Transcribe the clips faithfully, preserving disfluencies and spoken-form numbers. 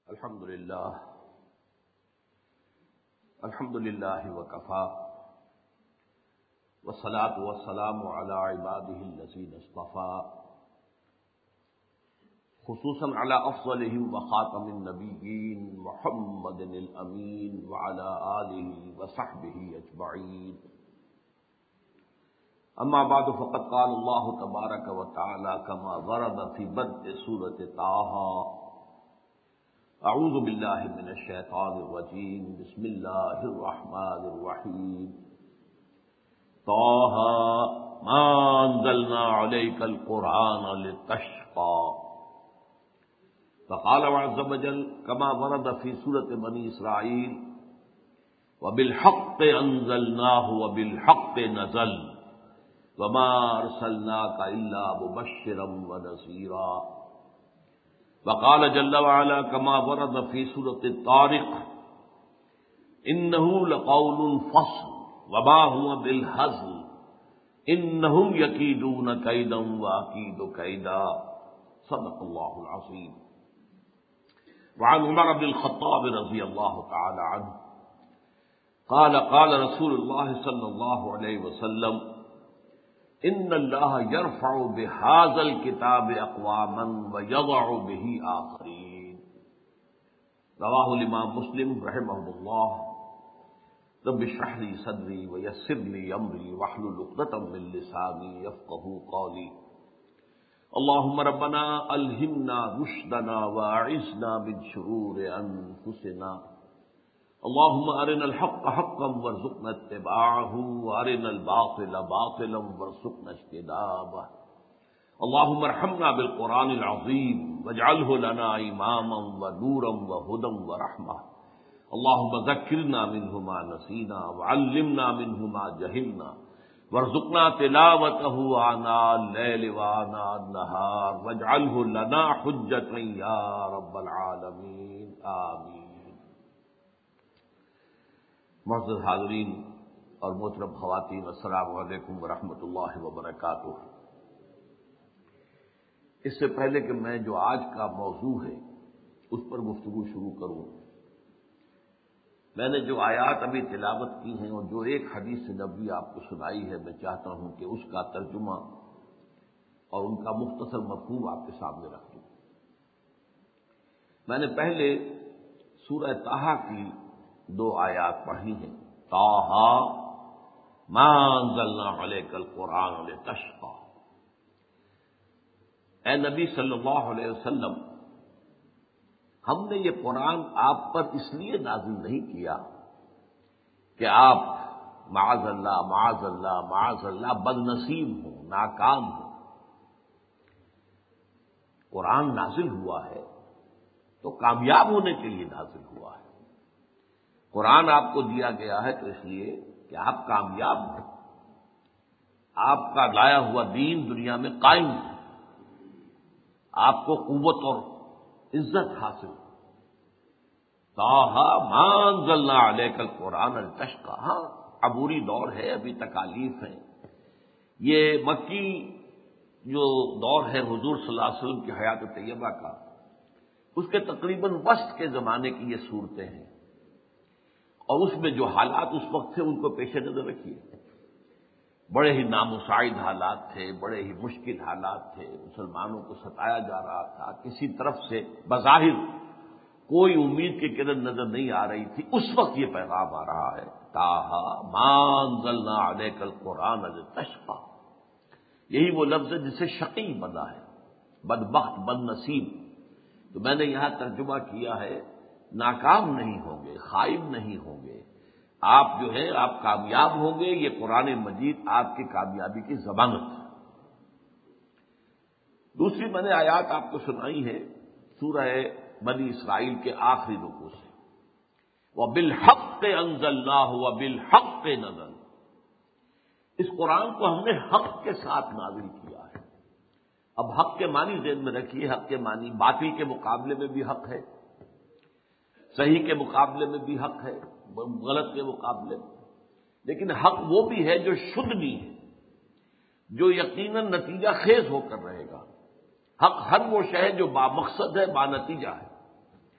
الحمد للہ الحمد للہ وکفا والصلاة والسلام علی عباده الذین اصطفى خصوصا علی افضلهم وخاتم النبیین محمد الامین وعلی آلہ وصحبہ اجمعین. اما بعد فقد قال اللہ تبارک وتعالی کما ورد فی بدء سورۃ طٰ: اعوذ باللہ من الشیطان الرجیم بسم اللہ الرحمن الرحیم. طٰ ما انزلنا علیک القرآن لتشقى. فقال عز وجل كما ورد في سورة بني إسرائيل: وبالحق انزلناه وبالحق نزل وما ارسلناك الا مبشرا ونذيرا. وقال جل وعلا كما ورد في سورة الطارق: انه لقول فصل وما هو بالهزل انهم يكيدون كيدا واكيد كيدا. صدق الله العظيم. وعن عمر بن الخطاب رضي الله تعالى عنه قال قال رسول الله صلى الله عليه وسلم: ان اللہ یرفع بهذا الكتاب اقواما ویضع به آخرین. رواہ الامام مسلم رحمہ اللہ. رب اشرح لي صدری ویسر لي امری واحلل عقدۃ من لسانی یفقهوا قولی. اللهم ربنا الہمنا رشدنا واعذنا من شرور انفسنا. اللهم ارنا الحق حقا وارزقنا اتباعه وارنا الباطل باطلا وارزقنا اجتنابه. اللهم ارحمنا بالقرآن العظيم واجعله لنا اماما ونورا وهدى ورحمة. اللهم ذكرنا منه ما نسينا وعلمنا منه ما جهلنا وارزقنا تلاوته آناء الليل وآناء النهار واجعله لنا حجة يا رب العالمين آمين. معزز حاضرین اور محترم خواتین، السلام علیکم ورحمۃ اللہ وبرکاتہ. اس سے پہلے کہ میں جو آج کا موضوع ہے اس پر گفتگو شروع کروں، میں نے جو آیات ابھی تلاوت کی ہیں اور جو ایک حدیث نبوی آپ کو سنائی ہے، میں چاہتا ہوں کہ اس کا ترجمہ اور ان کا مختصر مفہوم آپ کے سامنے رکھ دوں. میں نے پہلے سورہ طٰ کی دو آیات پڑھی ہیں. طٰ ما انزلنا علیک القرآن لتشقى. اے نبی صلی اللہ علیہ وسلم، ہم نے یہ قرآن آپ پر اس لیے نازل نہیں کیا کہ آپ معاذ اللہ معاذ اللہ معاذ اللہ بد نصیب ہوں، ناکام ہوں. قرآن نازل ہوا ہے تو کامیاب ہونے کے لیے نازل ہوا ہے. قرآن آپ کو دیا گیا ہے تو اس لیے کہ آپ کامیاب ہوں، آپ کا لایا ہوا دین دنیا میں قائم ہے، آپ کو قوت اور عزت حاصل. طٰ ما انزلنا علیک القرآن لتشقى. ہاں، عبوری دور ہے، ابھی تکالیف ہیں. یہ مکی جو دور ہے حضور صلی اللہ علیہ وسلم کی حیات طیبہ کا، اس کے تقریباً وسط کے زمانے کی یہ صورتیں ہیں، اور اس میں جو حالات اس وقت تھے ان کو پیش نظر رکھیے. بڑے ہی نامساعد حالات تھے، بڑے ہی مشکل حالات تھے، مسلمانوں کو ستایا جا رہا تھا. کسی طرف سے بظاہر کوئی امید کی کرن نظر نہیں آ رہی تھی. اس وقت یہ پیغام آ رہا ہے: طٰ ما انزلنا علیک القرآن لتشقى. یہی وہ لفظ ہے جسے شقی بنا ہے، بدبخت، بد نصیب. تو میں نے یہاں ترجمہ کیا ہے ناکام نہیں ہوں گے، خائب نہیں ہوں گے، آپ جو ہے آپ کامیاب ہوں گے. یہ قرآن مجید آپ کی کامیابی کی ضمانت ہے. دوسری میں نے آیات آپ کو سنائی ہے سورہ بنی اسرائیل کے آخری رکوع سے: وَبِالْحَقِّ أَنزَلْنَاهُ وَبِالْحَقِّ نَزَلَ. اس قرآن کو ہم نے حق کے ساتھ نازل کیا ہے. اب حق کے معنی ذہن میں رکھیے. حق کے معنی باطل کے مقابلے میں بھی حق ہے، صحیح کے مقابلے میں بھی حق ہے، غلط کے مقابلے میں. لیکن حق وہ بھی ہے جو شدنی ہے، جو یقیناً نتیجہ خیز ہو کر رہے گا. حق ہر وہ شے ہے جو با مقصد ہے، با نتیجہ ہے.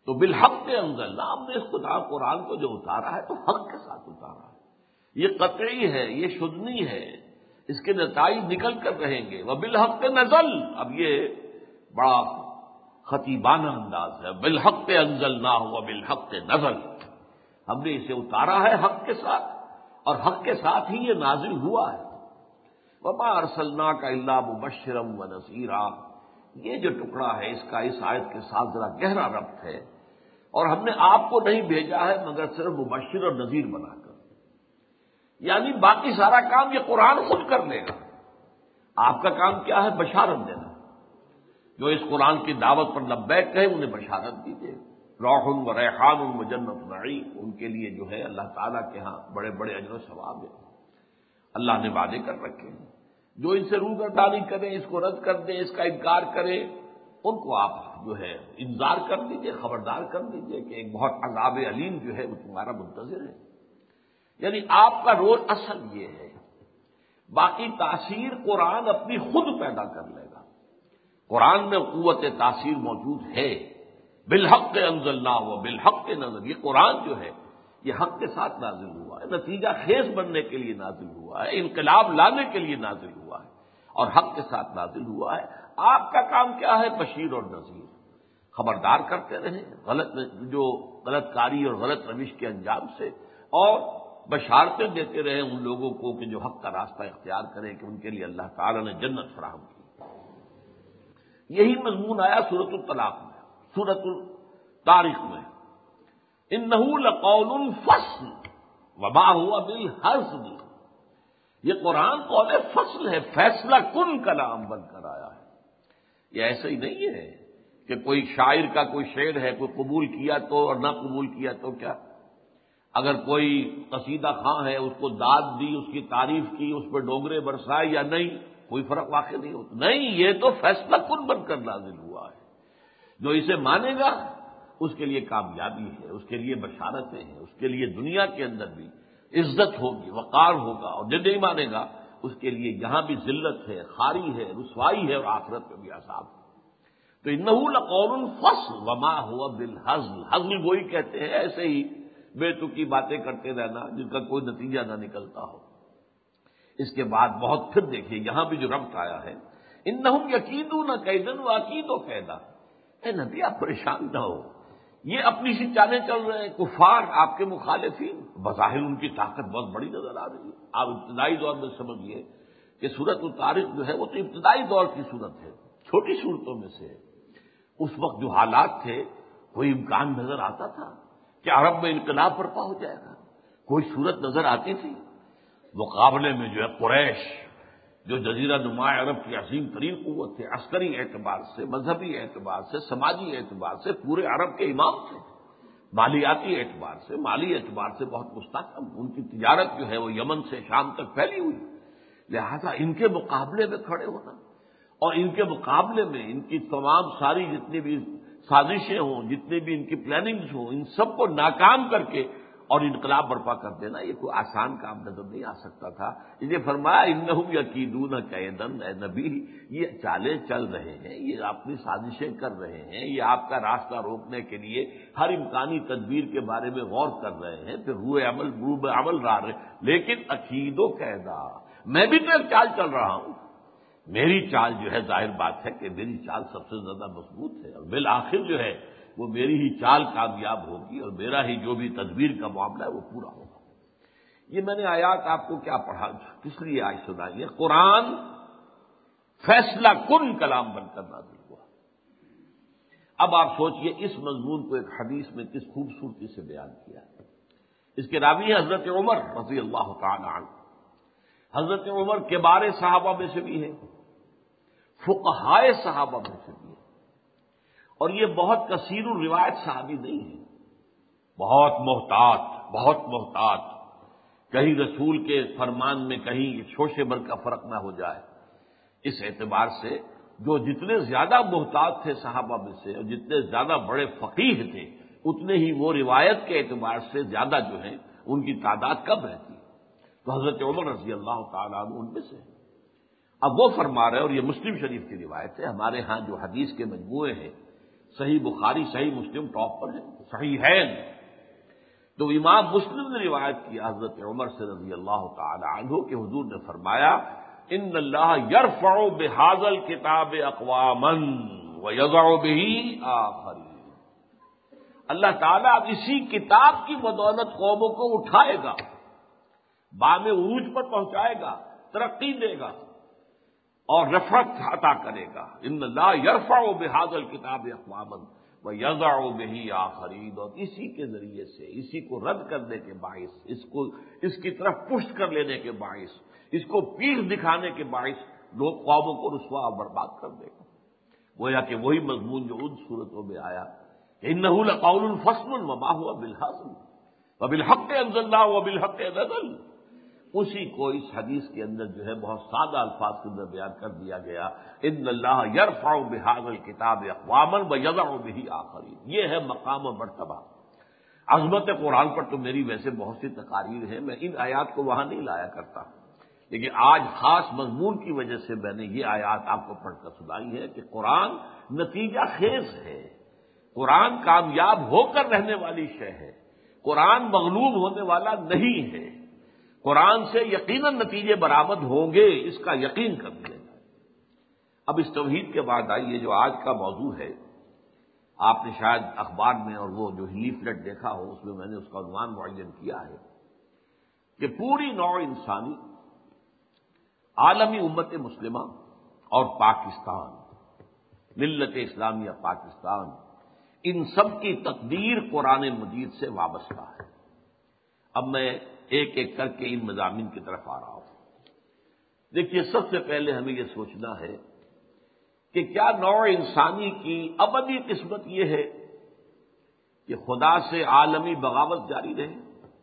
تو بالحق انزلنا، ہم نے اس خدا قرآن کو جو اتارا ہے تو حق کے ساتھ اتارا ہے، یہ قطعی ہے، یہ شدنی ہے، اس کے نتائج نکل کر رہیں گے۔ وبالحق نزل، اب یہ بڑا خطیبانہ انداز ہے، بالحق انزلنا وبالحق نزل، ہم نے اسے اتارا ہے حق کے ساتھ اور حق کے ساتھ ہی یہ نازل ہوا ہے۔ وما ارسلناک الا مبشرا ونذیرا، یہ جو ٹکڑا ہے اس کا اس آیت کے ساتھ ذرا گہرا ربط ہے، اور ہم نے آپ کو نہیں بھیجا ہے مگر صرف مبشر اور نذیر بنا کر، یعنی باقی سارا کام یہ قرآن خود کر لے گا۔ آپ کا کام کیا ہے؟ بشارت دینا۔ جو اس قرآن کی دعوت پر لبیک کہے انہیں بشارت دیجیے، روح و ریحان و جنت نعیم، ان کے لیے جو ہے اللہ تعالیٰ کے ہاں بڑے بڑے اجر و ثواب ہیں، اللہ نے وعدے کر رکھے ہیں۔ جو ان سے روگردانی کریں، اس کو رد کر دیں، اس کا انکار کریں، ان کو آپ جو ہے انذار کر دیجئے، خبردار کر دیجئے کہ ایک بہت عذاب علیم جو ہے وہ تمہارا منتظر ہے۔ یعنی آپ کا رول اصل یہ ہے، باقی تاثیر قرآن اپنی خود پیدا کر لے گا۔ قرآن میں قوت تاثیر موجود ہے، بالحق انزلنا و بالحق نزل، یہ قرآن جو ہے یہ حق کے ساتھ نازل ہوا ہے، نتیجہ خیز بننے کے لیے نازل ہوا ہے، انقلاب لانے کے لیے نازل ہوا ہے اور حق کے ساتھ نازل ہوا ہے۔ آپ کا کام کیا ہے؟ بشیر اور نذیر، خبردار کرتے رہیں غلط جو غلط کاری اور غلط روش کے انجام سے، اور بشارتیں دیتے رہیں ان لوگوں کو کہ جو حق کا راستہ اختیار کریں کہ ان کے لیے اللہ تعالی نے جنت فراہم کی۔ یہی مضمون آیا سورۃ الطلاق میں، سورۃ الطارق میں، انہ لقول فصل وما هو بالحزن، یہ قرآن قول فصل ہے، فیصلہ کن کلام بن کر آیا ہے۔ یہ ایسا ہی نہیں ہے کہ کوئی شاعر کا کوئی شعر ہے، کوئی قبول کیا تو اور نہ قبول کیا تو کیا، اگر کوئی قصیدہ خواں ہے اس کو داد دی، اس کی تعریف کی، اس پہ ڈونگرے برسائے یا نہیں، کوئی فرق واقع نہیں ہوتا، نہیں، یہ تو فیصلہ کن بن کر نازل ہوا ہے۔ جو اسے مانے گا اس کے لیے کامیابی ہے، اس کے لیے بشارتیں ہیں، اس کے لیے دنیا کے اندر بھی عزت ہوگی، وقار ہوگا، اور جو نہیں مانے گا اس کے لیے یہاں بھی ذلت ہے، خاری ہے، رسوائی ہے، اور آخرت میں بھی عذاب ہے۔ تو انہ لقول فصل وما هو بالحزن، حزن وہی کہتے ہیں ایسے ہی بے تکی باتیں کرتے رہنا جن کا کوئی نتیجہ نہ نکلتا ہو۔ اس کے بعد بہت پھر دیکھیے یہاں بھی جو ربط آیا ہے، انہم یکیدون کیدا واکید کیدا، اے نبی آپ پریشان نہ ہو، یہ اپنی سی چالیں چل رہے ہیں، کفار آپ کے مخالفین، بظاہر ان کی طاقت بہت بڑی نظر آ رہی ہے۔ آپ ابتدائی دور میں سمجھیے کہ سورۃ الطارق جو ہے وہ تو ابتدائی دور کی صورت ہے، چھوٹی صورتوں میں سے ہے۔ اس وقت جو حالات تھے کوئی امکان نظر آتا تھا کہ عرب میں انقلاب برپا ہو جائے گا؟ کوئی صورت نظر آتی تھی؟ مقابلے میں جو ہے قریش جو جزیرہ نما عرب کی عظیم ترین قوت تھے، عسکری اعتبار سے، مذہبی اعتبار سے، سماجی اعتبار سے پورے عرب کے امام تھے، مالیاتی اعتبار سے، مالی اعتبار سے بہت مستحکم، ان کی تجارت جو ہے وہ یمن سے شام تک پھیلی ہوئی، لہذا ان کے مقابلے میں کھڑے ہونا اور ان کے مقابلے میں ان کی تمام ساری جتنی بھی سازشیں ہوں، جتنی بھی ان کی پلاننگز ہوں، ان سب کو ناکام کر کے اور انقلاب برپا کر دینا یہ کوئی آسان کام نظر نہیں آ سکتا تھا۔ یہ فرمایا انہم یکیدون کیدا، اے نبی یہ چالیں چل رہے ہیں، یہ اپنی سازشیں کر رہے ہیں، یہ آپ کا راستہ روکنے کے لیے ہر امکانی تدبیر کے بارے میں غور کر رہے ہیں، پھر روئے عمل روب عمل را رہے، لیکن عقید و قیدا، میں بھی تو ایک چال چل رہا ہوں، میری چال جو ہے ظاہر بات ہے کہ میری چال سب سے زیادہ مضبوط ہے، اور بالآخر جو ہے وہ میری ہی چال کامیاب ہوگی اور میرا ہی جو بھی تدبیر کا معاملہ ہے وہ پورا ہوگا۔ یہ میں نے آیات آپ کو کیا پڑھا، کس لیے آج سنائی ہے؟ قرآن فیصلہ کن کلام بن کر نازل ہوا۔ اب آپ سوچئے اس مضمون کو ایک حدیث میں کس خوبصورتی سے بیان کیا ہے۔ اس کے راوی ہیں حضرت عمر رضی اللہ تعالی عنہ۔ حضرت عمر کبار صحابہ میں سے بھی ہیں، فقہائے صحابہ میں سے بھی ہیں، اور یہ بہت کثیر الروایت صحابی نہیں ہے، بہت محتاط، بہت محتاط، کہیں رسول کے فرمان میں کہیں شوشے بھر کا فرق نہ ہو جائے۔ اس اعتبار سے جو جتنے زیادہ محتاط تھے صحابہ میں سے اور جتنے زیادہ بڑے فقیہ تھے اتنے ہی وہ روایت کے اعتبار سے زیادہ جو ہے ان کی تعداد کم رہتی ہے۔ تو حضرت عمر رضی اللہ تعالیٰ عنہ ان میں سے ہے۔ اب وہ فرما رہے ہیں، اور یہ مسلم شریف کی روایت ہے، ہمارے ہاں جو حدیث کے مجموعے ہیں صحیح بخاری صحیح مسلم ٹاپ پر ہے، صحیحین۔ تو امام مسلم نے روایت کیا حضرت عمر سے رضی اللہ تعالی عنہ کہ حضور نے فرمایا ان اللہ یرفع بہذا الکتاب اقواما ویضع بہ آخرین، اللہ تعالیٰ اب اسی کتاب کی بدولت قوموں کو اٹھائے گا، بام عروج پر پہنچائے گا، ترقی دے گا اور رفعت عطا کرے گا۔ ان اللہ یرفع بہذا الکتاب اقواما ویضع بہ آخرین، اور اسی کے ذریعے سے، اسی کو رد کرنے کے باعث، اس کو اس کی طرف پشت کر لینے کے باعث، اس کو پیٹھ دکھانے کے باعث لوگ قوموں کو رسوا اور برباد کر دے گا۔ گویا کہ وہی مضمون جو ان صورتوں میں آیا، انہ لقول فصل وما هو بالحزن وبالحق انزلناه وبالحق نزل، اسی کو اس حدیث کے اندر جو ہے بہت سادہ الفاظ کے اندر بیان کر دیا گیا، ان اللہ یرفع بہذا الکتاب اقواما ویضع بہ آخرین۔ یہ ہے مقام و مرتبہ۔ عظمت قرآن پر تو میری ویسے بہت سی تقاریر ہیں، میں ان آیات کو وہاں نہیں لایا کرتا، لیکن آج خاص مضمون کی وجہ سے میں نے یہ آیات آپ کو پڑھ کر سنائی ہے کہ قرآن نتیجہ خیز ہے، قرآن کامیاب ہو کر رہنے والی شے ہے، قرآن مغلوب ہونے والا نہیں ہے، قرآن سے یقیناً نتیجے برآمد ہوں گے، اس کا یقین کر لیں۔ اب اس توحید کے بعد آئیے جو آج کا موضوع ہے، آپ نے شاید اخبار میں اور وہ جو لیفلیٹ دیکھا ہو اس میں میں نے اس کا عنوان معین کیا ہے کہ پوری نوع انسانی، عالمی امت مسلمہ اور پاکستان، ملت اسلامیہ پاکستان، ان سب کی تقدیر قرآن مجید سے وابستہ ہے۔ اب میں ایک ایک کر کے ان مضامین کی طرف آ رہا ہوں۔ دیکھیے، سب سے پہلے ہمیں یہ سوچنا ہے کہ کیا نوع انسانی کی ابدی قسمت یہ ہے کہ خدا سے عالمی بغاوت جاری رہے؟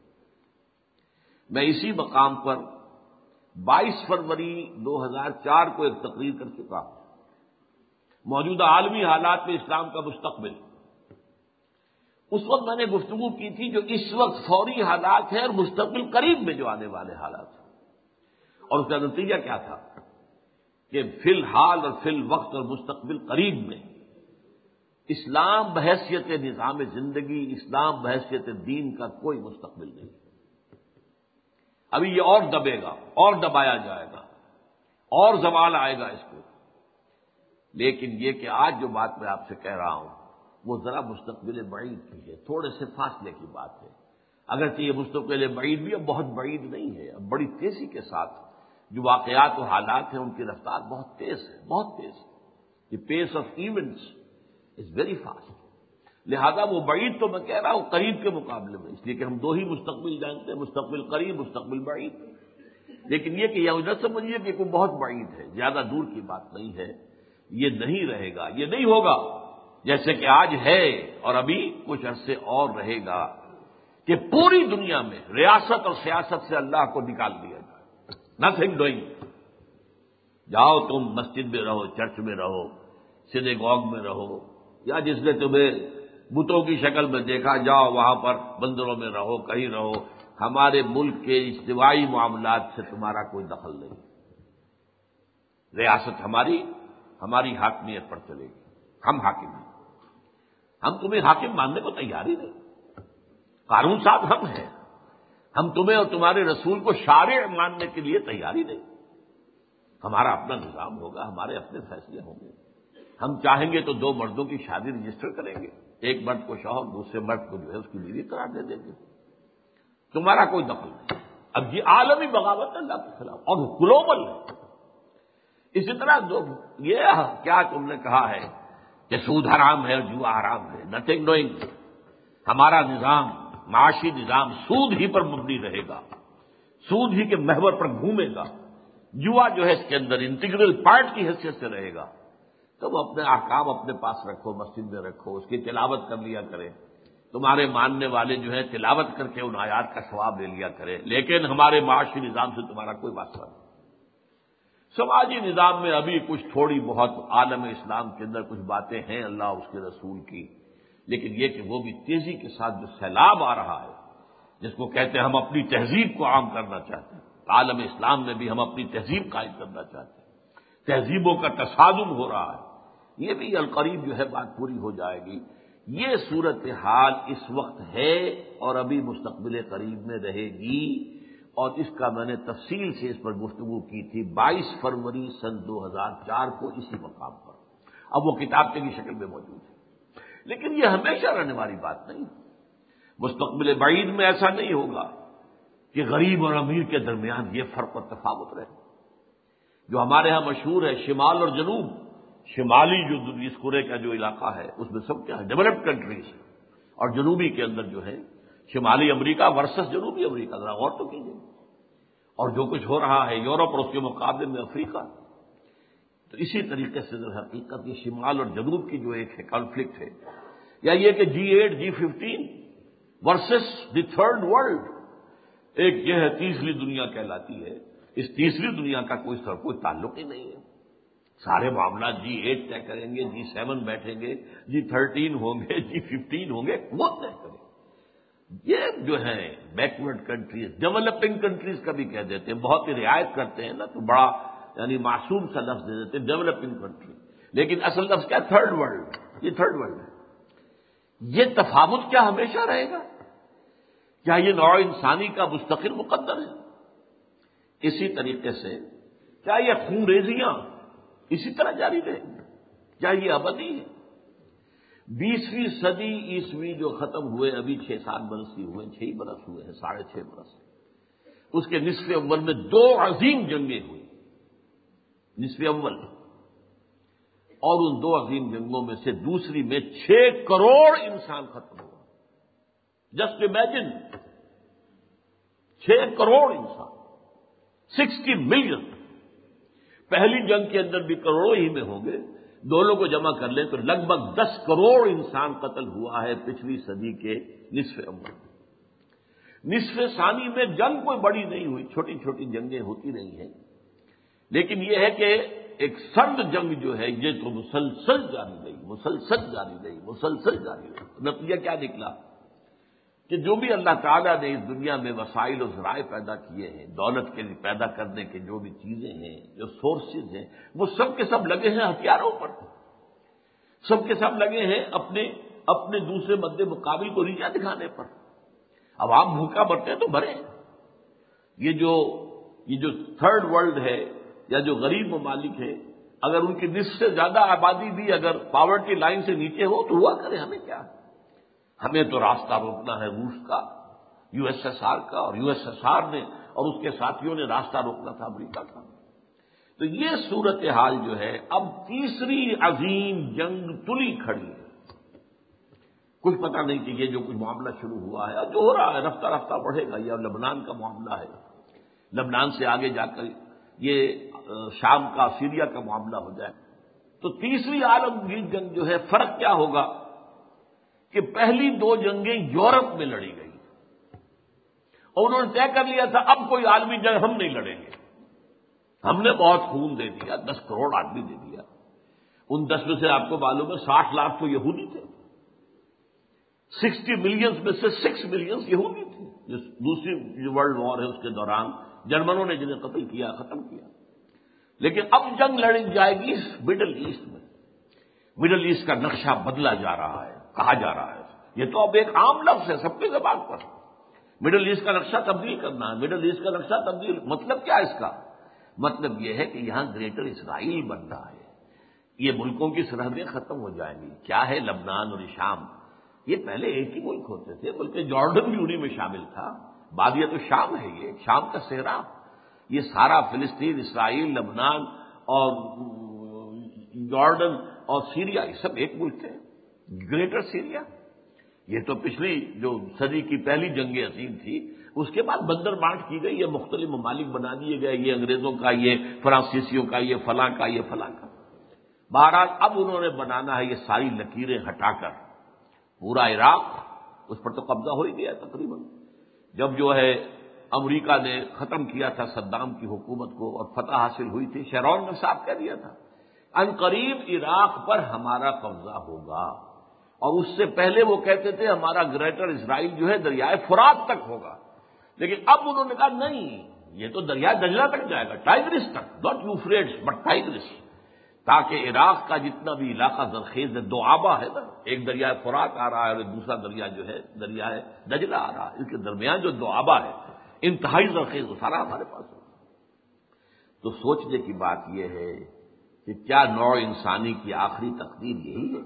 میں اسی مقام پر بائیس فروری دو ہزار چار کو ایک تقریر کر چکا ہوں، موجودہ عالمی حالات میں اسلام کا مستقبل۔ اس وقت میں نے گفتگو کی تھی جو اس وقت فوری حالات ہیں اور مستقبل قریب میں جو آنے والے حالات ہیں، اور اس کا نتیجہ کیا تھا کہ فی الحال اور فی الوقت اور مستقبل قریب میں اسلام بحیثیت نظام زندگی، اسلام بحیثیت دین کا کوئی مستقبل نہیں۔ ابھی یہ اور دبے گا، اور دبایا جائے گا، اور زوال آئے گا اس کو۔ لیکن یہ کہ آج جو بات میں آپ سے کہہ رہا ہوں وہ ذرا مستقبل بعید کی ہے، تھوڑے سے فاصلے کی بات ہے۔ اگرچہ یہ مستقبل بعید بھی اب بہت بعید نہیں ہے، اب بڑی تیزی کے ساتھ جو واقعات و حالات ہیں ان کی رفتار بہت تیز ہے، بہت تیز ہے۔ The pace of events is very fast. لہذا وہ بعید تو میں کہہ رہا ہوں قریب کے مقابلے میں، اس لیے کہ ہم دو ہی مستقبل جانتے ہیں، مستقبل قریب، مستقبل بعید۔ لیکن یہ کہ یہ نہ سمجھیے کہ کوئی بہت بعید ہے، زیادہ دور کی بات نہیں ہے، یہ نہیں رہے گا، یہ نہیں ہوگا جیسے کہ آج ہے اور ابھی کچھ عرصے اور رہے گا کہ پوری دنیا میں ریاست اور سیاست سے اللہ کو نکال دیا جائے۔ Nothing doing. جاؤ تم مسجد میں رہو، چرچ میں رہو، سینیگوگ میں رہو، یا جس نے تمہیں بتوں کی شکل میں دیکھا جاؤ وہاں پر مندروں میں رہو، کہیں رہو، ہمارے ملک کے اجتماعی معاملات سے تمہارا کوئی دخل نہیں۔ ریاست ہماری ہماری حاکمیت پر چلے گی، ہم حاکم ہیں، ہم تمہیں حاکم ماننے کو تیار ہی نہیں، قانون ساز ہم ہیں، ہم تمہیں اور تمہارے رسول کو شارع ماننے کے لیے تیار ہی نہیں۔ ہمارا اپنا نظام ہوگا، ہمارے اپنے فیصلے ہوں گے، ہم چاہیں گے تو دو مردوں کی شادی رجسٹر کریں گے، ایک مرد کو شوہر، دوسرے مرد کو جو ہے اس کی بیوی قرار دے دیں گے، تمہارا کوئی دخل نہیں۔ اب یہ عالمی بغاوت اللہ کے خلاف اور گلوبل ہے۔ اسی طرح جو یہ کیا تم نے کہا ہے کہ سود حرام ہے اور جوا حرام ہے، نتھنگ ڈوئنگ۔ ہمارا نظام، معاشی نظام سود ہی پر مبنی رہے گا، سود ہی کے محور پر گھومے گا، جوا جو ہے اس کے اندر انٹیگرل پارٹ کی حیثیت سے رہے گا۔ تم اپنے احکام اپنے پاس رکھو، مسجد میں رکھو، اس کی تلاوت کر لیا کریں، تمہارے ماننے والے جو ہے تلاوت کر کے ان آیات کا ثواب لے لیا کریں، لیکن ہمارے معاشی نظام سے تمہارا کوئی واسطہ نہیں۔ سماجی نظام میں ابھی کچھ تھوڑی بہت عالم اسلام کے اندر کچھ باتیں ہیں اللہ اس کے رسول کی، لیکن یہ کہ وہ بھی تیزی کے ساتھ جو سیلاب آ رہا ہے، جس کو کہتے ہیں ہم اپنی تہذیب کو عام کرنا چاہتے ہیں، عالم اسلام میں بھی ہم اپنی تہذیب قائم کرنا چاہتے ہیں، تہذیبوں کا تصادم ہو رہا ہے، یہ بھی القریب جو ہے بات پوری ہو جائے گی۔ یہ صورتحال اس وقت ہے اور ابھی مستقبل قریب میں رہے گی، اور اس کا میں نے تفصیل سے اس پر گفتگو کی تھی بائیس فروری سن دو ہزار چار کو اسی مقام پر۔ اب وہ کتابچے کی شکل میں موجود ہے، لیکن یہ ہمیشہ رہنے والی بات نہیں۔ مستقبل بعید میں ایسا نہیں ہوگا کہ غریب اور امیر کے درمیان یہ فرق و تفاوت رہے۔ جو ہمارے ہاں مشہور ہے شمال اور جنوب، شمالی جو اس کرے کا جو علاقہ ہے اس میں سب کیا ہے ڈیولپڈ کنٹریز، اور جنوبی کے اندر جو ہے شمالی امریکہ ورسس جنوبی امریکہ، ذرا غور تو کیجیے۔ اور جو کچھ ہو رہا ہے یورپ اور اس کے مقابلے میں افریقہ، تو اسی طریقے سے در حقیقت یہ شمال اور جنوب کی جو ایک ہے کانفلکٹ ہے، یا یہ کہ G eight G fifteen versus the third world, ایک یہ ہے تیسری دنیا کہلاتی ہے، اس تیسری دنیا کا کوئی سر کوئی تعلق ہی نہیں ہے۔ سارے معاملات جی ایٹ طے کریں گے، جی سیون بیٹھیں گے، جی تھرٹین ہوں گے، جی ففٹین ہوں گے، وہ طے کریں گے۔ یہ جو ہے بیکورڈ کنٹریز، ڈیولپنگ کنٹریز کا بھی کہہ دیتے ہیں، بہت ہی رعایت کرتے ہیں نا تو بڑا یعنی معصوم سا لفظ دے دیتے ہیں ڈیولپنگ کنٹری، لیکن اصل لفظ کیا تھرڈ ورلڈ، یہ تھرڈ ورلڈ ہے۔ یہ تفاوت کیا ہمیشہ رہے گا؟ کیا یہ نوع انسانی کا مستقل مقدر ہے؟ اسی طریقے سے کیا یہ خون ریزیاں اسی طرح جاری رہیں گی؟ کیا یہ ابدی ہے؟ بیسویں صدی عیسوی جو ختم ہوئے ابھی چھ سات برس ہی ہوئے، چھ ہی برس ہوئے ہیں، ساڑھے چھ برس، اس کے نصف اول میں دو عظیم جنگیں ہوئی، نصف اول، اور ان دو عظیم جنگوں میں سے دوسری میں چھ کروڑ انسان ختم ہوا۔ جسٹ امیجن، چھ کروڑ انسان، سکسٹی ملین۔ پہلی جنگ کے اندر بھی کروڑوں ہی میں ہوں گے، دونوں کو جمع کر لیں تو لگ بھگ دس کروڑ انسان قتل ہوا ہے پچھلی صدی کے نصف اول میں۔ نصف ثانی میں جنگ کوئی بڑی نہیں ہوئی، چھوٹی چھوٹی جنگیں ہوتی رہی ہیں، لیکن یہ ہے کہ ایک سرد جنگ جو ہے یہ تو مسلسل جاری رہی، مسلسل جاری رہی، مسلسل جاری رہی۔ نتیجہ کیا نکلا کہ جو بھی اللہ تعالیٰ نے اس دنیا میں وسائل و ذرائع پیدا کیے ہیں، دولت کے لیے پیدا کرنے کے جو بھی چیزیں ہیں، جو سورسز ہیں، وہ سب کے سب لگے ہیں ہتھیاروں پر، سب کے سب لگے ہیں اپنے اپنے دوسرے مد مقابل کو نیچا دکھانے پر۔ اب آپ بھوکا مرتے ہیں تو مرے۔ یہ جو یہ جو تھرڈ ورلڈ ہے یا جو غریب ممالک ہیں، اگر ان کی نصف سے زیادہ آبادی بھی اگر پاورٹی لائن سے نیچے ہو تو ہوا کرے، ہمیں کیا؟ ہمیں تو راستہ روکنا ہے روس کا، یو ایس ایس آر کا، اور یو ایس ایس آر نے اور اس کے ساتھیوں نے راستہ روکنا تھا امریکہ کا۔ تو یہ صورتحال جو ہے اب تیسری عظیم جنگ تلی کھڑی ہے۔ کچھ پتہ نہیں کہ یہ جو کچھ معاملہ شروع ہوا ہے اور جو ہو رہا ہے رفتہ رفتہ بڑھے گا، یہ لبنان کا معاملہ ہے، لبنان سے آگے جا کر یہ شام کا سیریا کا معاملہ ہو جائے تو تیسری عالمگیر جنگ جو ہے فرق کیا ہوگا کہ پہلی دو جنگیں یورپ میں لڑی گئی اور انہوں نے طے کر لیا تھا اب کوئی عالمی جنگ ہم نہیں لڑیں گے، ہم نے بہت خون دے دیا، دس کروڑ آدمی دے دیا، ان دس میں سے آپ کو معلوم ہے ساٹھ لاکھ تو یہودی تھے، سکسٹی ملینز میں سے سکس ملینز یہودی تھے، جس دوسری جو ورلڈ وار ہے اس کے دوران جرمنوں نے جنہیں قتل کیا، ختم کیا۔ لیکن اب جنگ لڑی جائے گی مڈل ایسٹ میں، مڈل ایسٹ کا نقشہ بدلا جا رہا ہے، کہا جا رہا ہے، یہ تو اب ایک عام لفظ ہے سب کے زبان پر، مڈل ایسٹ کا نقشہ تبدیل کرنا ہے، مڈل ایسٹ کا نقشہ تبدیل، مطلب کیا اس کا؟ مطلب یہ ہے کہ یہاں گریٹر اسرائیل بن رہا ہے، یہ ملکوں کی سرحدیں ختم ہو جائیں گی۔ کیا ہے لبنان اور شام، یہ پہلے ایک ہی ملک ہوتے تھے، بلکہ جارڈن بھی انہی میں شامل تھا، بعد یہ تو شام ہے، یہ شام کا صحرا، یہ سارا فلسطین، اسرائیل، لبنان اور جارڈن اور سیریا یہ سب ایک ملک تھے، گریٹر سیریا۔ یہ تو پچھلی جو صدی کی پہلی جنگ عظیم تھی، اس کے بعد بندر بانٹ کی گئی، یہ مختلف ممالک بنا دیے گئے، یہ انگریزوں کا، یہ فرانسیسیوں کا، یہ فلاں کا، یہ فلاں کا۔ بہرحال اب انہوں نے بنانا ہے یہ ساری لکیریں ہٹا کر پورا عراق، اس پر تو قبضہ ہو ہی گیا تقریباً، جب جو ہے امریکہ نے ختم کیا تھا صدام کی حکومت کو اور فتح حاصل ہوئی تھی، شیرون نے صاحب کہہ دیا تھا ان قریب عراق پر ہمارا قبضہ ہوگا، اور اس سے پہلے وہ کہتے تھے ہمارا گریٹر اسرائیل جو ہے دریائے فرات تک ہوگا، لیکن اب انہوں نے کہا نہیں، یہ تو دریائے دجلہ تک جائے گا، ٹائگرس تک، ناٹ یوفریٹس بٹ ٹائگرس، تاکہ عراق کا جتنا بھی علاقہ زرخیز ہے، دو آبا ہے نا، ایک دریائے فرات آ رہا ہے اور دوسرا دریا جو ہے دریائے دجلہ آ رہا ہے، اس کے درمیان جو دو آبا ہے انتہائی زرخیز، وہ سارا ہمارے پاس ہے۔ تو سوچنے کی بات یہ ہے کہ کیا نوع انسانی کی آخری تقدیر یہی ہے؟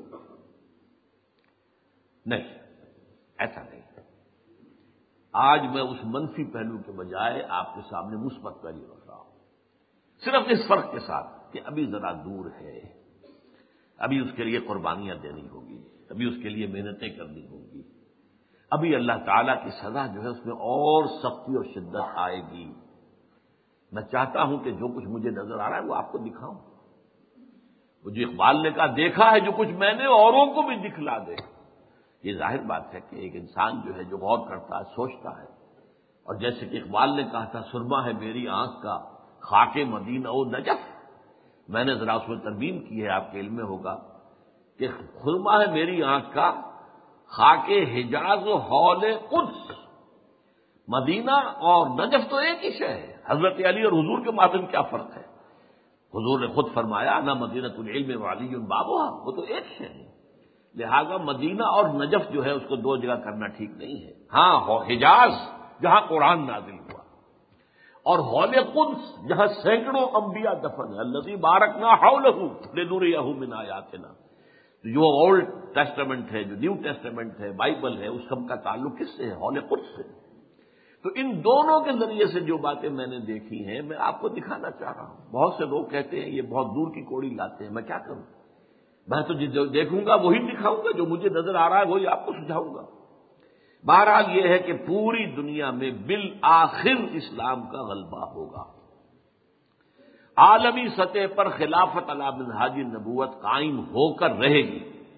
نہیں، ایسا نہیں ہے۔ آج میں اس منفی پہلو کے بجائے آپ کے سامنے مثبت پہلو رکھ رہا ہوں، صرف اس فرق کے ساتھ کہ ابھی ذرا دور ہے، ابھی اس کے لیے قربانیاں دینی ہوگی، ابھی اس کے لیے محنتیں کرنی ہوگی، ابھی اللہ تعالیٰ کی سزا جو ہے اس میں اور سختی اور شدت آئے گی۔ میں چاہتا ہوں کہ جو کچھ مجھے نظر آ رہا ہے وہ آپ کو دکھاؤں۔ وہ جو اقبال نے کہا دیکھا ہے جو کچھ میں نے اوروں کو بھی دکھلا دے، یہ ظاہر بات ہے کہ ایک انسان جو ہے جو غور کرتا ہے، سوچتا ہے، اور جیسے کہ اقبال نے کہا تھا سرما ہے میری آنکھ کا خاک مدینہ و نجف، میں نے ذرا اس میں ترمیم کی ہے، آپ کے علم میں ہوگا کہ سرما ہے میری آنکھ کا خاک حجاز و حول قدس، مدینہ اور نجف تو ایک ہی شے ہے۔ حضرت علی اور حضور کے مابین کیا فرق ہے؟ حضور نے خود فرمایا نا مدینۃ العلم وعلی بابوہا، وہ تو ایک شے ہے۔ لہذا مدینہ اور نجف جو ہے اس کو دو جگہ کرنا ٹھیک نہیں ہے۔ ہاں حجاز جہاں قرآن نازل ہوا، اور حول قدس جہاں سینکڑوں انبیاء دفن ہیں، الذی بارکنا حولہ لنریہ من آیاتنا۔ جو اولڈ ٹیسٹامنٹ ہے، جو نیو ٹیسٹامنٹ ہے، بائبل ہے، اس سب کا تعلق کس سے ہے؟ حول قدس سے۔ تو ان دونوں کے ذریعے سے جو باتیں میں نے دیکھی ہیں میں آپ کو دکھانا چاہ رہا ہوں۔ بہت سے لوگ کہتے ہیں یہ بہت دور کی کوڑی لاتے ہیں، میں کیا کروں؟ میں تو جو دیکھوں گا وہی دکھاؤں گا، جو مجھے نظر آ رہا ہے وہی آپ کو سجھاؤں گا۔ بہرحال یہ ہے کہ پوری دنیا میں بالآخر اسلام کا غلبہ ہوگا، عالمی سطح پر خلافت علی منہاج النبوت قائم ہو کر رہے گی،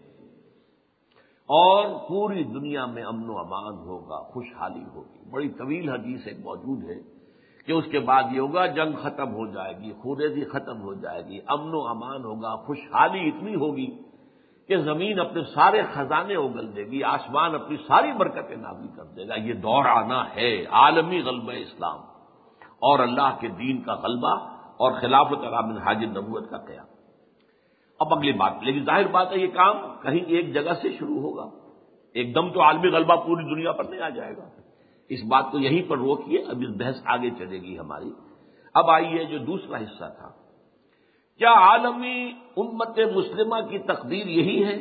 اور پوری دنیا میں امن و امان ہوگا، خوشحالی ہوگی۔ بڑی طویل حدیث ایک موجود ہے کہ اس کے بعد یہ ہوگا جنگ ختم ہو جائے گی، خونریزی ختم ہو جائے گی، امن و امان ہوگا، خوشحالی اتنی ہوگی کہ زمین اپنے سارے خزانے اگل دے گی، آسمان اپنی ساری برکتیں نازل کر دے گا۔ یہ دور آنا ہے، عالمی غلبہ اسلام اور اللہ کے دین کا غلبہ اور خلافت علی منہاج النبوت کا قیام۔ اب اگلی بات، لیکن ظاہر بات ہے یہ کام کہیں ایک جگہ سے شروع ہوگا، ایک دم تو عالمی غلبہ پوری دنیا پر نہیں آ جائے گا۔ اس بات کو یہیں پر روکیے، اب اس بحث آگے چلے گی ہماری۔ اب آئیے جو دوسرا حصہ تھا، کیا عالمی امت مسلمہ کی تقدیر یہی ہے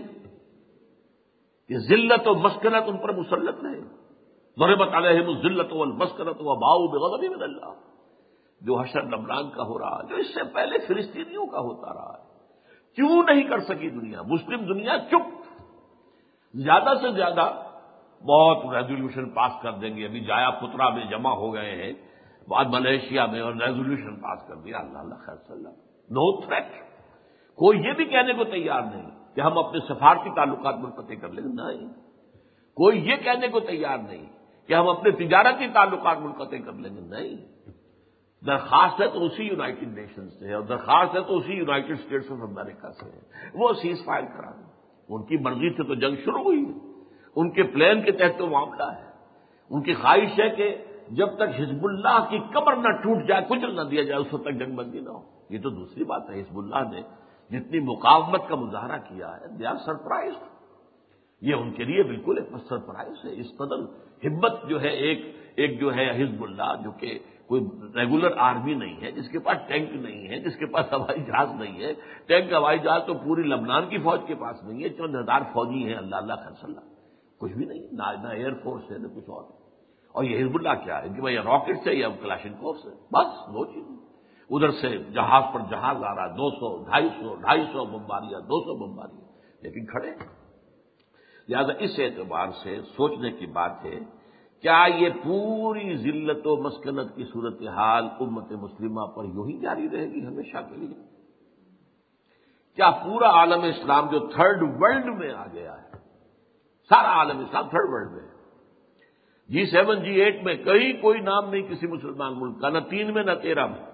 کہ ذلت و مسکنت ان پر مسلط رہے؟ ضربت علیہم الذلۃ والمسکنۃ وباؤوا بغضب من اللہ، جو حشر لبنان کا ہو رہا، جو اس سے پہلے فلسطینیوں کا ہوتا رہا ہے۔ کیوں نہیں کر سکی دنیا؟ مسلم دنیا چپ، زیادہ سے زیادہ بہت ریزولوشن پاس کر دیں گے، ابھی جایا پترا میں جمع ہو گئے ہیں، بعد ملیشیا میں، اور ریزولوشن پاس کر دیا، اللہ اللہ خیر صلی اللہ، نو تھریٹ۔ کوئی یہ بھی کہنے کو تیار نہیں کہ ہم اپنے سفارتی تعلقات منقطع کر لیں گے، نہیں۔ کوئی یہ کہنے کو تیار نہیں کہ ہم اپنے تجارتی تعلقات منقطع کر لیں گے، نہیں۔ درخواست ہے تو اسی یونائٹڈ نیشن سے ہے، اور درخواست ہے تو اسی یونائٹڈ اسٹیٹس آف امریکہ سے ہے، وہ سیز فائر کرا دیں۔ ان کی مرضی سے تو جنگ شروع ہوئی ہے، ان کے پلان کے تحت تو معاملہ ہے۔ ان کی خواہش ہے کہ جب تک حزب اللہ کی کمر نہ ٹوٹ جائے، کچل نہ دیا جائے، اس وقت تک جنگ بندی نہ ہو۔ یہ تو دوسری بات ہے، حزب اللہ نے جتنی مقاومت کا مظاہرہ کیا ہے، دے آر سرپرائز، یہ ان کے لیے بالکل ایک سرپرائز ہے۔ اس قدر ہمت جو ہے ایک ایک جو ہے حزب اللہ، جو کہ کوئی ریگولر آرمی نہیں ہے، جس کے پاس ٹینک نہیں ہے، جس کے پاس ہوائی جہاز نہیں ہے، ٹینک ہوائی جہاز تو پوری لبنان کی فوج کے پاس نہیں ہے، چند ہزار فوجی ہیں، اللہ اللہ خیر صلی اللہ، کچھ بھی نہیں، نہ ایئر فورس ہے نہ کچھ اور۔ اور یہ حزب اللہ کیا ہے کہ بھائی راکٹ سے یا کلاشنکوف سے، بس دو چیز۔ ادھر سے جہاز پر جہاز آ رہا، دو سو ڈھائی سو ڈھائی سو بمباریاں، دو سو بمباریاں، لیکن کھڑے۔ لہٰذا اس اعتبار سے سوچنے کی بات ہے، کیا یہ پوری ذلت و مسکنت کی صورتحال امت مسلمہ پر یوں ہی جاری رہے گی ہمیشہ کے لیے؟ کیا پورا عالم اسلام جو تھرڈ ورلڈ میں آ گیا ہے، سارا عالم اسلام تھرڈ ورلڈ میں ہے، جی سیون جی ایٹ میں کہیں کوئی نام نہیں کسی مسلمان ملک کا، نہ تین میں نہ تیرہ میں،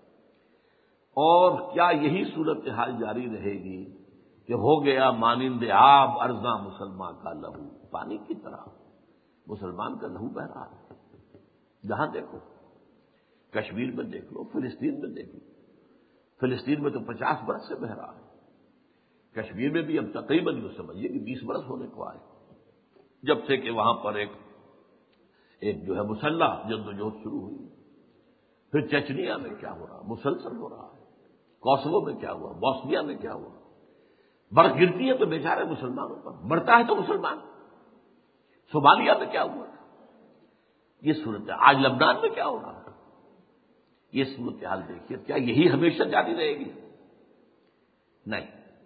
اور کیا یہی صورتحال جاری رہے گی کہ ہو گیا مانند آب ارزاں مسلمان کا لہو، پانی کی طرح مسلمان کا لہو بہ رہا ہے، جہاں دیکھو، کشمیر میں دیکھ لو، فلسطین میں دیکھ لو، فلسطین میں تو پچاس برس سے بہ رہا ہے، کشمیر میں بھی اب تقریباً یہ سمجھیے کہ بیس برس ہونے کو آئے، جب سے کہ وہاں پر ایک ایک جو ہے مسلح جدوجہد شروع ہوئی۔ پھر چچنیا میں کیا ہو رہا، مسلسل ہو رہا ہے، کوسوو میں کیا ہوا، بوسنیا میں کیا ہوا، برف گرتی ہے تو بیچارے مسلمانوں پر، مرتا ہے تو مسلمان، صومالیہ میں کیا ہوا، یہ صورت ہے۔ آج لبنان میں کیا ہو رہا ہے، یہ صورتحال دیکھیے، کیا یہی ہمیشہ جاری رہے گی؟ نہیں،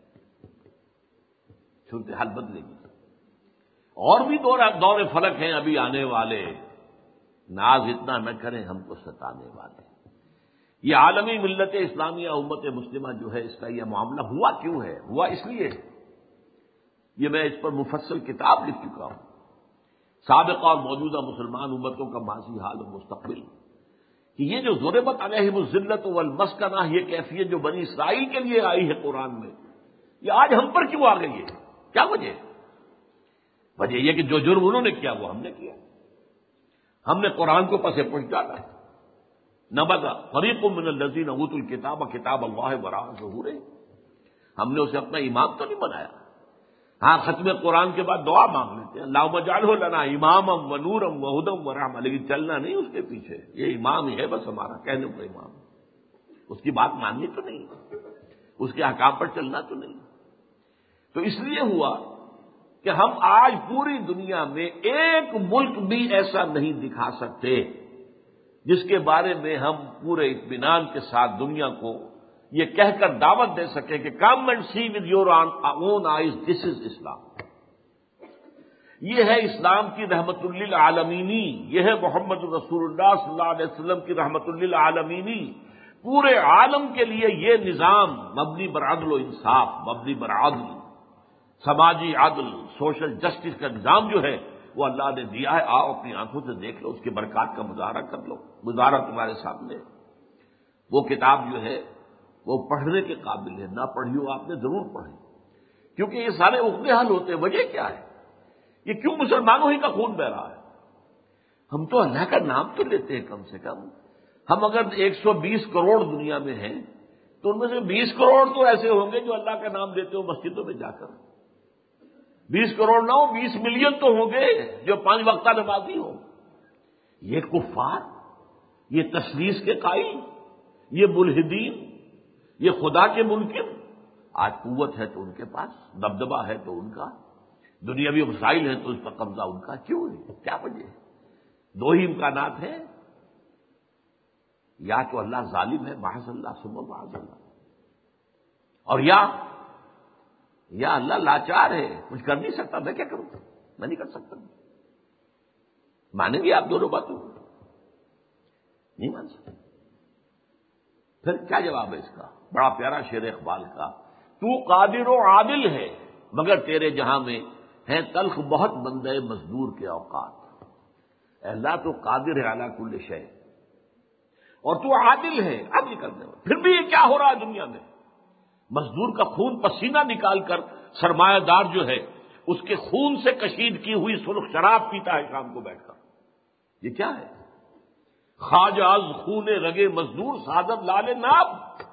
صورتحال بدلے گی۔ اور بھی دور دور فلک ہیں ابھی آنے والے، ناز اتنا نہ کریں ہم کو ستانے والے۔ یہ عالمی ملت اسلامیہ امت مسلمہ جو ہے، اس کا یہ معاملہ ہوا کیوں ہے؟ ہوا اس لیے، یہ میں اس پر مفصل کتاب لکھ چکا ہوں، سابقہ اور موجودہ مسلمان امتوں کا ماضی، حال و مستقبل، کہ یہ جو ضربت علیہم الذلۃ والمسکنہ، یہ کیفیت جو بنی اسرائیل کے لیے آئی ہے قرآن میں، یہ آج ہم پر کیوں آ گئی ہے؟ کیا وجہ ہے؟ وجہ یہ کہ جو جرم انہوں نے کیا وہ ہم نے کیا، ہم نے قرآن کو پس پش ڈالا۔ نبذ فریق من الذین اوتوا الکتاب کتاب اللہ وراء ظہورہم، ہم نے اسے اپنا امام تو نہیں بنایا۔ ہاں، ختم قرآن کے بعد دعا مانگ لیتے ہیں، اللہم اجعلہ لنا اماما ونورا وہدی ورحمۃ، لیکن چلنا نہیں اس کے پیچھے، یہ امام ہی ہے بس ہمارا، کہنے کو امام، اس کی بات ماننی تو نہیں، اس کے احکام پر چلنا تو نہیں۔ تو اس لیے ہوا کہ ہم آج پوری دنیا میں ایک ملک بھی ایسا نہیں دکھا سکتے جس کے بارے میں ہم پورے اطمینان کے ساتھ دنیا کو یہ کہہ کر دعوت دے سکیں کہ come and see with your own eyes this is Islam, یہ ہے اسلام کی رحمت للعالمینی، یہ ہے محمد رسول اللہ صلی اللہ علیہ وسلم کی رحمت للعالمینی، پورے عالم کے لیے یہ نظام مبنی بر عدل و انصاف، مبنی بر عدل، سماجی عدل، سوشل جسٹس کا نظام جو ہے وہ اللہ نے دیا ہے۔ آؤ اپنی آنکھوں سے دیکھ لو، اس کے برکات کا مظاہرہ کر لو، مظاہرہ تمہارے سامنے۔ وہ کتاب جو ہے وہ پڑھنے کے قابل ہے، نہ پڑھی ہو آپ نے ضرور پڑھی، کیونکہ یہ سارے عقدے حل ہوتے ہیں۔ وجہ کیا ہے؟ یہ کیوں مسلمانوں ہی کا خون بہ رہا ہے؟ ہم تو اللہ کا نام تو لیتے ہیں کم سے کم، ہم اگر ایک سو بیس کروڑ دنیا میں ہیں تو ان میں سے بیس کروڑ تو ایسے ہوں گے جو اللہ کا نام لیتے ہو مسجدوں میں جا کر، بیس کروڑ نہ ہو، بیس ملین تو ہوں گے جو پانچ وقتہ نمازی ہوں۔ یہ کفار، یہ تثلیث کے قائل، یہ ملحدین، یہ خدا کے منکر، آج قوت ہے تو ان کے پاس، دبدبہ ہے تو ان کا، دنیاوی وسائل ہیں تو اس پر قبضہ ان کا، کیوں ہے؟ کیا وجہ ہے؟ دو ہی امکانات ہیں، یا تو اللہ ظالم ہے محض اللہ ثم محض اللہ، اور یا یا اللہ لاچار ہے، کچھ کر نہیں سکتا، میں کیا کروں، میں نہیں کر سکتا۔ مانیں گے آپ دونوں باتوں کو؟ نہیں مان سکتے۔ پھر کیا جواب ہے اس کا؟ بڑا پیارا شعر اقبال کا، تو قادر و عادل ہے مگر تیرے جہاں میں ہے تلخ بہت بندے مزدور کے اوقات۔ اے اللہ تو قادر ہے علی کل شیء، اور تو عادل ہے، عدل کرنے والا۔ پھر بھی یہ کیا ہو رہا ہے دنیا میں؟ مزدور کا خون پسینہ نکال کر سرمایہ دار جو ہے اس کے خون سے کشید کی ہوئی سرخ شراب پیتا ہے شام کو بیٹھ کر، یہ کیا ہے؟ خواجہ از خون رگے مزدور سازد لال ناب،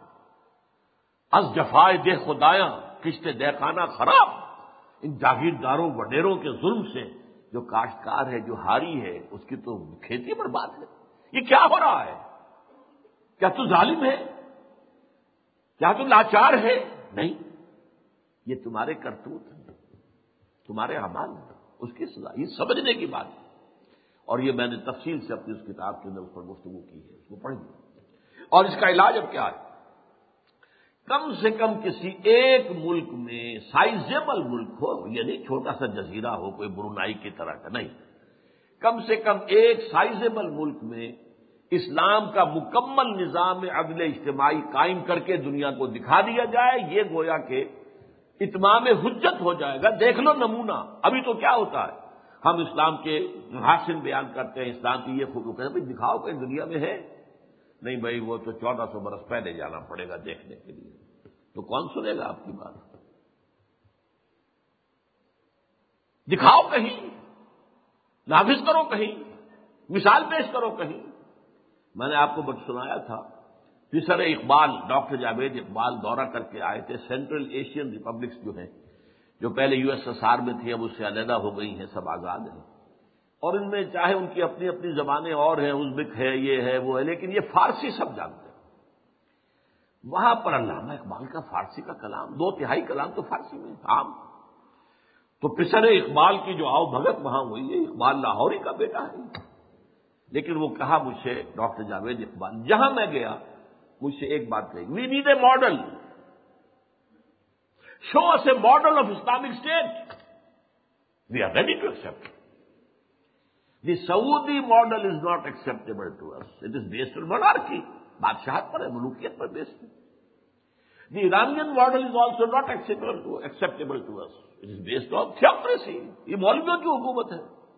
از جفائے دہ خدایاں کشت دہقانہ خراب۔ ان جاگیرداروں وڈیروں کے ظلم سے جو کاشتکار ہے، جو ہاری ہے، اس کی تو کھیتی برباد ہے۔ یہ کیا ہو رہا ہے؟ کیا تو ظالم ہے؟ کیا تو لاچار ہے؟ نہیں، یہ تمہارے کرتوت ہیں، تمہارے اعمال ہیں، اس کی سزا، یہ سمجھنے کی بات ہے۔ اور یہ میں نے تفصیل سے اپنی اس کتاب کے اندر اس پر گفتگو کی ہے، اس کو پڑھیے۔ اور اس کا علاج اب کیا ہے؟ کم سے کم کسی ایک ملک میں، سائزیبل ملک ہو، یہ نہیں چھوٹا سا جزیرہ ہو کوئی برونائی کی طرح کا، نہیں، کم سے کم ایک سائزیبل ملک میں اسلام کا مکمل نظام عدل اجتماعی قائم کر کے دنیا کو دکھا دیا جائے، یہ گویا کہ اتمام حجت ہو جائے گا۔ دیکھ لو نمونہ، ابھی تو کیا ہوتا ہے، ہم اسلام کے محاسن بیان کرتے ہیں، اسلام کی یہ خوبی کہتے ہیں، بھائی دکھاؤ کہ دنیا میں ہے، نہیں بھائی وہ تو چودہ سو برس پہلے جانا پڑے گا دیکھنے کے لیے، تو کون سنے گا آپ کی بات؟ دکھاؤ کہیں، نافذ کرو کہیں، مثال پیش کرو کہیں۔ میں نے آپ کو بت سنایا تھا پھر اقبال ڈاکٹر جاوید اقبال دورہ کر کے آئے تھے سینٹرل ایشین ریپبلکس جو ہیں، جو پہلے یو ایس ایس آر میں تھی اب اس سے علیحدہ ہو گئی ہیں، سب آزاد ہیں، اور ان میں چاہے ان کی اپنی اپنی زبانیں اور ہیں، ازبک ہے، یہ ہے وہ ہے، لیکن یہ فارسی سب جانتے ہیں۔ وہاں پر علامہ اقبال کا فارسی کا کلام، دو تہائی کلام تو فارسی میں عام، تو پسر اقبال کی جو آؤ بھگت وہاں ہوئی ہے، اقبال لاہوری کا بیٹا ہے، لیکن وہ کہا مجھ سے ڈاکٹر جاوید اقبال، جہاں میں گیا مجھ سے ایک بات کہی، we need a model, show us a model of Islamic state, we are ready to accept. The Saudi model is not acceptable to us, it is based on monarchy، بادشاہت پر ہے، ملوکیت پر بیسڈ ہے۔ The Iranian model is also not acceptable to us, it is based on theocracy, یہ مولویوں کی حکومت ہے۔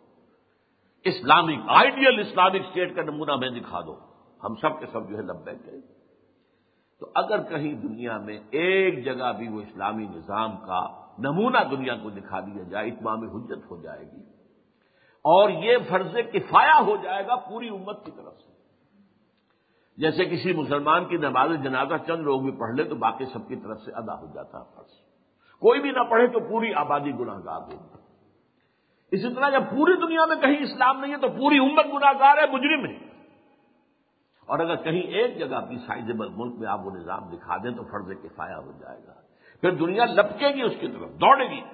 اسلامک آئیڈیل اسلامک اسٹیٹ کا نمونہ میں دکھا دو، ہم سب کے سب جو ہے لبیک کہیں۔ تو اگر کہیں دنیا میں ایک جگہ بھی وہ اسلامی نظام کا نمونہ دنیا کو دکھا دیا جائے، اتمام حجت ہو جائے گی، اور یہ فرض کفایہ ہو جائے گا پوری امت کی طرف سے۔ جیسے کسی مسلمان کی نماز جنازہ چند لوگ بھی پڑھ لے تو باقی سب کی طرف سے ادا ہو جاتا ہے فرض، کوئی بھی نہ پڑھے تو پوری آبادی گناہ گار ہوگی۔ اسی طرح جب پوری دنیا میں کہیں اسلام نہیں ہے تو پوری امت گناہ گار ہے، مجرم ہے، اور اگر کہیں ایک جگہ بھی سائزیبل ملک میں آپ وہ نظام دکھا دیں تو فرض کفایہ ہو جائے گا، پھر دنیا لپکے گی اس کی طرف، دوڑے گی۔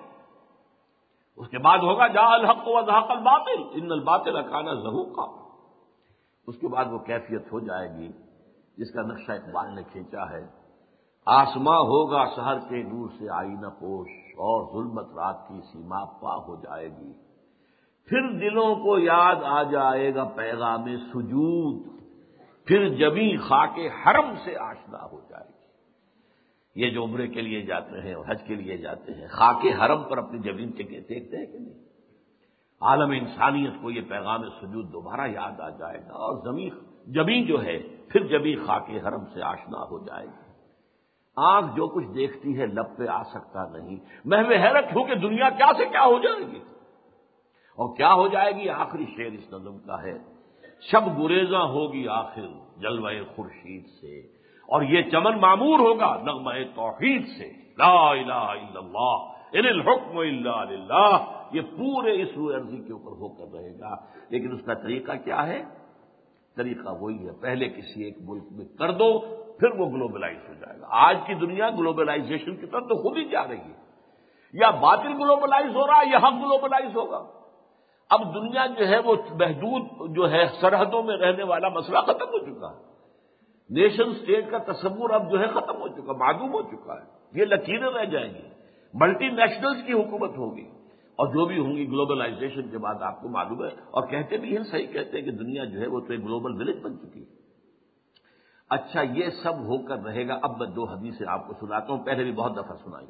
اس کے بعد ہوگا جاء الحق وزهق الباطل ان الباطل کان زهوقا، اس کے بعد وہ کیفیت ہو جائے گی جس کا نقشہ اقبال نے کھینچا ہے، آسماں ہوگا سحر کے نور سے آئینہ پوش، اور ظلمت رات کی سیما پا ہو جائے گی، پھر دلوں کو یاد آ جائے گا پیغام سجود، پھر جبیں خاک حرم سے آشنا ہو جائے گی۔ یہ جو عمرے کے لیے جاتے ہیں اور حج کے لیے جاتے ہیں، خاک حرم پر اپنی جبین کے دیکھتے ہیں کہ نہیں؟ عالم انسانیت کو یہ پیغام سجود دوبارہ یاد آ جائے گا، اور زمین جبین جو ہے پھر جبیں خاک حرم سے آشنا ہو جائے گی۔ آنکھ جو کچھ دیکھتی ہے لب پہ آ سکتا نہیں، محو حیرت ہو کہ دنیا کیا سے کیا ہو جائے گی، اور کیا ہو جائے گی؟ آخری شعر اس نظم کا ہے، شب گریزاں ہوگی آخر جلوہ خورشید سے، اور یہ چمن معمور ہوگا نغمہ توحید سے، لا الہ الا اللہ ان الحکم الا للہ، یہ پورے اس روئے ارضی کے اوپر ہو کر رہے گا۔ لیکن اس کا طریقہ کیا ہے؟ طریقہ وہی ہے، پہلے کسی ایک ملک میں کر دو پھر وہ گلوبلائز ہو جائے گا۔ آج کی دنیا گلوبلائزیشن کی طرف تو خود ہی جا رہی ہے، یا باطل گلوبلائز ہو رہا ہے یا حق گلوبلائز ہوگا۔ اب دنیا جو ہے وہ محدود جو ہے سرحدوں میں رہنے والا مسئلہ ختم ہو چکا ہے، نیشن سٹیٹ کا تصور اب جو ہے ختم ہو چکا، معدوم ہو چکا ہے، یہ لکیریں رہ جائیں گی، ملٹی نیشنلز کی حکومت ہوگی، اور جو بھی ہوں گی گلوبلائزیشن کے بعد آپ کو معلوم ہے، اور کہتے بھی ہیں، صحیح کہتے ہیں کہ دنیا جو ہے وہ تو ایک گلوبل ولیج بن چکی ہے۔ اچھا یہ سب ہو کر رہے گا۔ اب میں دو حدیثیں آپ کو سناتا ہوں، پہلے بھی بہت دفعہ سنائی۔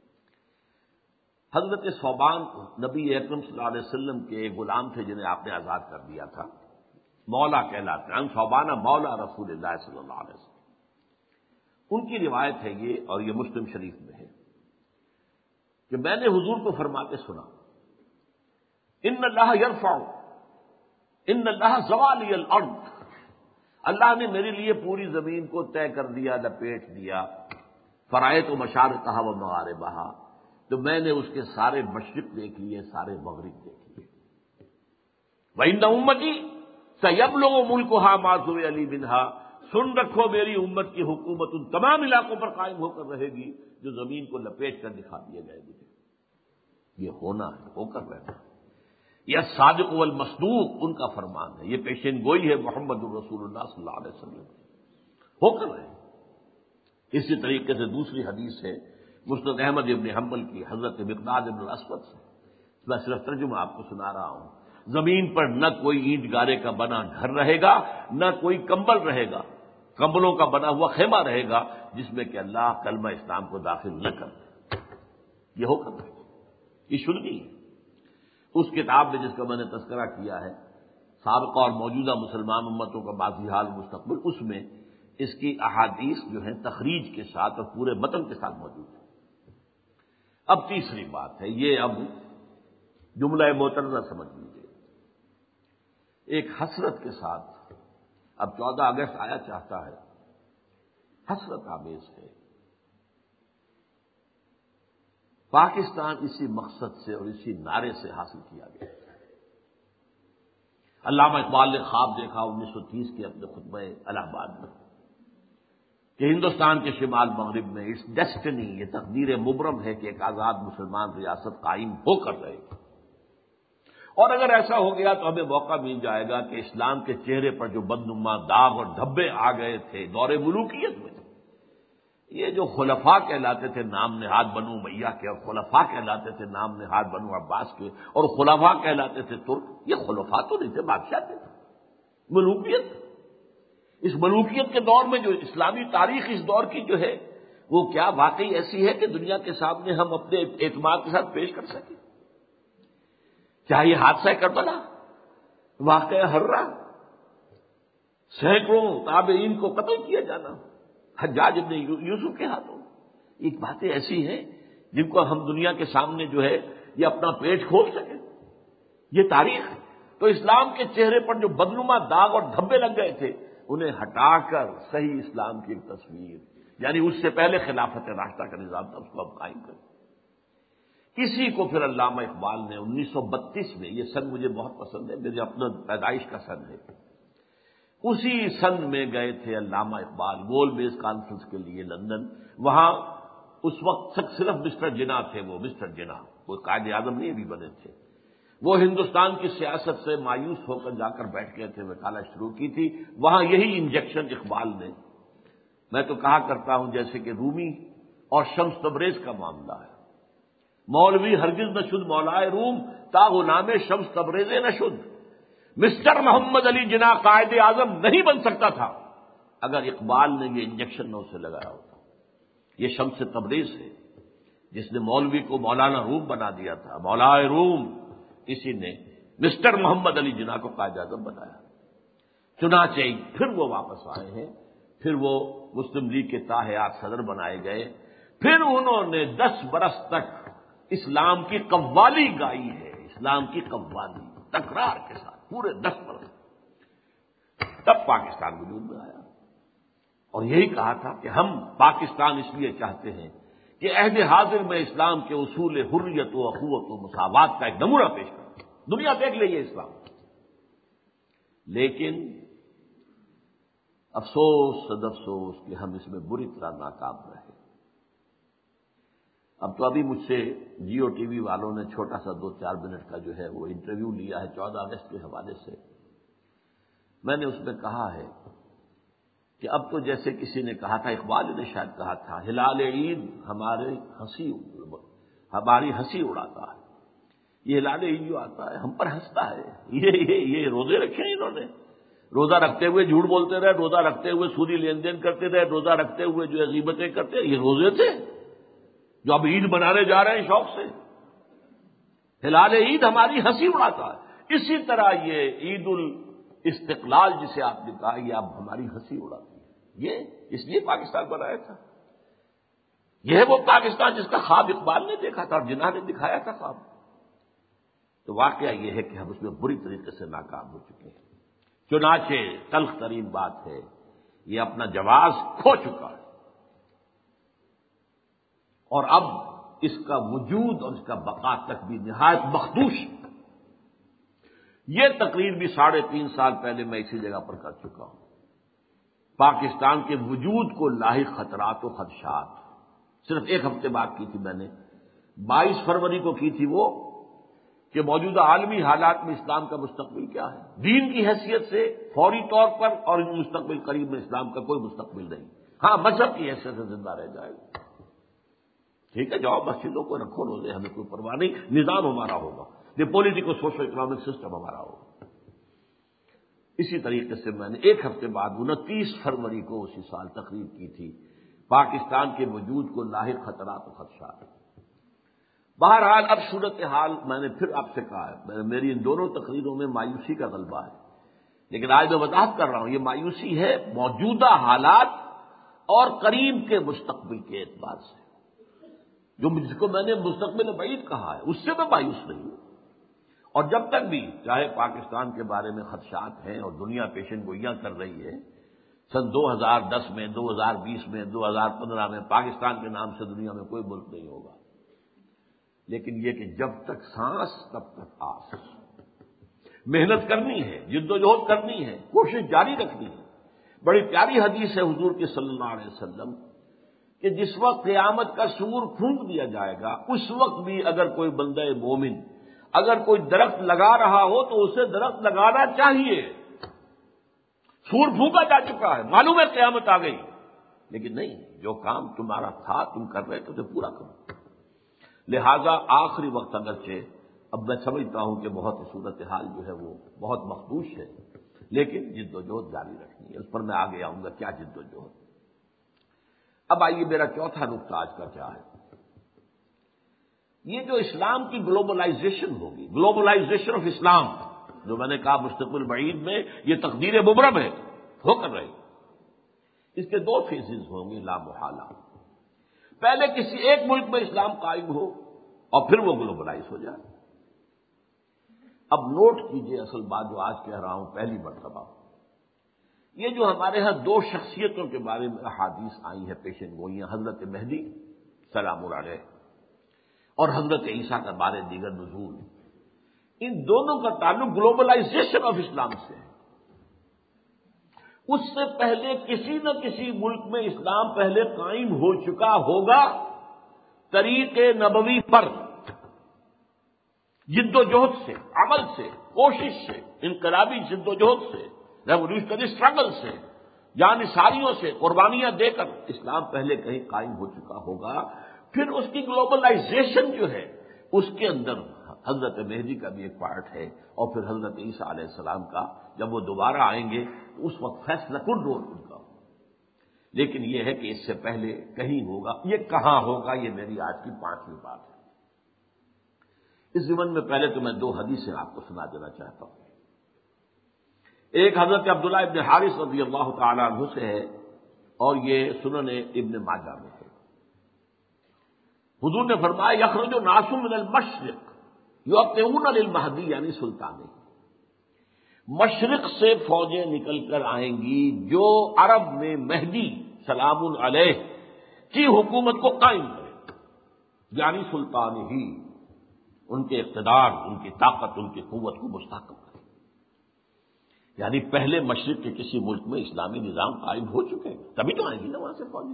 حضرت ثوبان نبی اکرم صلی اللہ علیہ وسلم کے غلام تھے جنہیں آپ نے آزاد کر دیا تھا، مولا کہلاتے ہیں، ثوبان مولا رسول اللہ صلی اللہ علیہ وسلم۔ ان کی روایت ہے یہ، اور یہ مسلم شریف میں ہے، کہ میں نے حضور کو فرماتے سنا، ان اللہ یرفع ان اللہ زوالی الارض، اللہ نے میرے لیے پوری زمین کو طے کر دیا، لپیٹ دیا، فرائض و مشارقہ و مغاربہا، تو میں نے اس کے سارے مشرق دیکھ لیے، سارے مغرب دیکھ لیے۔ وَإِنَّ أُمَّتِي سَيَبْلُغُ مُلْكُهَا مَا ذُرِّيَ لِي مِنْهَا، سن رکھو میری امت کی حکومت ان تمام علاقوں پر قائم ہو کر رہے گی جو زمین کو لپیٹ کر دکھا دیے گئے مجھے۔ یہ ہونا ہے، ہو کر رہنا ہے، یہ صادق والمصدوق ان کا فرمان ہے، یہ پیشین گوئی ہے محمد الرسول اللہ صلی اللہ علیہ وسلم، ہو کر رہے۔ اسی طریقے سے دوسری حدیث ہے مسند احمد ابن حنبل کی، حضرت مقداد ابن الاسود سے، میں صرف ترجمہ آپ کو سنا رہا ہوں، زمین پر نہ کوئی اینٹ گارے کا بنا گھر رہے گا، نہ کوئی کمبل رہے گا، کمبلوں کا بنا ہوا خیمہ رہے گا جس میں کہ اللہ کلمہ اسلام کو داخل نہ کر، یہ ہو کر رہے گا، یہ شرعی ہے۔ اس کتاب میں جس کا میں نے تذکرہ کیا ہے، سابقہ اور موجودہ مسلمان امتوں کا ماضی حال مستقبل، اس میں اس کی احادیث جو ہیں تخریج کے ساتھ اور پورے متن کے ساتھ موجود ہے۔ اب تیسری بات ہے، یہ اب جملہ معترضہ سمجھ لیجیے، ایک حسرت کے ساتھ اب چودہ اگست آیا چاہتا ہے حسرت آمیز ہے۔ پاکستان اسی مقصد سے اور اسی نعرے سے حاصل کیا گیا ہے۔ علامہ اقبال نے خواب دیکھا انیس سو تیس کے اپنے خطبہ الہ آباد میں کہ ہندوستان کے شمال مغرب میں اس ڈیسٹنی، یہ تقدیر مبرم ہے کہ ایک آزاد مسلمان ریاست قائم ہو کر رہے گی، اور اگر ایسا ہو گیا تو ہمیں موقع مل جائے گا کہ اسلام کے چہرے پر جو بدنما داغ اور دھبے آ گئے تھے دور ملوکیت میں، یہ جو خلفاء کہلاتے تھے نام نہاد بنو امیہ کے، اور خلفاء کہلاتے تھے نام نہاد بنو عباس کے، اور خلفاء کہلاتے تھے ترک، یہ خلفاء تو نہیں تھے، بادشاہ تھے، ملوکیت۔ اس ملوکیت کے دور میں جو اسلامی تاریخ اس دور کی جو ہے وہ کیا واقعی ایسی ہے کہ دنیا کے سامنے ہم اپنے اعتماد کے ساتھ پیش کر سکیں؟ چاہے یہ حادثہ کربلا، واقعہ ہررا، سینکڑوں تابعین کو قتل کیا جانا حجاج ابن یوسف کے ہاتھوں، ایک باتیں ایسی ہیں جن کو ہم دنیا کے سامنے جو ہے یہ اپنا پیٹ کھول سکیں، یہ تاریخ ہے۔ تو اسلام کے چہرے پر جو بدنما داغ اور دھبے لگ گئے تھے انہیں ہٹا کر صحیح اسلام کی ایک تصویر، یعنی اس سے پہلے خلافت راشدہ کا نظام تھا، اس کو اب قائم کریں۔ کسی کو پھر علامہ اقبال نے انیس سو بتیس میں، یہ سن مجھے بہت پسند ہے، میرے اپنا پیدائش کا سن ہے، اسی سن میں گئے تھے علامہ اقبال گول بیس کانفرنس کے لیے لندن۔ وہاں اس وقت تک صرف مسٹر جناح تھے، وہ مسٹر جناح وہ قائد اعظم نہیں بھی بنے تھے، وہ ہندوستان کی سیاست سے مایوس ہو کر جا کر بیٹھ گئے تھے، وکالت شروع کی تھی۔ وہاں یہی انجیکشن اقبال نے، میں تو کہا کرتا ہوں جیسے کہ رومی اور شمس تبریز کا معاملہ ہے، مولوی ہرگز نہ شد مولائے روم تا غلام شمس تبریز نہ شد۔ مسٹر محمد علی جناح قائد اعظم نہیں بن سکتا تھا اگر اقبال نے یہ انجیکشن نہ اسے لگایا ہوتا۔ یہ شمس تبریز ہے جس نے مولوی کو مولانا روم بنا دیا تھا، مولائے روم، کسی نے مسٹر محمد علی جناح کو قائد اعظم بنایا۔ چنانچہ پھر وہ واپس آئے ہیں، پھر وہ مسلم لیگ کے تاحیات صدر بنائے گئے، پھر انہوں نے دس برس تک اسلام کی قوالی گائی ہے، اسلام کی قوالی تکرار کے ساتھ پورے دس برس، تب پاکستان وجود میں آیا۔ اور یہی کہا تھا کہ ہم پاکستان اس لیے چاہتے ہیں کہ عہد حاضر میں اسلام کے اصول حریت و اخوت و مساوات کا ایک نمونہ پیش کریں، دنیا دیکھ لے یہ اسلام۔ لیکن افسوس صد افسوس کہ ہم اس میں بری طرح ناکام رہے۔ اب تو ابھی مجھ سے جیو ٹی وی والوں نے چھوٹا سا دو چار منٹ کا جو ہے وہ انٹرویو لیا ہے چودہ اگست کے حوالے سے۔ میں نے اس میں کہا ہے کہ اب تو جیسے کسی نے کہا تھا، اقبال نے شاید کہا تھا، ہلال عید ہمارے ہنسی ہماری ہنسی اڑاتا ہے۔ یہ ہلال عید جو آتا ہے ہم پر ہنستا ہے، یہ یہ یہ روزے رکھے ہیں انہوں نے، روزہ رکھتے ہوئے جھوٹ بولتے رہے، روزہ رکھتے ہوئے سودی لین دین کرتے رہے، روزہ رکھتے ہوئے جو ہے غیبتیں کرتے، یہ روزے تھے جو اب عید منانے جا رہے ہیں شوق سے۔ ہلال عید ہماری ہنسی اڑاتا ہے، اسی طرح یہ عید الاستقلال جسے آپ نے کہا یہ اب ہماری ہنسی اڑاتی ہے۔ یہ اس لیے پاکستان بنایا تھا، یہ ہے وہ پاکستان جس کا خواب اقبال نے دیکھا تھا اور جناح نے دکھایا تھا خواب۔ تو واقعہ یہ ہے کہ ہم اس میں بری طریقے سے ناکام ہو چکے ہیں۔ چنانچہ تلخ ترین بات ہے، یہ اپنا جواز کھو چکا ہے، اور اب اس کا وجود اور اس کا بقا تک بھی نہایت مخدوش ہے۔ یہ تقریر بھی ساڑھے تین سال پہلے میں اسی جگہ پر کر چکا ہوں۔ پاکستان کے وجود کو لاحق خطرات و خدشات، صرف ایک ہفتے بعد کی تھی میں نے، بائیس فروری کو کی تھی وہ، کہ موجودہ عالمی حالات میں اسلام کا مستقبل کیا ہے۔ دین کی حیثیت سے فوری طور پر اور مستقبل قریب میں اسلام کا کوئی مستقبل نہیں، ہاں مذہب کی حیثیت سے زندہ رہ جائے گا۔ ٹھیک ہے، جاؤ مسجدوں کو رکھو روزے، ہمیں کوئی پرواہ نہیں، نظام ہمارا ہوگا، یہ پولیٹیکل سوشل اکنامک سسٹم ہمارا ہوگا۔ اسی طریقے سے میں نے ایک ہفتے بعد انتیس فروری کو اسی سال تقریر کی تھی، پاکستان کے وجود کو لاحق خطرات و خدشات۔ بہرحال اب صورتحال میں نے پھر آپ سے کہا ہے، میری ان دونوں تقریروں میں مایوسی کا غلبہ ہے، لیکن آج میں وضاحت کر رہا ہوں، یہ مایوسی ہے موجودہ حالات اور قریب کے مستقبل کے اعتبار سے، جو جس کو میں نے مستقبل بعید کہا ہے اس سے میں مایوس نہیں ہوں۔ اور جب تک بھی چاہے پاکستان کے بارے میں خدشات ہیں اور دنیا پیشن گوئیاں کر رہی ہے، سن دو ہزار دس میں، دو ہزار بیس میں، دو ہزار پندرہ میں پاکستان کے نام سے دنیا میں کوئی ملک نہیں ہوگا، لیکن یہ کہ جب تک سانس تب تک آس، محنت کرنی ہے، جد و جہد کرنی ہے، کوشش جاری رکھنی ہے۔ بڑی پیاری حدیث ہے حضور کی صلی اللہ علیہ وسلم کہ جس وقت قیامت کا سور پھونک دیا جائے گا، اس وقت بھی اگر کوئی بندہ مومن اگر کوئی درخت لگا رہا ہو تو اسے درخت لگانا چاہیے۔ سور پھونکا جا چکا ہے، معلوم ہے قیامت آ گئی، لیکن نہیں، جو کام تمہارا تھا تم کر رہے تھے اسے پورا کرو۔ لہذا آخری وقت اگرچہ اب میں سمجھتا ہوں کہ بہت صورتحال جو ہے وہ بہت مخدوش ہے، لیکن جد و جہد جاری رکھنی ہے۔ اس پر میں آگے آؤں گا کیا جد و جہد۔ اب آئیے میرا چوتھا نقطہ آج کا کیا ہے۔ یہ جو اسلام کی گلوبلائزیشن ہوگی، گلوبلائزیشن آف اسلام، جو میں نے کہا مستقبل بعید میں یہ تقدیر مبرم ہے، ہو کر رہی، اس کے دو فیزز ہوں گے لا محالہ۔ پہلے کسی ایک ملک میں اسلام قائم ہو اور پھر وہ گلوبلائز ہو جائے۔ اب نوٹ کیجئے اصل بات جو آج کہہ رہا ہوں پہلی مرتبہ، یہ جو ہمارے ہاں دو شخصیتوں کے بارے میں احادیث آئی ہیں پیشن گوئیاں، حضرت مہدی سلام اللہ علیہ اور حضرت عیسیٰ کا بارے دیگر نزول، ان دونوں کا تعلق گلوبلائزیشن آف اسلام سے ہے۔ اس سے پہلے کسی نہ کسی ملک میں اسلام پہلے قائم ہو چکا ہوگا طریق نبوی پر، جد و جہد سے، عمل سے، کوشش سے، انقلابی جد و جہد سے، ریولیوشنری اسٹرگل سے، جان نثاریوں سے، قربانیاں دے کر اسلام پہلے کہیں قائم ہو چکا ہوگا۔ پھر اس کی گلوبلائزیشن جو ہے اس کے اندر حضرت مہدی کا بھی ایک پارٹ ہے، اور پھر حضرت عیسیٰ علیہ السلام کا جب وہ دوبارہ آئیں گے تو اس وقت فیصلہ کن رول ان کا ہو۔ لیکن یہ ہے کہ اس سے پہلے کہیں ہوگا، یہ کہاں ہوگا، یہ میری آج کی پانچویں بات ہے۔ اس ضمن میں پہلے تو میں دو حدیثیں آپ کو سنا دینا چاہتا ہوں۔ ایک حضرت عبداللہ ابن حارث رضی اللہ تعالی عنہ سے ہے اور یہ سنن ابن ماجہ میں ہے۔ حضور نے فرمایا یخرج الناس من المشرق یؤتون للمہدی یعنی سلطانی، مشرق سے فوجیں نکل کر آئیں گی جو عرب میں مہدی سلام علیہ کی حکومت کو قائم کرے، یعنی سلطان ہی، ان کے اقتدار، ان کی طاقت، ان کی قوت کو مستحکم کرے۔ یعنی پہلے مشرق کے کسی ملک میں اسلامی نظام قائم ہو چکے ہیں، تبھی تو آئیں گی نا وہاں سے فوجیں۔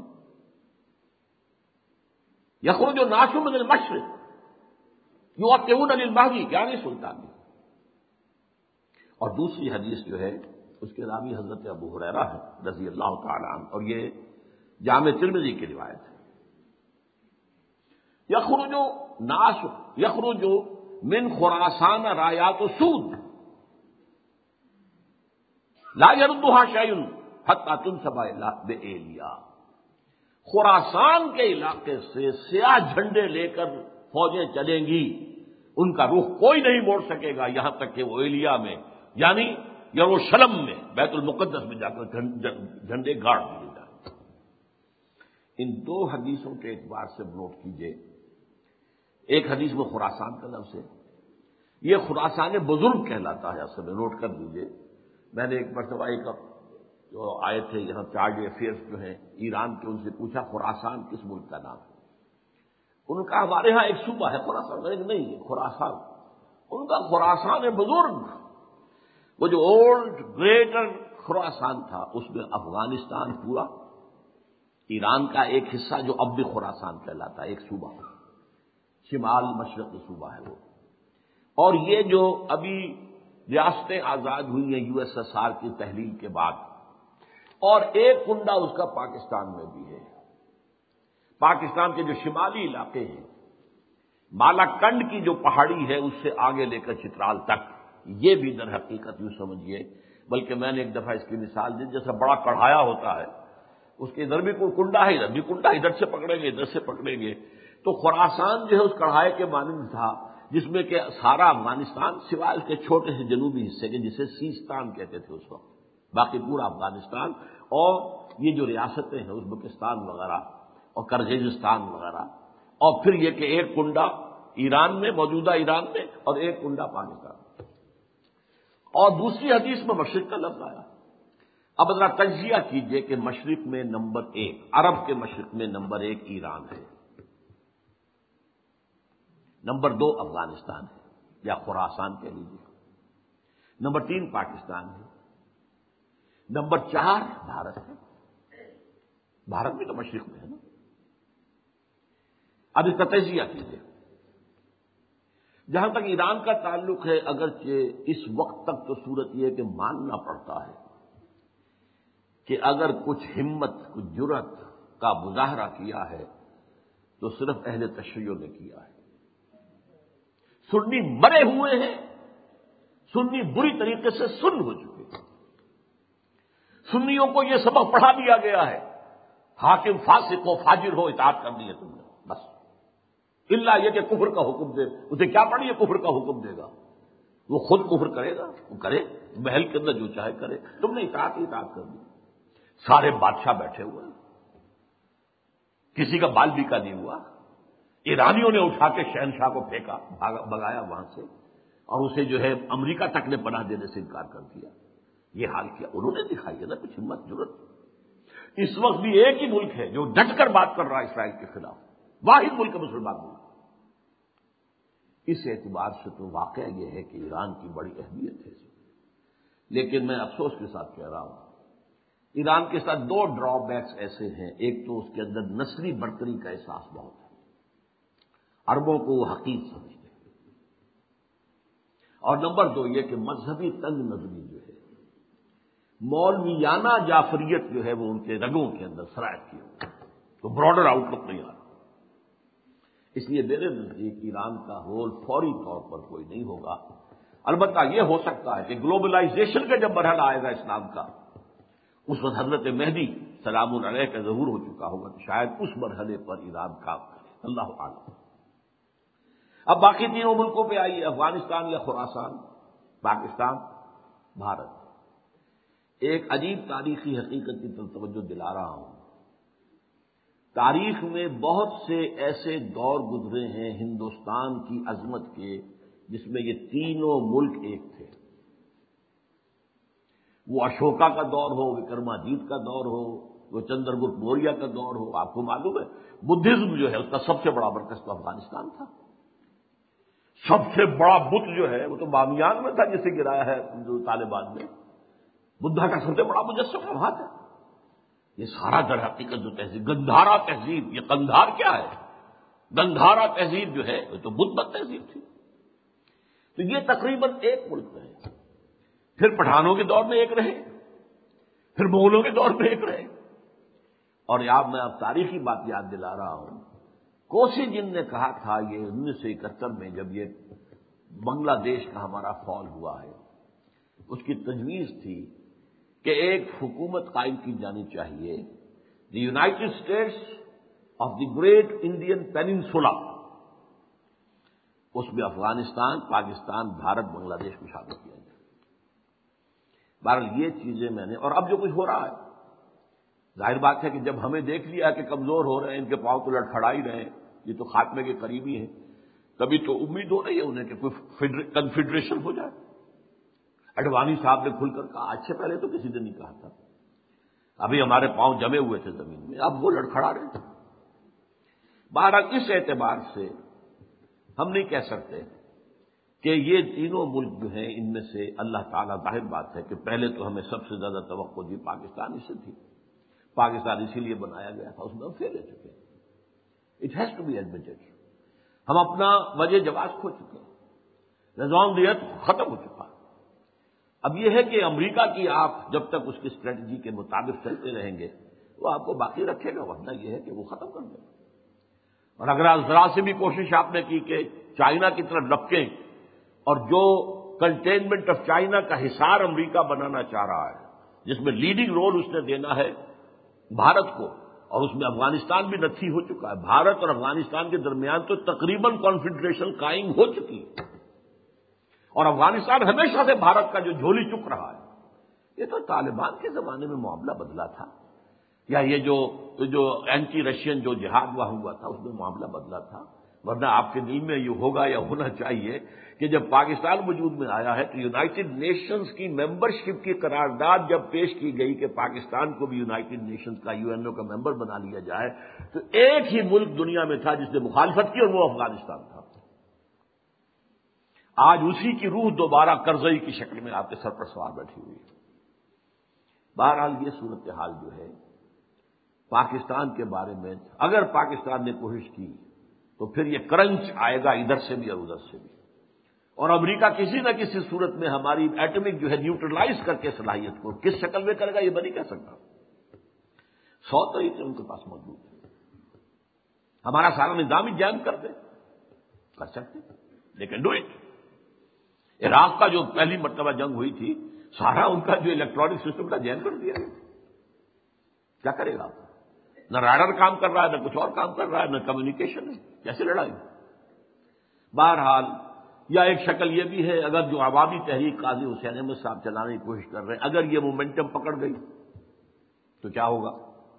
یخرج الناس من المشرق یؤتون للمہدی یعنی سلطانی۔ اور دوسری حدیث جو ہے اس کے راوی حضرت ابو ہریرہ ہے رضی اللہ تعالی عنہ، اور یہ جامع ترمذی کی روایت ہے۔ یخرج ناس یخرج من خراسان رایات سود لا يردها شيء حتى تنصب بإيلیا، خراسان کے علاقے سے سیاہ جھنڈے لے کر فوجیں چلیں گی، ان کا رخ کوئی نہیں موڑ سکے گا یہاں تک کہ وہ ایلیا میں یعنی یروشلم میں بیت المقدس میں جا کر جھنڈے گاڑ دیے جائیں۔ ان دو حدیثوں کے اعتبار سے نوٹ کیجئے، ایک حدیث میں خراسان کا لفظ ہے، یہ خراسان بزرگ کہلاتا ہے، اصل میں نوٹ کر دیجئے۔ میں نے ایک مرتبہ ایک جو آئے تھے یہاں چارج افیئرس جو ہیں ایران کے، ان سے پوچھا خراسان کس ملک کا نام ہے؟ ان کا ہمارے ہاں ایک صوبہ ہے خراسان، نہیں خراسان، ان کا خراسان بزرگ، وہ جو اولڈ گریٹر خراسان تھا اس میں افغانستان پورا، ایران کا ایک حصہ جو اب بھی خراسان کہلاتا ہے، ایک صوبہ، شمال مشرقی صوبہ ہے وہ۔ اور یہ جو ابھی ریاستیں آزاد ہوئی ہیں یو ایس ایس آر کی تحلیل کے بعد، اور ایک کنڈا اس کا پاکستان میں بھی ہے، پاکستان کے جو شمالی علاقے ہیں، مالاکنڈ کی جو پہاڑی ہے اس سے آگے لے کر چترال تک، یہ بھی در حقیقت یوں سمجھیے، بلکہ میں نے ایک دفعہ اس کی مثال دی، جیسا بڑا کڑھایا ہوتا ہے، اس کے ادھر بھی کوئی کنڈا ہے، ادھر بھی کنڈا، ادھر سے پکڑیں گے ادھر سے پکڑیں گے، تو خراسان جو ہے اس کڑھائے کے مانند تھا، جس میں کہ سارا افغانستان سوائے کے چھوٹے سے جنوبی حصے کے جسے سیستان کہتے تھے اس وقت، باقی پورا افغانستان، اور یہ جو ریاستیں ہیں ازبکستان وغیرہ اور کرغیزستان وغیرہ، اور پھر یہ کہ ایک کنڈا ایران میں، موجودہ ایران میں، اور ایک کنڈا پاکستان میں۔ اور دوسری حدیث میں مشرق کا لفظ آیا، اب ذرا تجزیہ کیجئے کہ مشرق میں نمبر ایک، عرب کے مشرق میں نمبر ایک ایران ہے، نمبر دو افغانستان ہے یا خراسان کہہ لیجیے، نمبر تین پاکستان ہے، نمبر چار بھارت ہے۔ بھارت بھی تو مشرق میں ہے نا۔ اب اس کا تجزیہ کیجیے۔ جہاں تک ایران کا تعلق ہے، اگرچہ اس وقت تک تو صورت یہ ہے کہ ماننا پڑتا ہے کہ اگر کچھ ہمت، کچھ جرأت کا مظاہرہ کیا ہے تو صرف اہل تشیع نے کیا ہے۔ سنی مرے ہوئے ہیں، سنی بری طریقے سے سن ہو چکے ہیں۔ سنیوں کو یہ سبق پڑھا دیا گیا ہے، حاکم فاسق ہو، فاجر ہو، اطاعت کرنی ہے تم نے بس، الا یہ کہ کفر کا حکم دے، اسے کیا پڑھی ہے کفر کا حکم دے گا، وہ خود کفر کرے گا، وہ کرے، محل کے اندر جو چاہے کرے، تم نے اطاعت ہی اطاعت کر دی۔ سارے بادشاہ بیٹھے ہوئے ہیں، کسی کا بال بیکا نہیں ہوا، ایرانیوں نے اٹھا کے شہنشاہ کو پھینکا، بگایا وہاں سے، اور اسے جو ہے امریکہ تک نے پناہ دینے سے انکار کر دیا۔ یہ حال کیا انہوں نے دکھائی ہے نا کچھ ہمت جرأت۔ اس وقت بھی ایک ہی ملک ہے جو ڈٹ کر بات کر رہا ہے اسرائیل کے خلاف، واحد ملک ہے مسلمان ملک۔ اس اعتبار سے تو واقعہ یہ ہے کہ ایران کی بڑی اہمیت ہے، لیکن میں افسوس کے ساتھ کہہ رہا ہوں ایران کے ساتھ دو ڈرا بیکس ایسے ہیں۔ ایک تو اس کے اندر نسلی برتری کا احساس بہت ہے، عربوں کو وہ حقیر سمجھتے ہیں، اور نمبر دو یہ کہ مذہبی تنگ نظری جو ہے، مولویانہ جعفریت جو ہے وہ ان کے رگوں کے اندر سرایت کی ہوئی، تو براڈر آؤٹ لک نہیں آ رہا۔ اس لیے میرے نزدیک ایران کا رول فوری طور پر کوئی نہیں ہوگا۔ البتہ یہ ہو سکتا ہے کہ گلوبلائزیشن کا جب مرحلہ آئے گا اسلام کا، اس وقت حضرت مہدی سلام علیہ کا ظہور ہو چکا ہوگا، تو شاید اس مرحلے پر ایران کام کرے، اللہ اعلم۔ اب باقی تینوں ملکوں پہ آئیے، افغانستان یا خراسان، پاکستان، بھارت۔ ایک عجیب تاریخی حقیقت کی طرف توجہ دلا رہا ہوں۔ تاریخ میں بہت سے ایسے دور گزرے ہیں ہندوستان کی عظمت کے جس میں یہ تینوں ملک ایک تھے۔ وہ اشوکا کا دور ہو، وکرماجیت کا دور ہو، وہ چندر گپت موریہ کا دور ہو۔ آپ کو معلوم ہے بدھزم جو ہے اس کا سب سے بڑا مرکز تو افغانستان تھا۔ سب سے بڑا بت جو ہے وہ تو بامیان میں تھا جسے گرایا ہے طالبان نے۔ بدھا کا سب سے بڑا مجسمہ وہاں تھا۔ یہ سارا در حقیقت جو تہذیب، گندھارا تہذیب، یہ قندھار کیا ہے؟ گندھارا تہذیب جو ہے وہ تو بدھ مت تہذیب تھی۔ تو یہ تقریباً ایک ملک ہے۔ پھر پٹھانوں کے دور میں ایک رہے، پھر مغلوں کے دور میں ایک رہے، اور یاد میں اب تاریخی بات یاد دلا رہا ہوں، کوسی جن نے کہا تھا یہ انیس سو اکہتر میں جب یہ بنگلہ دیش کا ہمارا فال ہوا ہے، اس کی تجویز تھی کہ ایک حکومت قائم کی جانی چاہیے، the United States of the great Indian peninsula, اس میں افغانستان، پاکستان، بھارت، بنگلہ دیش کو شامل کیا جائے۔ بہرحال یہ چیزیں میں نے، اور اب جو کچھ ہو رہا ہے ظاہر بات ہے کہ جب ہمیں دیکھ لیا کہ کمزور ہو رہے ہیں، ان کے پاؤں تو لڑکھڑا ہی رہے ہیں، یہ تو خاتمے کے قریبی ہیں، کبھی تو امید ہو رہی ہے انہیں کہ کوئی کنفیڈریشن ہو جائے۔ اڈوانی صاحب نے کھل کر کہا، آج سے پہلے تو کسی نے نہیں کہا تھا، ابھی ہمارے پاؤں جمے ہوئے تھے زمین میں، اب وہ لڑکھڑا رہے تھے۔ بہرحال اس اعتبار سے ہم نہیں کہہ سکتے کہ یہ تینوں ملک جو ہیں ان میں سے اللہ تعالیٰ، ظاہر بات ہے کہ پہلے تو ہمیں سب سے زیادہ توقع دی پاکستان ہی سے تھی، پاکستان اسی لیے بنایا گیا تھا، اس میں ہم فیل ہو چکے ہیں، it has to be admitted. ہم اپنا وجہ جواز کھو چکے ہیں، نظام دیت ختم ہو چکا۔ اب یہ ہے کہ امریکہ کی آپ جب تک اس کی اسٹریٹجی کے مطابق چلتے رہیں گے وہ آپ کو باقی رکھے گا، ورنہ یہ ہے کہ وہ ختم کر دے گا۔ اور اگر ذرا سے بھی کوشش آپ نے کی کہ چائنا کی طرف لپکیں، اور جو کنٹینمنٹ آف چائنا کا حصار امریکہ بنانا چاہ رہا ہے، جس میں لیڈنگ رول اس نے دینا ہے بھارت کو، اور اس میں افغانستان بھی نتھی ہو چکا ہے، بھارت اور افغانستان کے درمیان تو تقریباً کانفیڈریشن قائم ہو چکی ہے، اور افغانستان ہمیشہ سے بھارت کا جو جھولی چک رہا ہے۔ یہ تو طالبان کے زمانے میں معاملہ بدلا تھا، یا یہ جو جو اینٹی رشین جو جہاد وہاں ہوا تھا اس میں معاملہ بدلا تھا، ورنہ آپ کے دل میں یہ ہوگا یا ہونا چاہیے کہ جب پاکستان وجود میں آیا ہے تو یونائٹڈ نیشنز کی ممبرشپ کی قرارداد جب پیش کی گئی کہ پاکستان کو بھی یونائٹڈ نیشنز کا یو این او کا ممبر بنا لیا جائے تو ایک ہی ملک دنیا میں تھا جس نے مخالفت کی اور وہ افغانستان تھا۔ آج اسی کی روح دوبارہ کرزئی کی شکل میں آپ کے سر پر سوار بیٹھی ہوئی ہے۔ بہرحال یہ صورتحال جو ہے پاکستان کے بارے میں اگر پاکستان نے کوشش کی تو پھر یہ کرنچ آئے گا ادھر سے بھی اور ادھر سے بھی، اور امریکہ کسی نہ کسی صورت میں ہماری ایٹمک جو ہے نیوٹرلائز کر کے صلاحیت کو کس شکل میں کرے گا یہ میں نہیں کہہ سکتا۔ سو طریقے ان کے پاس موجود ہے، ہمارا سارا نظام ہی جام کر دے، کر سکتے لیکن ڈو اٹ۔ عراق کا جو پہلی مرتبہ جنگ ہوئی تھی سارا ان کا جو الیکٹرانک سسٹم کا جین کر دیا گیا، کیا کرے گا؟ نہ رادار کام کر رہا ہے، نہ کچھ اور کام کر رہا ہے، نہ کمیونیکیشن ہے، کیسے لڑائی؟ بہرحال یا ایک شکل یہ بھی ہے اگر جو عوامی تحریک قاضی حسین احمد صاحب چلانے کی کوشش کر رہے ہیں اگر یہ مومنٹم پکڑ گئی تو کیا ہوگا؟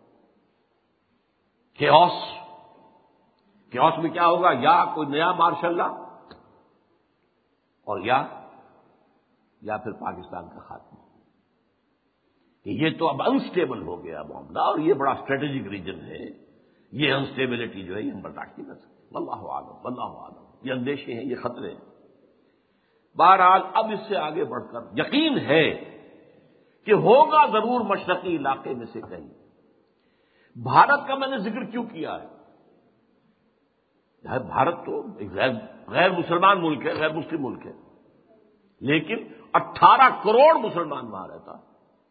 کیوس کیوس میں کیا ہوگا؟ یا کوئی نیا مارشل لا اور یا یا پھر پاکستان کا خاتمہ، کہ یہ تو اب انسٹیبل ہو گیا معاملہ اور یہ بڑا اسٹریٹجک ریجن ہے، یہ انسٹیبلٹی جو ہے یہ ہم برداشت نہیں کر سکتے۔ واللہ عالم واللہ عالم، یہ اندیشے ہیں، یہ خطرے ہیں۔ بہرحال اب اس سے آگے بڑھ کر یقین ہے کہ ہوگا ضرور مشرقی علاقے میں سے کہیں۔ بھارت کا میں نے ذکر کیوں کیا ہے؟ بھارت تو ایک غیر غیر مسلمان ملک ہے، غیر مسلم ملک ہے، لیکن اٹھارہ کروڑ مسلمان وہاں رہتا ہے۔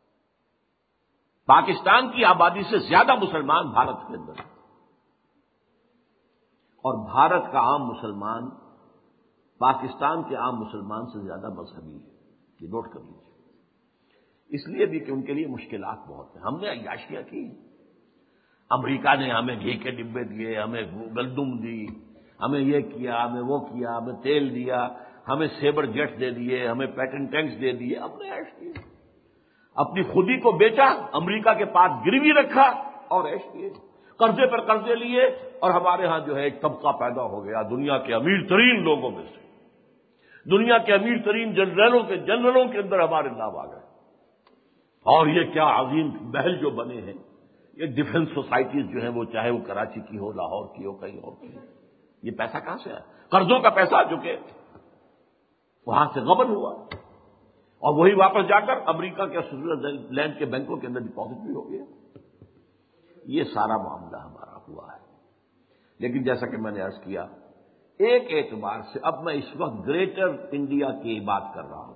پاکستان کی آبادی سے زیادہ مسلمان بھارت کے اندر ہیں، اور بھارت کا عام مسلمان پاکستان کے عام مسلمان سے زیادہ مذہبی ہے، یہ نوٹ کر لیجیے۔ اس لیے بھی کہ ان کے لیے مشکلات بہت ہیں۔ ہم نے عیاشیاں کی، امریکہ نے ہمیں گھی کے ڈبے دیے، ہمیں گندم دی، ہمیں یہ کیا، ہمیں وہ کیا، ہمیں تیل دیا، ہمیں سیبر جیٹ دے دیے، ہمیں پیٹن ٹینکس دے دیے، ہم نے عیش کی، اپنی خودی کو بیچا، امریکہ کے پاس گروی رکھا اور عیش کیے، قرضے پر قرضے لیے، اور ہمارے ہاں جو ہے ایک طبقہ پیدا ہو گیا دنیا کے امیر ترین لوگوں میں سے، دنیا کے امیر ترین جنرلوں کے جنرلوں کے اندر ہمارے نام آ گئے، اور یہ کیا عظیم محل جو بنے ہیں، یہ ڈیفنس سوسائٹیز جو ہیں وہ چاہے وہ کراچی کی ہو، لاہور کی ہو، کہیں اور کی ہو، یہ پیسہ کہاں سے آیا؟ قرضوں کا پیسہ جو کہ وہاں سے غبن ہوا، اور وہی واپس جا کر امریکہ کے سوئٹزرلینڈ کے بینکوں کے اندر ڈپازٹ بھی ہو گیا۔ یہ سارا معاملہ ہمارا ہوا ہے، لیکن جیسا کہ میں نے عرض کیا ایک اعتبار سے اب میں اس وقت گریٹر انڈیا کی بات کر رہا ہوں،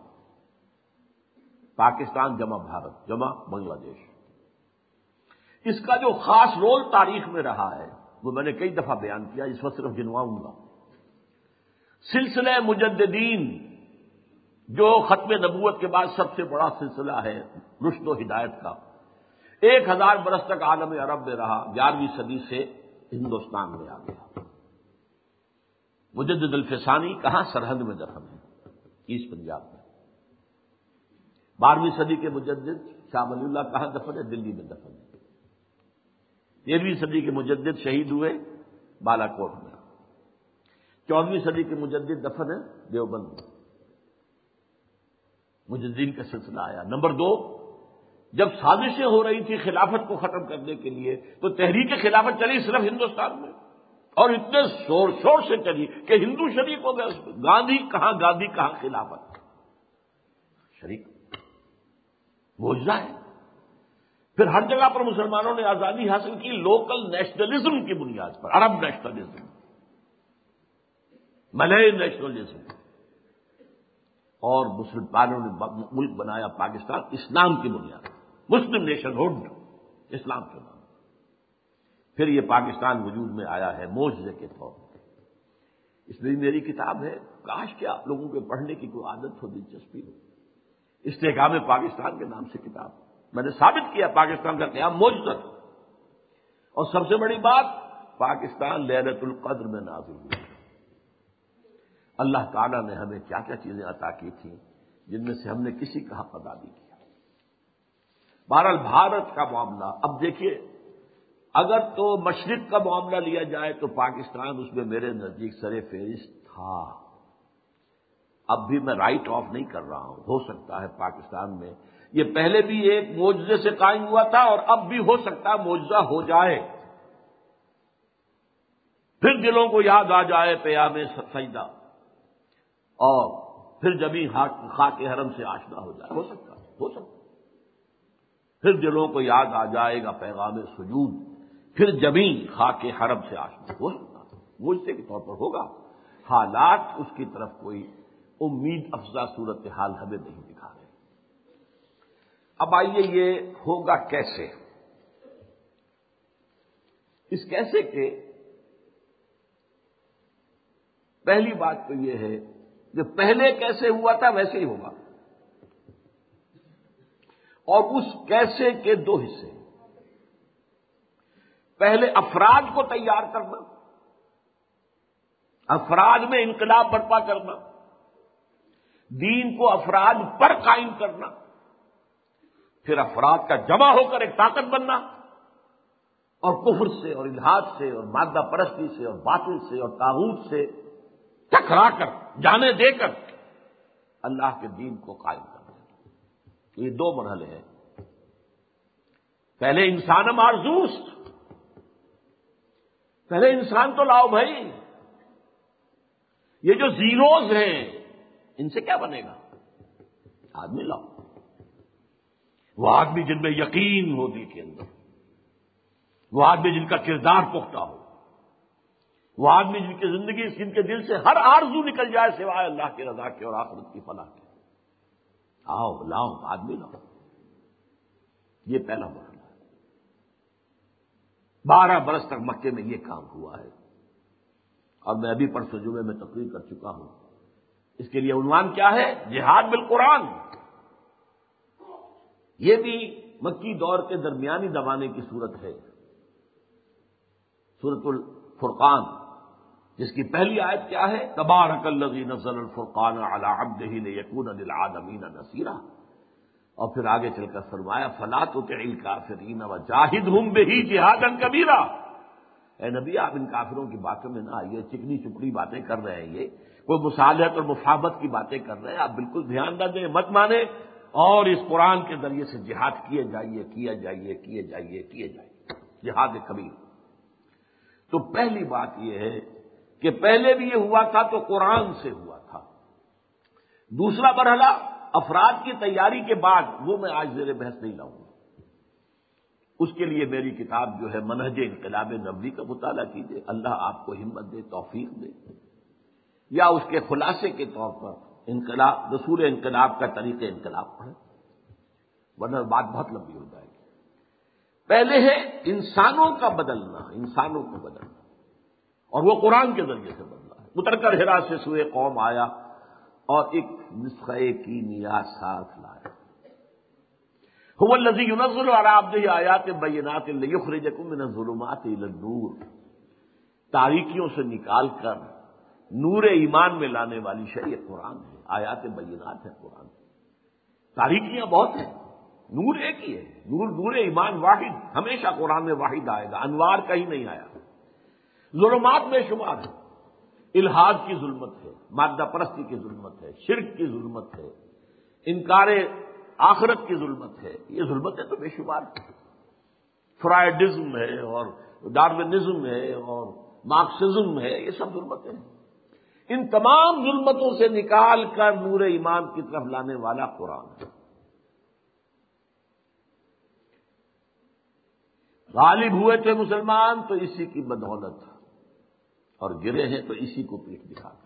پاکستان جمع بھارت جمع بنگلہ دیش، اس کا جو خاص رول تاریخ میں رہا ہے وہ میں نے کئی دفعہ بیان کیا، اس وقت صرف گنواؤں گا۔ سلسلہ مجددین جو ختم نبوت کے بعد سب سے بڑا سلسلہ ہے رشد و ہدایت کا، ایک ہزار برس تک عالم عرب میں رہا، گیارہویں صدی سے ہندوستان میں آ گیا۔ مجدد الفسانی کہاں؟ سرہند میں دفن ہے، ایسٹ پنجاب میں۔ بارہویں صدی کے مجدد شاہ ولی اللہ کہاں دفن ہے؟ دلی میں دفن ہے۔ تیرہویں صدی کے مجدد شہید ہوئے بالا کوٹ میں۔ چودہویں صدی کے مجدد دفن ہے دیوبند میں۔ مجددین کا سلسلہ آیا۔ نمبر دو، جب سازشیں ہو رہی تھی خلافت کو ختم کرنے کے لیے تو تحریک خلافت چلی صرف ہندوستان میں، اور اتنے شور شور سے چلی کہ ہندو شریک ہو گئے اس میں۔ گاندھی کہاں گاندھی کہاں خلافت شریک، معجزہ ہے۔ پھر ہر جگہ پر مسلمانوں نے آزادی حاصل کی لوکل نیشنلزم کی بنیاد پر، عرب نیشنلزم، ملے نیشنلزم، اور مسلمانوں نے ملک بنایا پاکستان اسلام کی بنیاد پر، مسلم نیشن ہوڈ، اسلام کے نام۔ پھر یہ پاکستان وجود میں آیا ہے معجزے کے طور پر۔ اس میں میری کتاب ہے، کاش کہ آپ لوگوں کے پڑھنے کی کوئی عادت ہو، دلچسپی ہو، استحکام پاکستان کے نام سے کتاب میں نے ثابت کیا پاکستان کا قیام معجزہ، اور سب سے بڑی بات پاکستان لیلۃ القدر میں نازل ہوئی۔ اللہ تعالیٰ نے ہمیں کیا کیا چیزیں عطا کی تھیں جن میں سے ہم نے کسی کا حق ادا نہیں کیا۔ بہرحال بھارت کا معاملہ اب دیکھیے، اگر تو مشرق کا معاملہ لیا جائے تو پاکستان اس میں میرے نزدیک سر فہرست تھا. اب بھی میں رائٹ آف نہیں کر رہا ہوں، ہو سکتا ہے پاکستان میں یہ پہلے بھی ایک معجزے سے قائم ہوا تھا اور اب بھی ہو سکتا ہے معجزہ ہو جائے. پھر دلوں کو یاد آ جائے پیام سجدہ اور پھر جبھی خاک حرم سے آشنا ہو جائے، ہو سکتا ہے ہو سکتا ہے. پھر دلوں کو یاد آ جائے گا پیغام سجود، پھر جبھی خاک حرم سے آشنا ہو سکتا ہے. معجزے کے طور پر ہوگا. حالات اس کی طرف کوئی امید افزا صورتحال ہمیں نہیں دکھا رہے. اب آئیے یہ ہوگا کیسے. اس کیسے کے پہلی بات تو یہ ہے کہ پہلے کیسے ہوا تھا ویسے ہی ہوگا، اور اس کیسے کے دو حصے. پہلے افراد کو تیار کرنا، افراد میں انقلاب برپا کرنا، دین کو افراد پر قائم کرنا، پھر افراد کا جمع ہو کر ایک طاقت بننا، اور کفر سے اور الحاد سے اور مادہ پرستی سے اور باطل سے اور طاغوت سے ٹکرا کر جانے دے کر اللہ کے دین کو قائم کرنا. یہ دو مرحلے ہیں. پہلے انسان مارزوست، پہلے انسان تو لاؤ بھائی. یہ جو زیروز ہیں ان سے کیا بنے گا؟ آدمی لاؤ. وہ آدمی جن میں یقین ہو دل کے اندر، وہ آدمی جن کا کردار پختہ ہو، وہ آدمی جن کی زندگی جن کے دل سے ہر آرزو نکل جائے سوائے اللہ کی رضا کے اور آخرت کی فلاح کے. آؤ لاؤ آدمی لاؤ. یہ پہلا مرحلہ ہے. بارہ برس تک مکے میں یہ کام ہوا ہے، اور میں ابھی پرسوں جمعے میں تقریر کر چکا ہوں. اس کے لیے عنوان کیا ہے؟ جہاد بالقرآن. یہ بھی مکی دور کے درمیانی زمانے کی صورت ہے. سورۃ الفرقان، جس کی پہلی آیت کیا ہے؟ تبارک الذی نزل الفرقان علی عبدہ لیکون للعالمین نذیرا. اور پھر آگے چل کر فرمایا فلا تطع الکافرین وجاہدہم بہ جہادا کبیرا. اے نبی آپ ان کافروں کی باتوں میں نہ آئیے. چکنی چپڑی باتیں کر رہے ہیں، یہ کوئی مصالحت اور مفاہمت کی باتیں کر رہے ہیں. آپ بالکل دھیان نہ دیں، مت مانیں، اور اس قرآن کے ذریعے سے جہاد کیے جائیے کیے جائیے کیے جائیے کیے جائیے جہاد کبیر. تو پہلی بات یہ ہے کہ پہلے بھی یہ ہوا تھا تو قرآن سے ہوا تھا. دوسرا مرحلہ افراد کی تیاری کے بعد، وہ میں آج زیر بحث نہیں لاؤں گا. اس کے لیے میری کتاب جو ہے منہج انقلاب نبوی کا مطالعہ کیجیے. اللہ آپ کو ہمت دے، توفیق دے. یا اس کے خلاصے کے طور پر انقلاب رسول انقلاب کا طریقہ انقلاب پڑھیں، ورنہ بات بہت لمبی ہو جائے گی. پہلے ہے انسانوں کا بدلنا، انسانوں کو بدلنا، اور وہ قرآن کے ذریعے سے بدلا ہے. اتر کر ہرا سے سوئے قوم آیا اور ایک نسخے کی نیا ساتھ لایا. هو الذی ینزل علی عبدہ آیات بینات لیخرجکم من الظلمات الی النور. تاریکیوں سے نکال کر نور ایمان میں لانے والی شے قرآن ہے. آیات بینات ہے قرآن. تاریکیاں بہت ہیں، نور ایک ہی ہے. نور نور ایمان واحد، ہمیشہ قرآن میں واحد آئے گا، انوار کہیں نہیں آیا. ظلمات میں شمار ہے. الحاد کی ظلمت ہے، مادہ پرستی کی ظلمت ہے، شرک کی ظلمت ہے، انکار آخرت کی ظلمت ہے. یہ ظلمتیں تو بے شمار ہیں. فرائڈزم ہے اور ڈارونزم ہے اور مارکسزم ہے، یہ سب ظلمتیں ہیں. ان تمام ظلمتوں سے نکال کر نور ایمان کی طرف لانے والا قرآن ہے. غالب ہوئے تھے مسلمان تو اسی کی بدولت، اور گرے ہیں تو اسی کو پیٹ دکھا کر.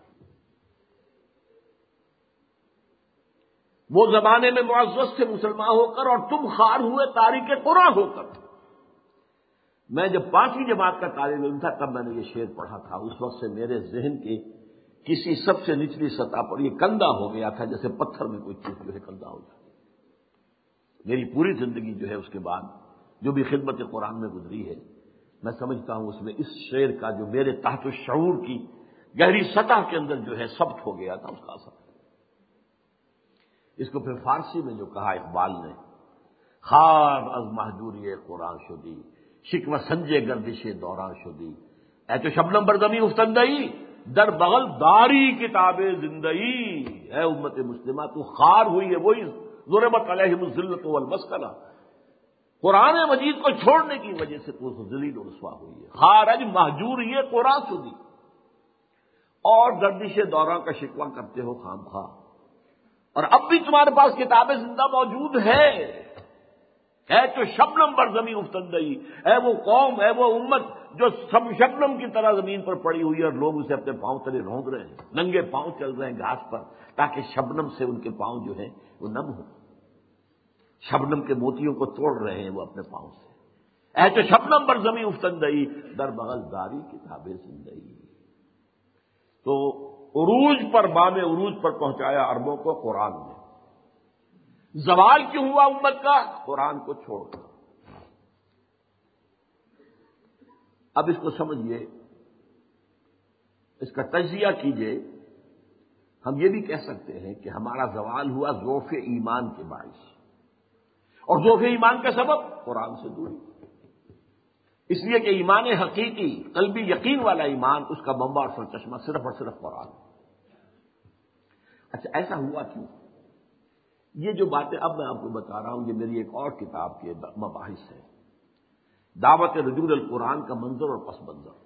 وہ زمانے میں معزز تھے مسلمان ہو کر، اور تم خوار ہوئے تاریک قرآن ہو کر. میں جب پانچویں جماعت کا طالب علم تھا تب میں نے یہ شعر پڑھا تھا. اس وقت سے میرے ذہن کی کسی سب سے نچلی سطح پر یہ کندہ ہو گیا تھا، جیسے پتھر میں کوئی چیز جو ہے کندہ ہو جاتی. میری پوری زندگی جو ہے اس کے بعد جو بھی خدمت قرآن میں گزری ہے، میں سمجھتا ہوں اس میں اس شعر کا جو میرے تحت الشعور کی گہری سطح کے اندر جو ہے ثبت ہو گیا تھا، اس کا اثر. اس کو پھر فارسی میں جو کہا اقبال نے، خار از محجوری قرآن شدی شکوہ سنجے گردش دوران شدی، اے تو شبنم بر زمین افتندئی در بغل داری کتاب زندئی، اے امت مسلمہ تو خار ہوئی ہے وہی ضربت علیہم الذلۃ والمسکنہ، قرآن مجید کو چھوڑنے کی وجہ سے تو ذلیل و رسوا ہوئی ہے، خارج مہجور یہ قرآن شدی، اور گردش دوران کا شکوہ کرتے ہو خام خواہ، اور اب بھی تمہارے پاس کتاب زندہ موجود ہے، ہے تو شبنم بر زمین افتندئی، اے وہ قوم، اے وہ امت جو سب شبنم کی طرح زمین پر پڑی ہوئی ہے اور لوگ اسے اپنے پاؤں تلے روند رہے ہیں، ننگے پاؤں چل رہے ہیں گھاس پر تاکہ شبنم سے ان کے پاؤں جو ہیں وہ نم ہو، شبنم کے موتیوں کو توڑ رہے ہیں وہ اپنے پاؤں سے، اے تو شبنم بر زمین افتندئی در بغل داری کتاب زندئی۔ تو عروج پر بام عروج پر پہنچایا عربوں کو قرآن نے، زوال کیوں ہوا امت کا؟ قرآن کو چھوڑ کر۔ اب اس کو سمجھیے، اس کا تجزیہ کیجئے، ہم یہ بھی کہہ سکتے ہیں کہ ہمارا زوال ہوا ضعف ایمان کے باعث، اور ضعف ایمان کا سبب قرآن سے دوری، اس لیے کہ ایمان حقیقی قلبی یقین والا ایمان، اس کا منبع اور سرچشمہ صرف اور صرف قرآن۔ اچھا ایسا ہوا کیوں؟ یہ جو باتیں اب میں آپ کو بتا رہا ہوں یہ میری ایک اور کتاب کے مباحث ہیں، دعوت رجوع القرآن کا منظر اور پس منظر۔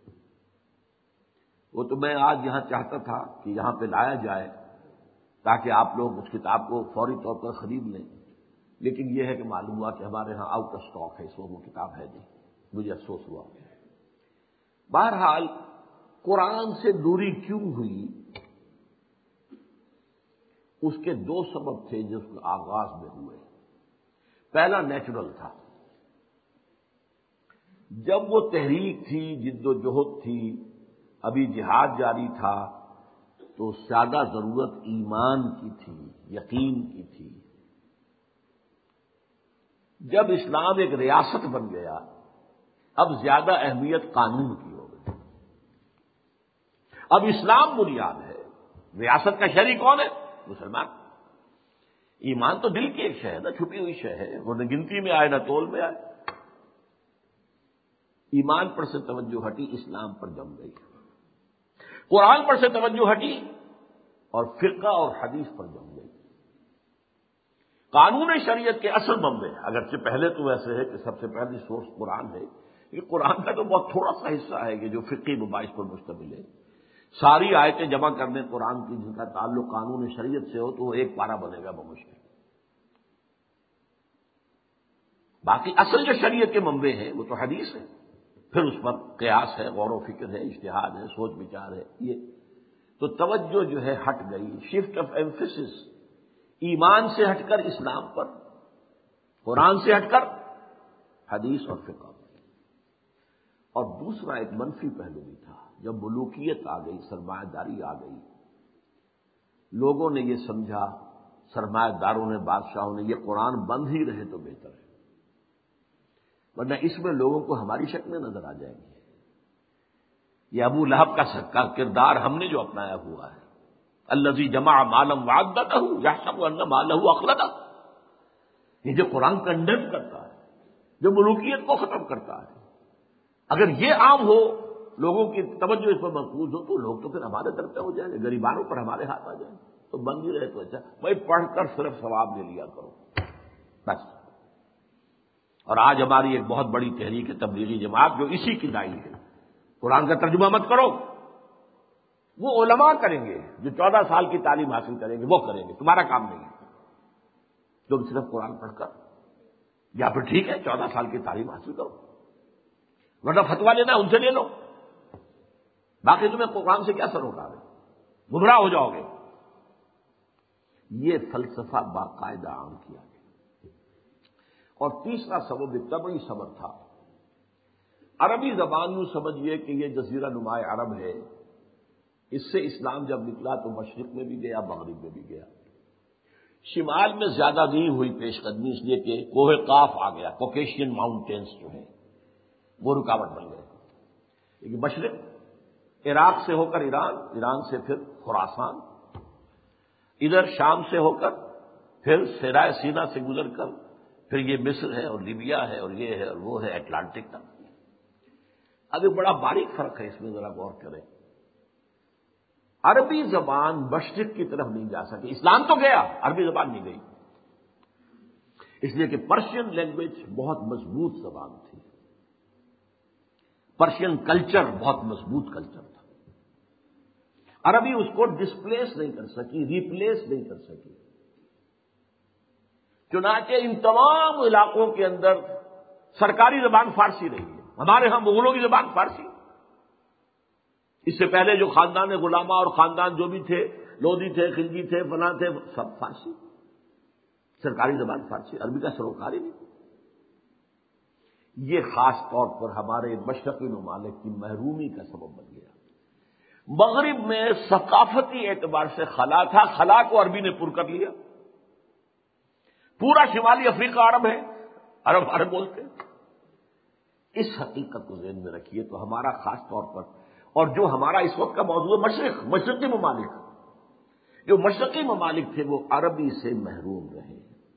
وہ تو میں آج یہاں چاہتا تھا کہ یہاں پہ لایا جائے تاکہ آپ لوگ اس کتاب کو فوری طور پر خرید لیں، لیکن یہ ہے کہ معلوم ہوا کہ ہمارے ہاں آؤٹ آف اسٹاک ہے، اس وقت وہ کتاب ہے نہیں، مجھے افسوس ہوا۔ بہرحال قرآن سے دوری کیوں ہوئی، اس کے دو سبب تھے جو اس کے آغاز میں ہوئے۔ پہلا نیچرل تھا، جب وہ تحریک تھی، جد و جہد تھی، ابھی جہاد جاری تھا، تو زیادہ ضرورت ایمان کی تھی، یقین کی تھی۔ جب اسلام ایک ریاست بن گیا، اب زیادہ اہمیت قانون کی ہو گئی۔ اب اسلام بنیاد ہے، ریاست کا شہری کون ہے؟ مسلمان۔ ایمان تو دل کی ایک شے ہے نا، چھپی ہوئی شے ہے، وہ نہ گنتی میں آئے نہ تول میں آئے۔ ایمان پر سے توجہ ہٹی، اسلام پر جم گئی، قرآن پر سے توجہ ہٹی اور فقہ اور حدیث پر جم گئی۔ قانون شریعت کے اصل منبع، اگرچہ پہلے تو ایسے ہے کہ سب سے پہلی سورس قرآن ہے، یہ قرآن کا تو بہت تھوڑا سا حصہ ہے کہ جو فقہی مباحث پر مشتمل ہے۔ ساری آیتیں جمع کرنے قرآن کی جن کا تعلق قانون شریعت سے ہو تو وہ ایک پارہ بنے گا بمشکل۔ باقی اصل جو شریعت کے منبع ہیں وہ تو حدیث ہے، پھر اس پر قیاس ہے، غور و فکر ہے، اجتہاد ہے، سوچ بچار ہے۔ یہ تو توجہ جو ہے ہٹ گئی، شفٹ آف ایمفیسس، ایمان سے ہٹ کر اسلام پر، قرآن سے ہٹ کر حدیث اور فقہ پر۔ اور دوسرا ایک منفی پہلو بھی تھا، جب ملوکیت آ گئی، سرمایہ داری آ گئی، لوگوں نے یہ سمجھا، سرمایہ داروں نے، بادشاہوں نے، یہ قرآن بند ہی رہے تو بہتر ہے، ورنہ اس میں لوگوں کو ہماری شکلیں نظر آ جائیں گی۔ یہ ابو لہب کا کردار ہم نے جو اپنایا ہوا ہے، الذی جمع مالا وعددہ یحسب ان مالہ اخلدہ، یہ جو قرآن کنڈیم کرتا ہے، جو ملوکیت کو ختم کرتا ہے، اگر یہ عام ہو، لوگوں کی توجہ اس پر مرکوز ہو، تو لوگ تو پھر ہمارے طرف پہ ہو جائیں گے، غریبانوں پر ہمارے ہاتھ آ جائیں گے، تو بند ہی رہے تو اچھا، بھائی پڑھ کر صرف ثواب لے لیا کرو بس۔ اور آج ہماری ایک بہت بڑی تحریک تبلیغی جماعت جو اسی کی داعی ہے، قرآن کا ترجمہ مت کرو، وہ علماء کریں گے، جو چودہ سال کی تعلیم حاصل کریں گے وہ کریں گے، تمہارا کام نہیں ہے، تم صرف قرآن پڑھ کر، یا پھر ٹھیک ہے چودہ سال کی تعلیم حاصل کرو، ورنہ فتویٰ لینا ان سے لے لو، باقی تمہیں قرآن سے کیا سروکار ہے، گمراہ ہو جاؤ گے۔ یہ فلسفہ باقاعدہ عام کیا گیا۔ اور تیسرا سبب ایک طبعی سبب تھا، عربی زبان میں سمجھیے کہ یہ جزیرہ نما عرب ہے، اس سے اسلام جب نکلا تو مشرق میں بھی گیا، مغرب میں بھی گیا، شمال میں زیادہ نہیں ہوئی پیش قدمی، اس لیے کہ کوہ قاف آ گیا، کوکیشین ماؤنٹینز جو ہیں وہ رکاوٹ بن گئے، لیکن مشرق عراق سے ہو کر ایران، ایران سے پھر خراسان، ادھر شام سے ہو کر پھر سیرائے سینا سے گزر کر پھر یہ مصر ہے اور لیبیا ہے اور یہ ہے اور وہ ہے اٹلانٹک تک. اب ایک بڑا باریک فرق ہے اس میں، ذرا غور کریں. عربی زبان مشرق کی طرف نہیں جا سکی. اسلام تو گیا، عربی زبان نہیں گئی، اس لیے کہ پرشین لینگویج بہت مضبوط زبان تھی، پرشین کلچر بہت مضبوط کلچر تھا. عربی اس کو ڈسپلیس نہیں کر سکی، ریپلیس نہیں کر سکی. چنانچہ ان تمام علاقوں کے اندر سرکاری زبان فارسی رہی ہے. ہمارے ہاں مغلوں کی زبان فارسی، اس سے پہلے جو خاندان غلامہ اور خاندان جو بھی تھے، لودھی تھے، خلجی تھے، فلاں تھے، سب فارسی، سرکاری زبان فارسی، عربی کا سروکار ہی نہیں. یہ خاص طور پر ہمارے مشرقی ممالک کی محرومی کا سبب بن گیا. مغرب میں ثقافتی اعتبار سے خلا تھا، خلا کو عربی نے پر کر لیا. پورا شمالی افریقہ عرب ہے، عرب عرب بولتے. اس حقیقت کو ذہن میں رکھیے تو ہمارا خاص طور پر، اور جو ہمارا اس وقت کا موضوع ہے مشرق، مشرقی ممالک، جو مشرقی ممالک تھے وہ عربی سے محروم رہے.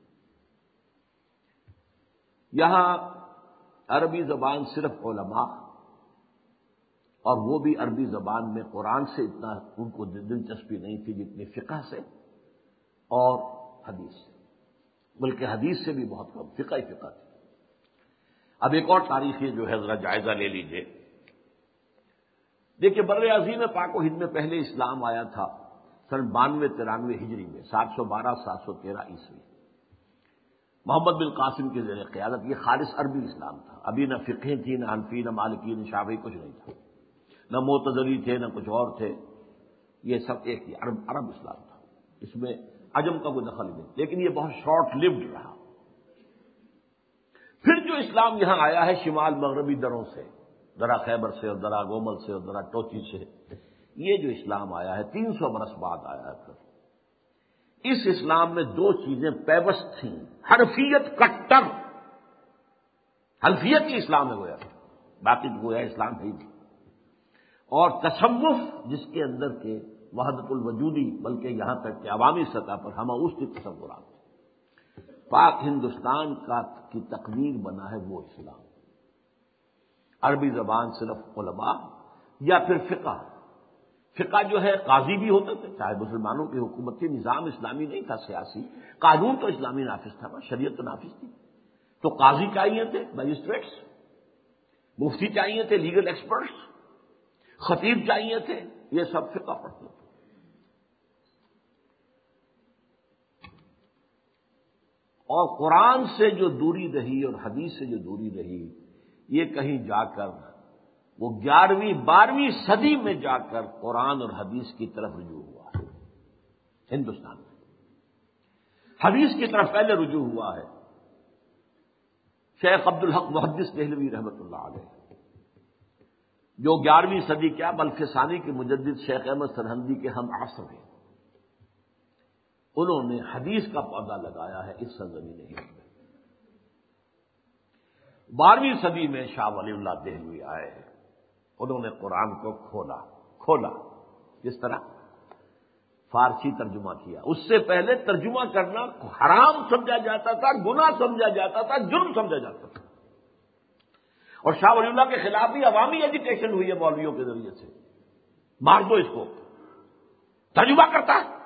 یہاں عربی زبان صرف علماء، اور وہ بھی عربی زبان میں قرآن سے اتنا ان کو دلچسپی نہیں تھی جتنی فقہ سے اور حدیث سے، بلکہ حدیث سے بھی بہت کم، فقہ ہی فقہ تھی. اب ایک اور تاریخی جو ہے ذرا جائزہ لے لیجئے. دیکھیے بر عظیم پاک و ہند میں پہلے اسلام آیا تھا سن بانوے ترانوے ہجری میں، سات سو بارہ سات سو تیرہ عیسوی، محمد بن قاسم کے زیر قیادت. یہ خالص عربی اسلام تھا. ابھی نہ فقہ تھی، نہ حنفی، نہ مالکی، نہ شافعی، کچھ نہیں تھا. نہ معتزلی تھے، نہ کچھ اور تھے. یہ سب ایک ہی عرب عرب اسلام تھا. اس میں عجم کا کوئی دخل نہیں. لیکن یہ بہت شارٹ لیوڈ رہا. پھر جو اسلام یہاں آیا ہے شمال مغربی دروں سے، درا خیبر سے اور درا گومل سے اور درا ٹوچی سے، یہ جو اسلام آیا ہے تین سو برس بعد آیا ہے. پھر اس اسلام میں دو چیزیں پیوست تھیں. حنفیت کٹر، حنفیت کی اسلام ہے گویا، باقی گویا اسلام ہے ہی نہیں. اور تصوف جس کے اندر کے وحدت الوجودی، بلکہ یہاں تک کہ عوامی سطح پر ہم اس کے تصورات، پاک ہندوستان کا کی تقدیر بنا ہے وہ اسلام. عربی زبان صرف علماء یا پھر فقہ. فقہ جو ہے قاضی بھی ہوتے تھے، چاہے مسلمانوں کی حکومت تھی، نظام اسلامی نہیں تھا سیاسی، قانون تو اسلامی نافذ تھا، شریعت تو نافذ تھی. تو قاضی چاہیے تھے، مجسٹریٹس. مفتی چاہیے تھے، لیگل ایکسپرٹس. خطیب چاہیے تھے، یہ سب فقہ پڑھتے تھے. اور قرآن سے جو دوری رہی اور حدیث سے جو دوری رہی، یہ کہیں جا کر وہ گیارہویں بارہویں صدی میں جا کر قرآن اور حدیث کی طرف رجوع ہوا ہے. ہندوستان میں حدیث کی طرف پہلے رجوع ہوا ہے. شیخ عبدالحق محدث دہلوی رحمۃ اللہ علیہ، جو گیارہویں صدی کیا بلکہ ثانی کے مجدد شیخ احمد سرہندی کے ہم عصر ہیں، انہوں نے حدیث کا پودا لگایا ہے اس سرزمین ہند میں. بارہویں صدی میں شاہ ولی اللہ دہلوی آئے ہیں، انہوں نے قرآن کو کھولا کھولا کس طرح؟ فارسی ترجمہ کیا. اس سے پہلے ترجمہ کرنا حرام سمجھا جاتا تھا، گناہ سمجھا جاتا تھا، جرم سمجھا جاتا تھا. اور شاہ ولی اللہ کے خلاف بھی عوامی ایجیٹیشن ہوئی ہے مولویوں کے ذریعے سے، مار دو اس کو، ترجمہ کرتا ہے.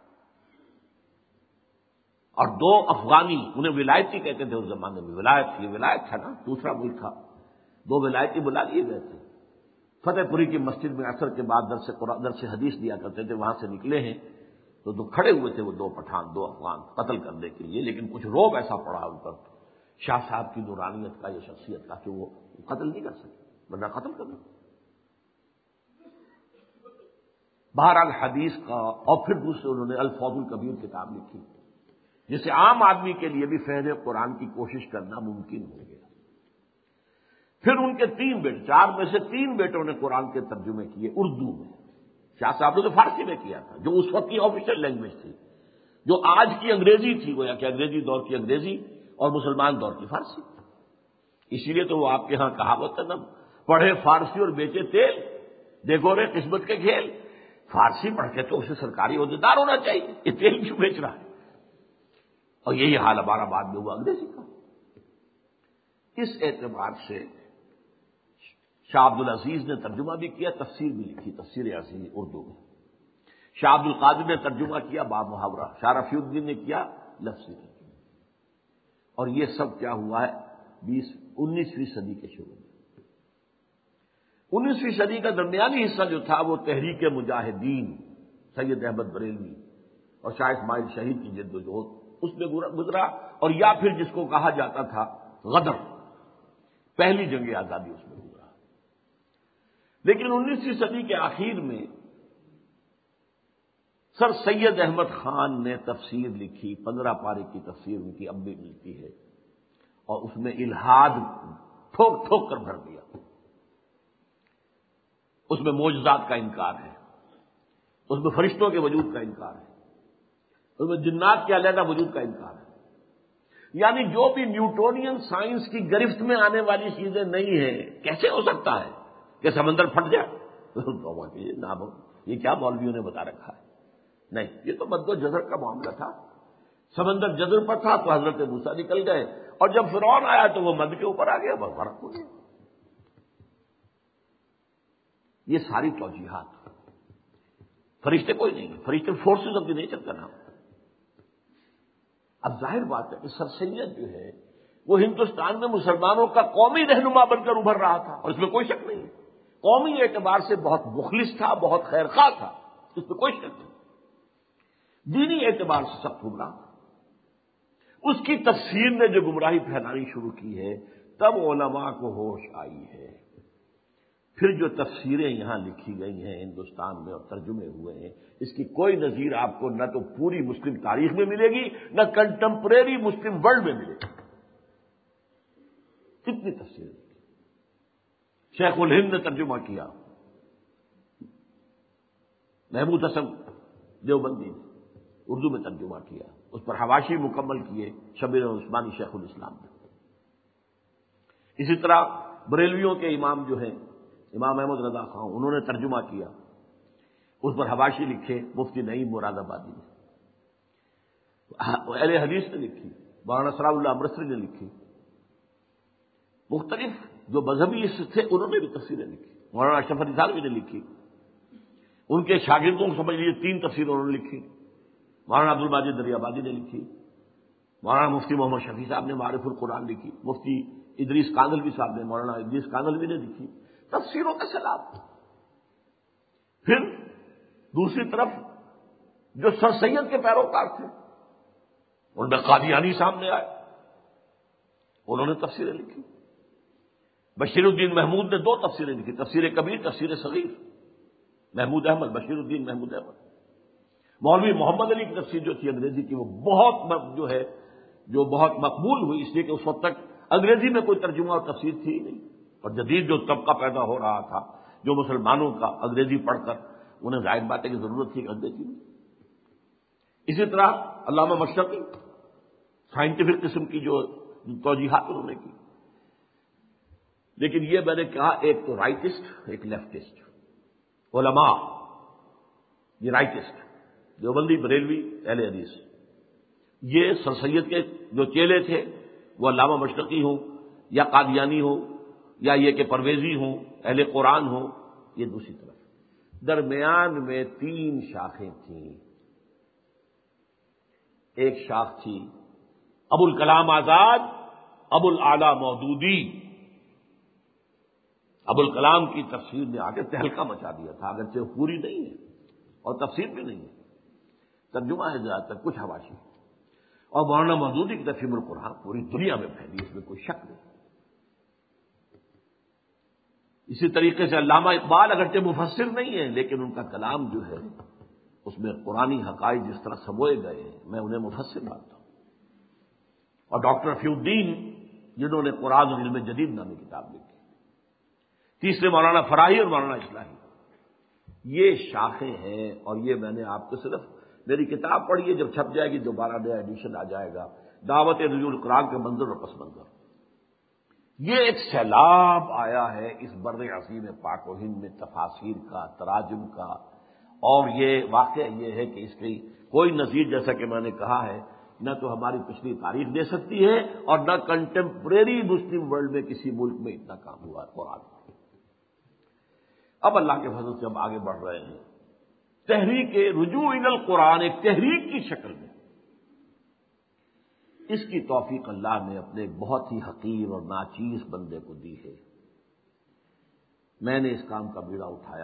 اور دو افغانی، انہیں ولایتی کہتے تھے اس زمانے میں، ولایت تھی، ولایت تھا نا، دوسرا ملک تھا. دو ولایتی بلا لیے گئے تھے. فتح پوری کی مسجد میں عصر کے بعد درس قرآن درس حدیث دیا کرتے تھے، وہاں سے نکلے ہیں تو دو کھڑے ہوئے تھے وہ دو پٹھان، دو افغان قتل کرنے کے لیے. لیکن کچھ روب ایسا پڑا ان پر شاہ صاحب کی نورانیت کا یا شخصیت کا کہ وہ قتل نہیں کر سکے، ورنہ قتل کرنا. بہرحال حدیث کا. اور پھر دوسرے انہوں نے الفوض الکبیر کتاب لکھی، جسے عام آدمی کے لیے بھی فہم قرآن کی کوشش کرنا ممکن ہو گیا. پھر ان کے تین بیٹے، چار میں سے تین بیٹوں نے قرآن کے ترجمے کیے اردو میں. شاہ صاحب نے تو فارسی میں کیا تھا جو اس وقت کی آفیشیل لینگویج تھی، جو آج کی انگریزی تھی، گویا کہ انگریزی دور کی انگریزی اور مسلمان دور کی فارسی. اسی لیے تو وہ آپ کے ہاں کہاوت ہے نا، پڑھے فارسی اور بیچے تیل، دیکھو رے قسمت کے کھیل. فارسی پڑھ کے تو اسے سرکاری عہدیدار ہونا چاہیے، یہ تیل کیوں بیچ رہا ہے؟ اور یہی حال ہمارا بعد میں ہوا انگریزی کا. اس اعتبار سے شاہ عبد العزیز نے ترجمہ بھی کیا، تفسیر بھی لکھی، تفسیر عزیز اردو میں. شاہ عبد القادر نے ترجمہ کیا با محاورہ، شاہ رفیع الدین نے کیا لفظی ترجمہ. اور یہ سب کیا ہوا ہے بیس انیسویں صدی کے شروع میں. انیسویں صدی کا درمیانی حصہ جو تھا وہ تحریک مجاہدین سید احمد بریلوی اور شاہ اسماعیل شہید کی جد و جہد اس میں گزرا، اور یا پھر جس کو کہا جاتا تھا غدر، پہلی جنگ آزادی اس میں گزرا. لیکن انیسویں صدی کے آخر میں سر سید احمد خان نے تفسیر لکھی، پندرہ پارے کی تفسیر ان کی اب بھی ملتی ہے، اور اس میں الہاد ٹھوک ٹھوک کر بھر دیا. اس میں معجزات کا انکار ہے، اس میں فرشتوں کے وجود کا انکار ہے، اس میں جنات کے علیحدہ وجود کا انکار ہے. یعنی جو بھی نیوٹونین سائنس کی گرفت میں آنے والی چیزیں نہیں ہیں، کیسے ہو سکتا ہے کہ سمندر پھٹ جائے؟ نہ یہ کیا مولویوں نے بتا رکھا ہے؟ نہیں، یہ تو مد و جزر کا معاملہ تھا. سمندر جزر پر تھا تو حضرت موسیٰ نکل گئے، اور جب فرعون آیا تو وہ مد کے اوپر آ گیا، بس فرق ہو گیا. یہ ساری توجیحات، فرشتے کوئی نہیں، فرشتے فورسز آف دی نیچر کا نام. اب ظاہر بات ہے کہ سر سید جو ہے وہ ہندوستان میں مسلمانوں کا قومی رہنما بن کر ابھر رہا تھا، اور اس میں کوئی شک نہیں. قومی اعتبار سے بہت مخلص تھا، بہت خیر خواہ تھا، اس میں کوئی شک نہیں. دینی اعتبار سے سب گمراہ. اس کی تفسیر نے جو گمراہی پھیلانی شروع کی ہے، تب علماء کو ہوش آئی ہے. پھر جو تفسیریں یہاں لکھی گئی ہیں ہندوستان میں اور ترجمے ہوئے ہیں، اس کی کوئی نظیر آپ کو نہ تو پوری مسلم تاریخ میں ملے گی، نہ کنٹمپریری مسلم ورلڈ میں ملے گی. کتنی تفسیریں لکھی. شیخ الہند نے ترجمہ کیا، محمود حسن دیوبندی نے اردو میں ترجمہ کیا، اس پر حواشی مکمل کیے شبیر عثمانی شیخ الاسلام نے. اسی طرح بریلویوں کے امام جو ہیں امام احمد رضا خان، انہوں نے ترجمہ کیا، اس پر حواشی لکھے مفتی نعیم مراد آبادی نے. اہل حدیث نے لکھی، مولانا سراج اللہ امرتسری نے لکھی. مختلف جو مذہبی تھے انہوں نے بھی تفسیریں لکھی. مولانا اشرف علی تھانوی نے لکھی، ان کے شاگردوں کو سمجھ لیجیے تین تفسیریں انہوں نے لکھی. مولانا عبد الماجد دریابادی نے لکھی، مولانا مفتی محمد شفیع صاحب نے معرف القرآن لکھی، مفتی ادریس کاندھلوی صاحب نے مولانا ادریس کاندھلوی نے لکھی. تفسیروں کا سیلاب. پھر دوسری طرف جو سر سید کے پیروکار تھے ان میں قادیانی سامنے آئے، انہوں نے تفسیریں لکھی. بشیر الدین محمود نے دو تفسیریں لکھی، تفسیر کبیر، تفسیر صغیر. محمود احمد، بشیر الدین محمود احمد. مولوی محمد علی کی تفسیر جو تھی انگریزی کی، وہ بہت جو ہے جو بہت مقبول ہوئی، اس لیے کہ اس وقت تک انگریزی میں کوئی ترجمہ اور تفسیر تھی ہی نہیں، اور جدید جو طبقہ پیدا ہو رہا تھا جو مسلمانوں کا انگریزی پڑھ کر انہیں ظاہر باتیں کی ضرورت تھی انگریزی میں. اسی طرح علامہ مشرقی سائنٹیفک قسم کی جو توجیحات انہوں نے کی. لیکن یہ میں نے کہا ایک تو رائٹسٹ، ایک لیفٹسٹ. علماء یہ رائٹسٹ، دیوبندی، بریلوی، اہل حدیث، یہ سر سید کے جو چیلے تھے وہ علامہ مشرقی ہوں یا قادیانی ہوں یا یہ کہ پرویزی ہوں، اہل قرآن ہوں. یہ دوسری طرف درمیان میں تین شاخیں تھیں. ایک شاخ تھی ابو الکلام آزاد، ابو الاعلی مودودی. ابو الکلام کی تفسیر نے آ کے تہلکہ مچا دیا تھا، اگرچہ پوری نہیں ہے اور تفسیر بھی نہیں ہے، ترجمہ ہے زیادہ تر، کچھ حواشی. اور مولانا مودودی کی تفسیر القرآن پوری دنیا میں پھیلی، اس میں کوئی شک نہیں. اسی طریقے سے علامہ اقبال اگرچہ مفسر نہیں ہے لیکن ان کا کلام جو ہے اس میں قرآنی حقائق جس طرح سموئے گئے ہیں میں انہیں مفسر مانتا ہوں. اور ڈاکٹر رفیع الدین جنہوں نے قرآن اور علم جدید نامی کتاب لکھی. تیسرے مولانا فراہی اور مولانا اصلاحی. یہ شاخیں ہیں، اور یہ میں نے آپ کو صرف میری کتاب پڑھی ہے، جب چھپ جائے گی دوبارہ نیا ایڈیشن آ جائے گا، دعوت نزول القرآن کے منظر اور پس منظر. یہ ایک سیلاب آیا ہے اس بر عظیم پاک و ہند میں تفاسیر کا، تراجم کا. اور یہ واقعہ یہ ہے کہ اس کی کوئی نظیر، جیسا کہ میں نے کہا ہے نہ تو ہماری پچھلی تاریخ دے سکتی ہے اور نہ کنٹمپریری مسلم ورلڈ میں کسی ملک میں اتنا کام ہوا ہے قرآن. اب اللہ کے فضل سے ہم آگے بڑھ رہے ہیں. تحریک رجوع الی القرآن ایک تحریک کی شکل میں، اس کی توفیق اللہ نے اپنے بہت ہی حقیر اور ناچیز بندے کو دی ہے. میں نے اس کام کا بیڑا اٹھایا.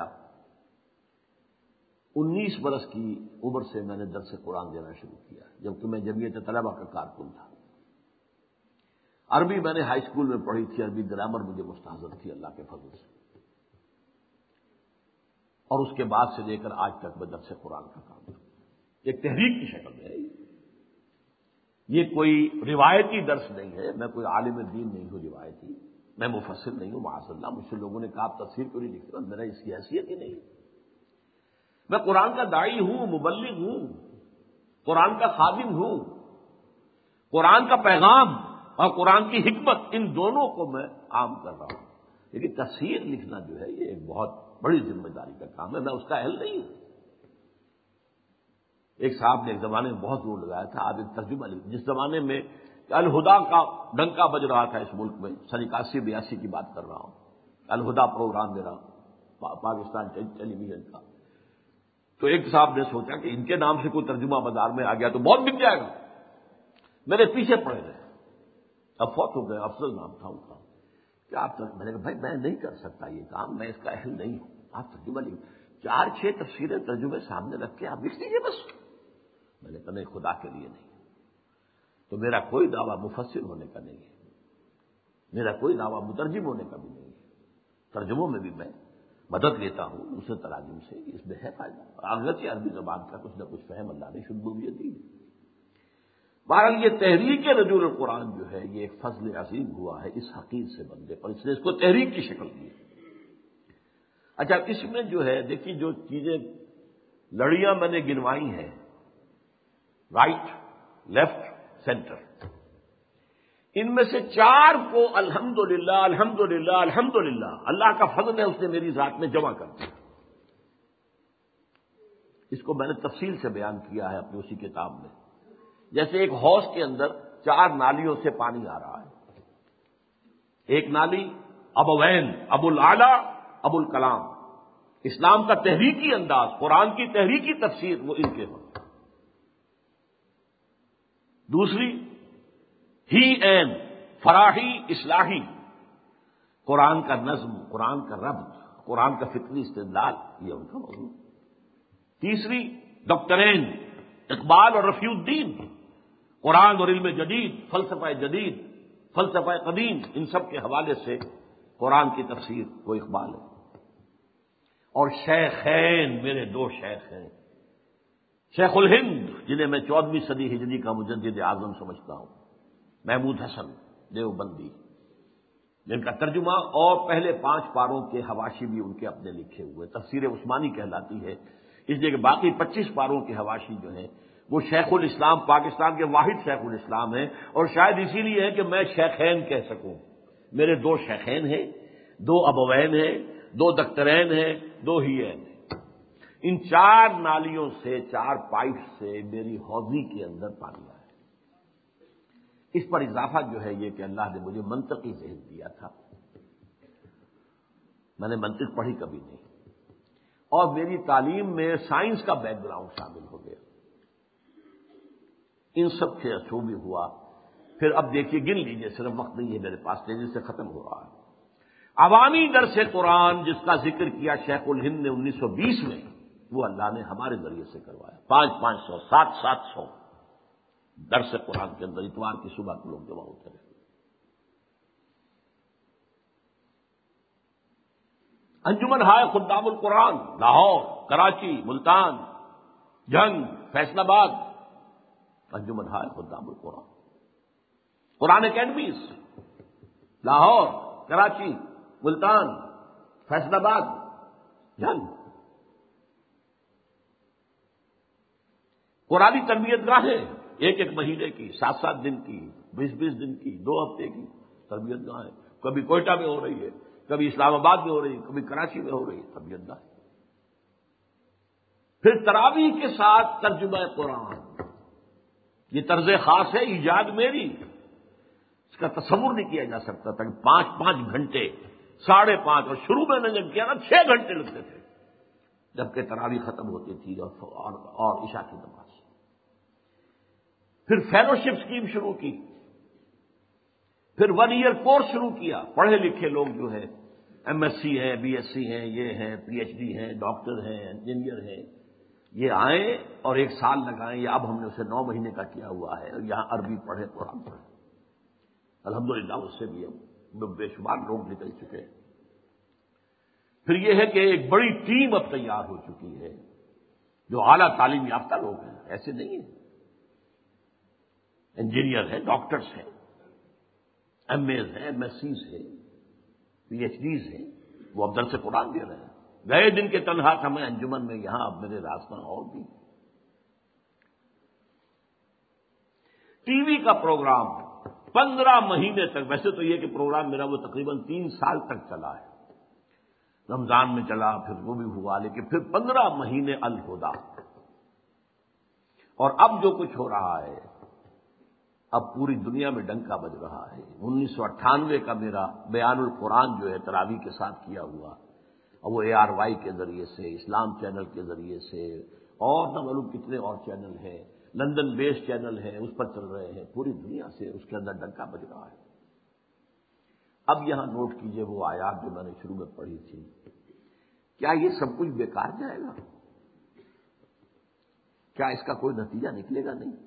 انیس برس کی عمر سے میں نے درس قرآن دینا شروع کیا، جبکہ میں جمعیت طلبہ کا کارکن تھا. عربی میں نے ہائی اسکول میں پڑھی تھی، عربی گرامر مجھے مستحضر تھی اللہ کے فضل سے، اور اس کے بعد سے لے کر آج تک میں درس قرآن کا کام کرتا ہوں. ایک تحریک کی شکل میں ہے. یہ کوئی روایتی درس نہیں ہے، میں کوئی عالم دین نہیں ہوں روایتی، میں مفسر نہیں ہوں معاذ اللہ. مجھ سے لوگوں نے کہا آپ تفسیر کیوں نہیں لکھتے؟ میرا اس کی حیثیت ہی نہیں. میں قرآن کا داعی ہوں، مبلغ ہوں، قرآن کا خادم ہوں. قرآن کا پیغام اور قرآن کی حکمت، ان دونوں کو میں عام کر رہا ہوں. لیکن تفسیر لکھنا جو ہے یہ ایک بہت بڑی ذمہ داری کا کام ہے، میں اس کا اہل نہیں ہوں. ایک صاحب نے ایک زمانے میں بہت زور لگایا تھا، آپ ایک ترجمہ لکھ. جس زمانے میں الہدا کا ڈنکا بج رہا تھا اس ملک میں، سن اکاسی بیاسی کی بات کر رہا ہوں، الہدا پروگرام میرا پاکستان ٹیلی ویژن کا، تو ایک صاحب نے سوچا کہ ان کے نام سے کوئی ترجمہ بازار میں آ گیا تو بہت بک جائے گا. میرے پیچھے پڑے گئے، اب فوت ہو گئے، افضل نام تھا ان کا. کیا آپ تر... میں نے کہا بھائی میں نہیں کر سکتا یہ کام، میں اس کا اہل نہیں ہوں. آپ ترجمہ لکھ، چار چھ تفسیریں ترجمے سامنے رکھ کے آپ لکھ دیجیے بس. میں نے کہا نہیں، خدا کے لیے نہیں. تو میرا کوئی دعویٰ مفسر ہونے کا نہیں ہے، میرا کوئی دعویٰ مترجم ہونے کا بھی نہیں ہے. ترجموں میں بھی میں مدد لیتا ہوں دوسرے تراجم سے، اس میں ہے فائدہ. اگرچہ عربی زبان کا کچھ نہ کچھ فہم اللہ نے شدوبیت دی. بہرحال یہ تحریک رجوع القرآن جو ہے یہ ایک فضل عظیم ہوا ہے اس حقیر سے بندے پر، اس نے اس کو تحریک کی شکل دی. اچھا، اس میں جو ہے دیکھیے جو چیزیں لڑیاں میں نے گنوائی ہیں، رائٹ، لیفٹ، سینٹر، ان میں سے چار کو الحمدللہ الحمدللہ الحمدللہ اللہ کا فضل ہے اس نے میری ذات میں جمع کر دیا. اس کو میں نے تفصیل سے بیان کیا ہے اپنی اسی کتاب میں. جیسے ایک حوض کے اندر چار نالیوں سے پانی آ رہا ہے. ایک نالی ابوین، ابو الاعلی، ابو الکلام، اسلام کا تحریکی انداز، قرآن کی تحریکی تفسیر وہ ان کے ہوں. دوسری ہی این، فراحی، اصلاحی، قرآن کا نظم، قرآن کا ربط، قرآن کا فکری استدلال، یہ ان کا موضوع. تیسری ڈاکٹرین، اقبال اور رفیع الدین، قرآن اور علم جدید، فلسفہ جدید، فلسفہ قدیم، ان سب کے حوالے سے قرآن کی تفسیر وہ اقبال ہے. اور شیخین، میرے دو شیخ ہیں، شیخ الہند جنہیں میں چودہویں صدی ہجری کا مجدد اعظم سمجھتا ہوں، محمود حسن دیوبندی، جن کا ترجمہ اور پہلے پانچ پاروں کے حواشی بھی ان کے اپنے لکھے ہوئے. تفسیر عثمانی کہلاتی ہے اس لیے کہ باقی پچیس پاروں کے حواشی جو ہیں وہ شیخ الاسلام، پاکستان کے واحد شیخ الاسلام ہیں، اور شاید اسی لیے ہے کہ میں شیخین کہہ سکوں. میرے دو شیخین ہیں، دو ابوین ہیں، دو دکترین ہیں، دو ہیین ہیں. ان چار نالیوں سے، چار پائپ سے میری حوضی کے اندر پانی آیا. اس پر اضافہ جو ہے یہ کہ اللہ نے مجھے منطقی ذہن دیا تھا. میں نے منطق پڑھی کبھی نہیں، اور میری تعلیم میں سائنس کا بیک گراؤنڈ شامل ہو گیا. ان سب سے اچھو بھی ہوا. پھر اب دیکھیے گن لیجیے، صرف وقت نہیں ہے میرے پاس، تیزی سے ختم ہو رہا ہے. عوامی درس قرآن جس کا ذکر کیا شیخ الہند نے انیس سو بیس میں، وہ اللہ نے ہمارے ذریعے سے کروایا. پانچ پانچ سو سات سات سو درس قرآن کے اندر اتوار کی صبح کو لوگ جمع ہوتے رہے. انجمن ہائے خدام القرآن، لاہور، کراچی، ملتان، جنگ، فیصل آباد، انجمن ہائے خدام القرآن. قرآن اکیڈمیز، لاہور، کراچی، ملتان، فیصل آباد، جنگ. قرآنی تربیت گاہیں ایک ایک مہینے کی، سات سات دن کی، بیس بیس دن کی، دو ہفتے کی تربیت گاہیں. کبھی کوئٹہ میں ہو رہی ہے، کبھی اسلام آباد میں ہو رہی ہے، کبھی کراچی میں ہو رہی ہے تربیت گاہیں. پھر تراویح کے ساتھ ترجمہ قرآن، یہ طرز خاص ہے، ایجاد میری، اس کا تصور نہیں کیا جا سکتا تھا کہ پانچ پانچ گھنٹے، ساڑھے پانچ، اور شروع میں نے جب کیا نا چھ گھنٹے لگتے تھے جبکہ تراویح ختم ہوتی تھی اور اور, اور عشاء کی نماز۔ پھر فیلوشپ اسکیم شروع کی، پھر ون ایئر کورس شروع کیا۔ پڑھے لکھے لوگ جو ہے، ایم ایس سی ہیں، بی ایس سی ہیں، یہ ہیں، پی ایچ ڈی ہیں، ڈاکٹر ہیں، انجینئر ہیں، یہ آئیں اور ایک سال لگائیں۔ یہ اب ہم نے اسے نو مہینے کا کیا ہوا ہے، اور یہاں عربی پڑھے، قرآن پڑھے، الحمدللہ اس سے بھی اب بے شمار لوگ نکل چکے ہیں۔ پھر یہ ہے کہ ایک بڑی ٹیم اب تیار ہو چکی ہے جو اعلیٰ تعلیم یافتہ لوگ ہیں، ایسے نہیں ہیں، انجینئر ہیں، ڈاکٹرز ہیں، ایم ایز ہیں، ایم ایس سیز ہیں، پی ایچ ڈیز ہیں، وہ اب درس قرآن دے رہے ہیں۔ گئے دن کے تنہا تھا میں انجمن میں، یہاں اب میرے راستہ اور بھی۔ ٹی وی کا پروگرام پندرہ مہینے تک، ویسے تو یہ کہ پروگرام میرا وہ تقریباً تین سال تک چلا ہے، رمضان میں چلا، پھر وہ بھی ہوا، لیکن پھر پندرہ مہینے الہدا۔ اور اب جو کچھ ہو رہا ہے، اب پوری دنیا میں ڈنکا بج رہا ہے۔ انیس سو اٹھانوے کا میرا بیان القرآن جو ہے تراویح کے ساتھ کیا ہوا، اور وہ اے آر وائی کے ذریعے سے، اسلام چینل کے ذریعے سے، اور نہ معلوم کتنے اور چینل ہیں، لندن بیس چینل ہیں، اس پر چل رہے ہیں، پوری دنیا سے اس کے اندر ڈنکا بج رہا ہے۔ اب یہاں نوٹ کیجئے وہ آیات جو میں نے شروع میں پڑھی تھی، کیا یہ سب کچھ بیکار جائے گا؟ کیا اس کا کوئی نتیجہ نکلے گا؟ نہیں۔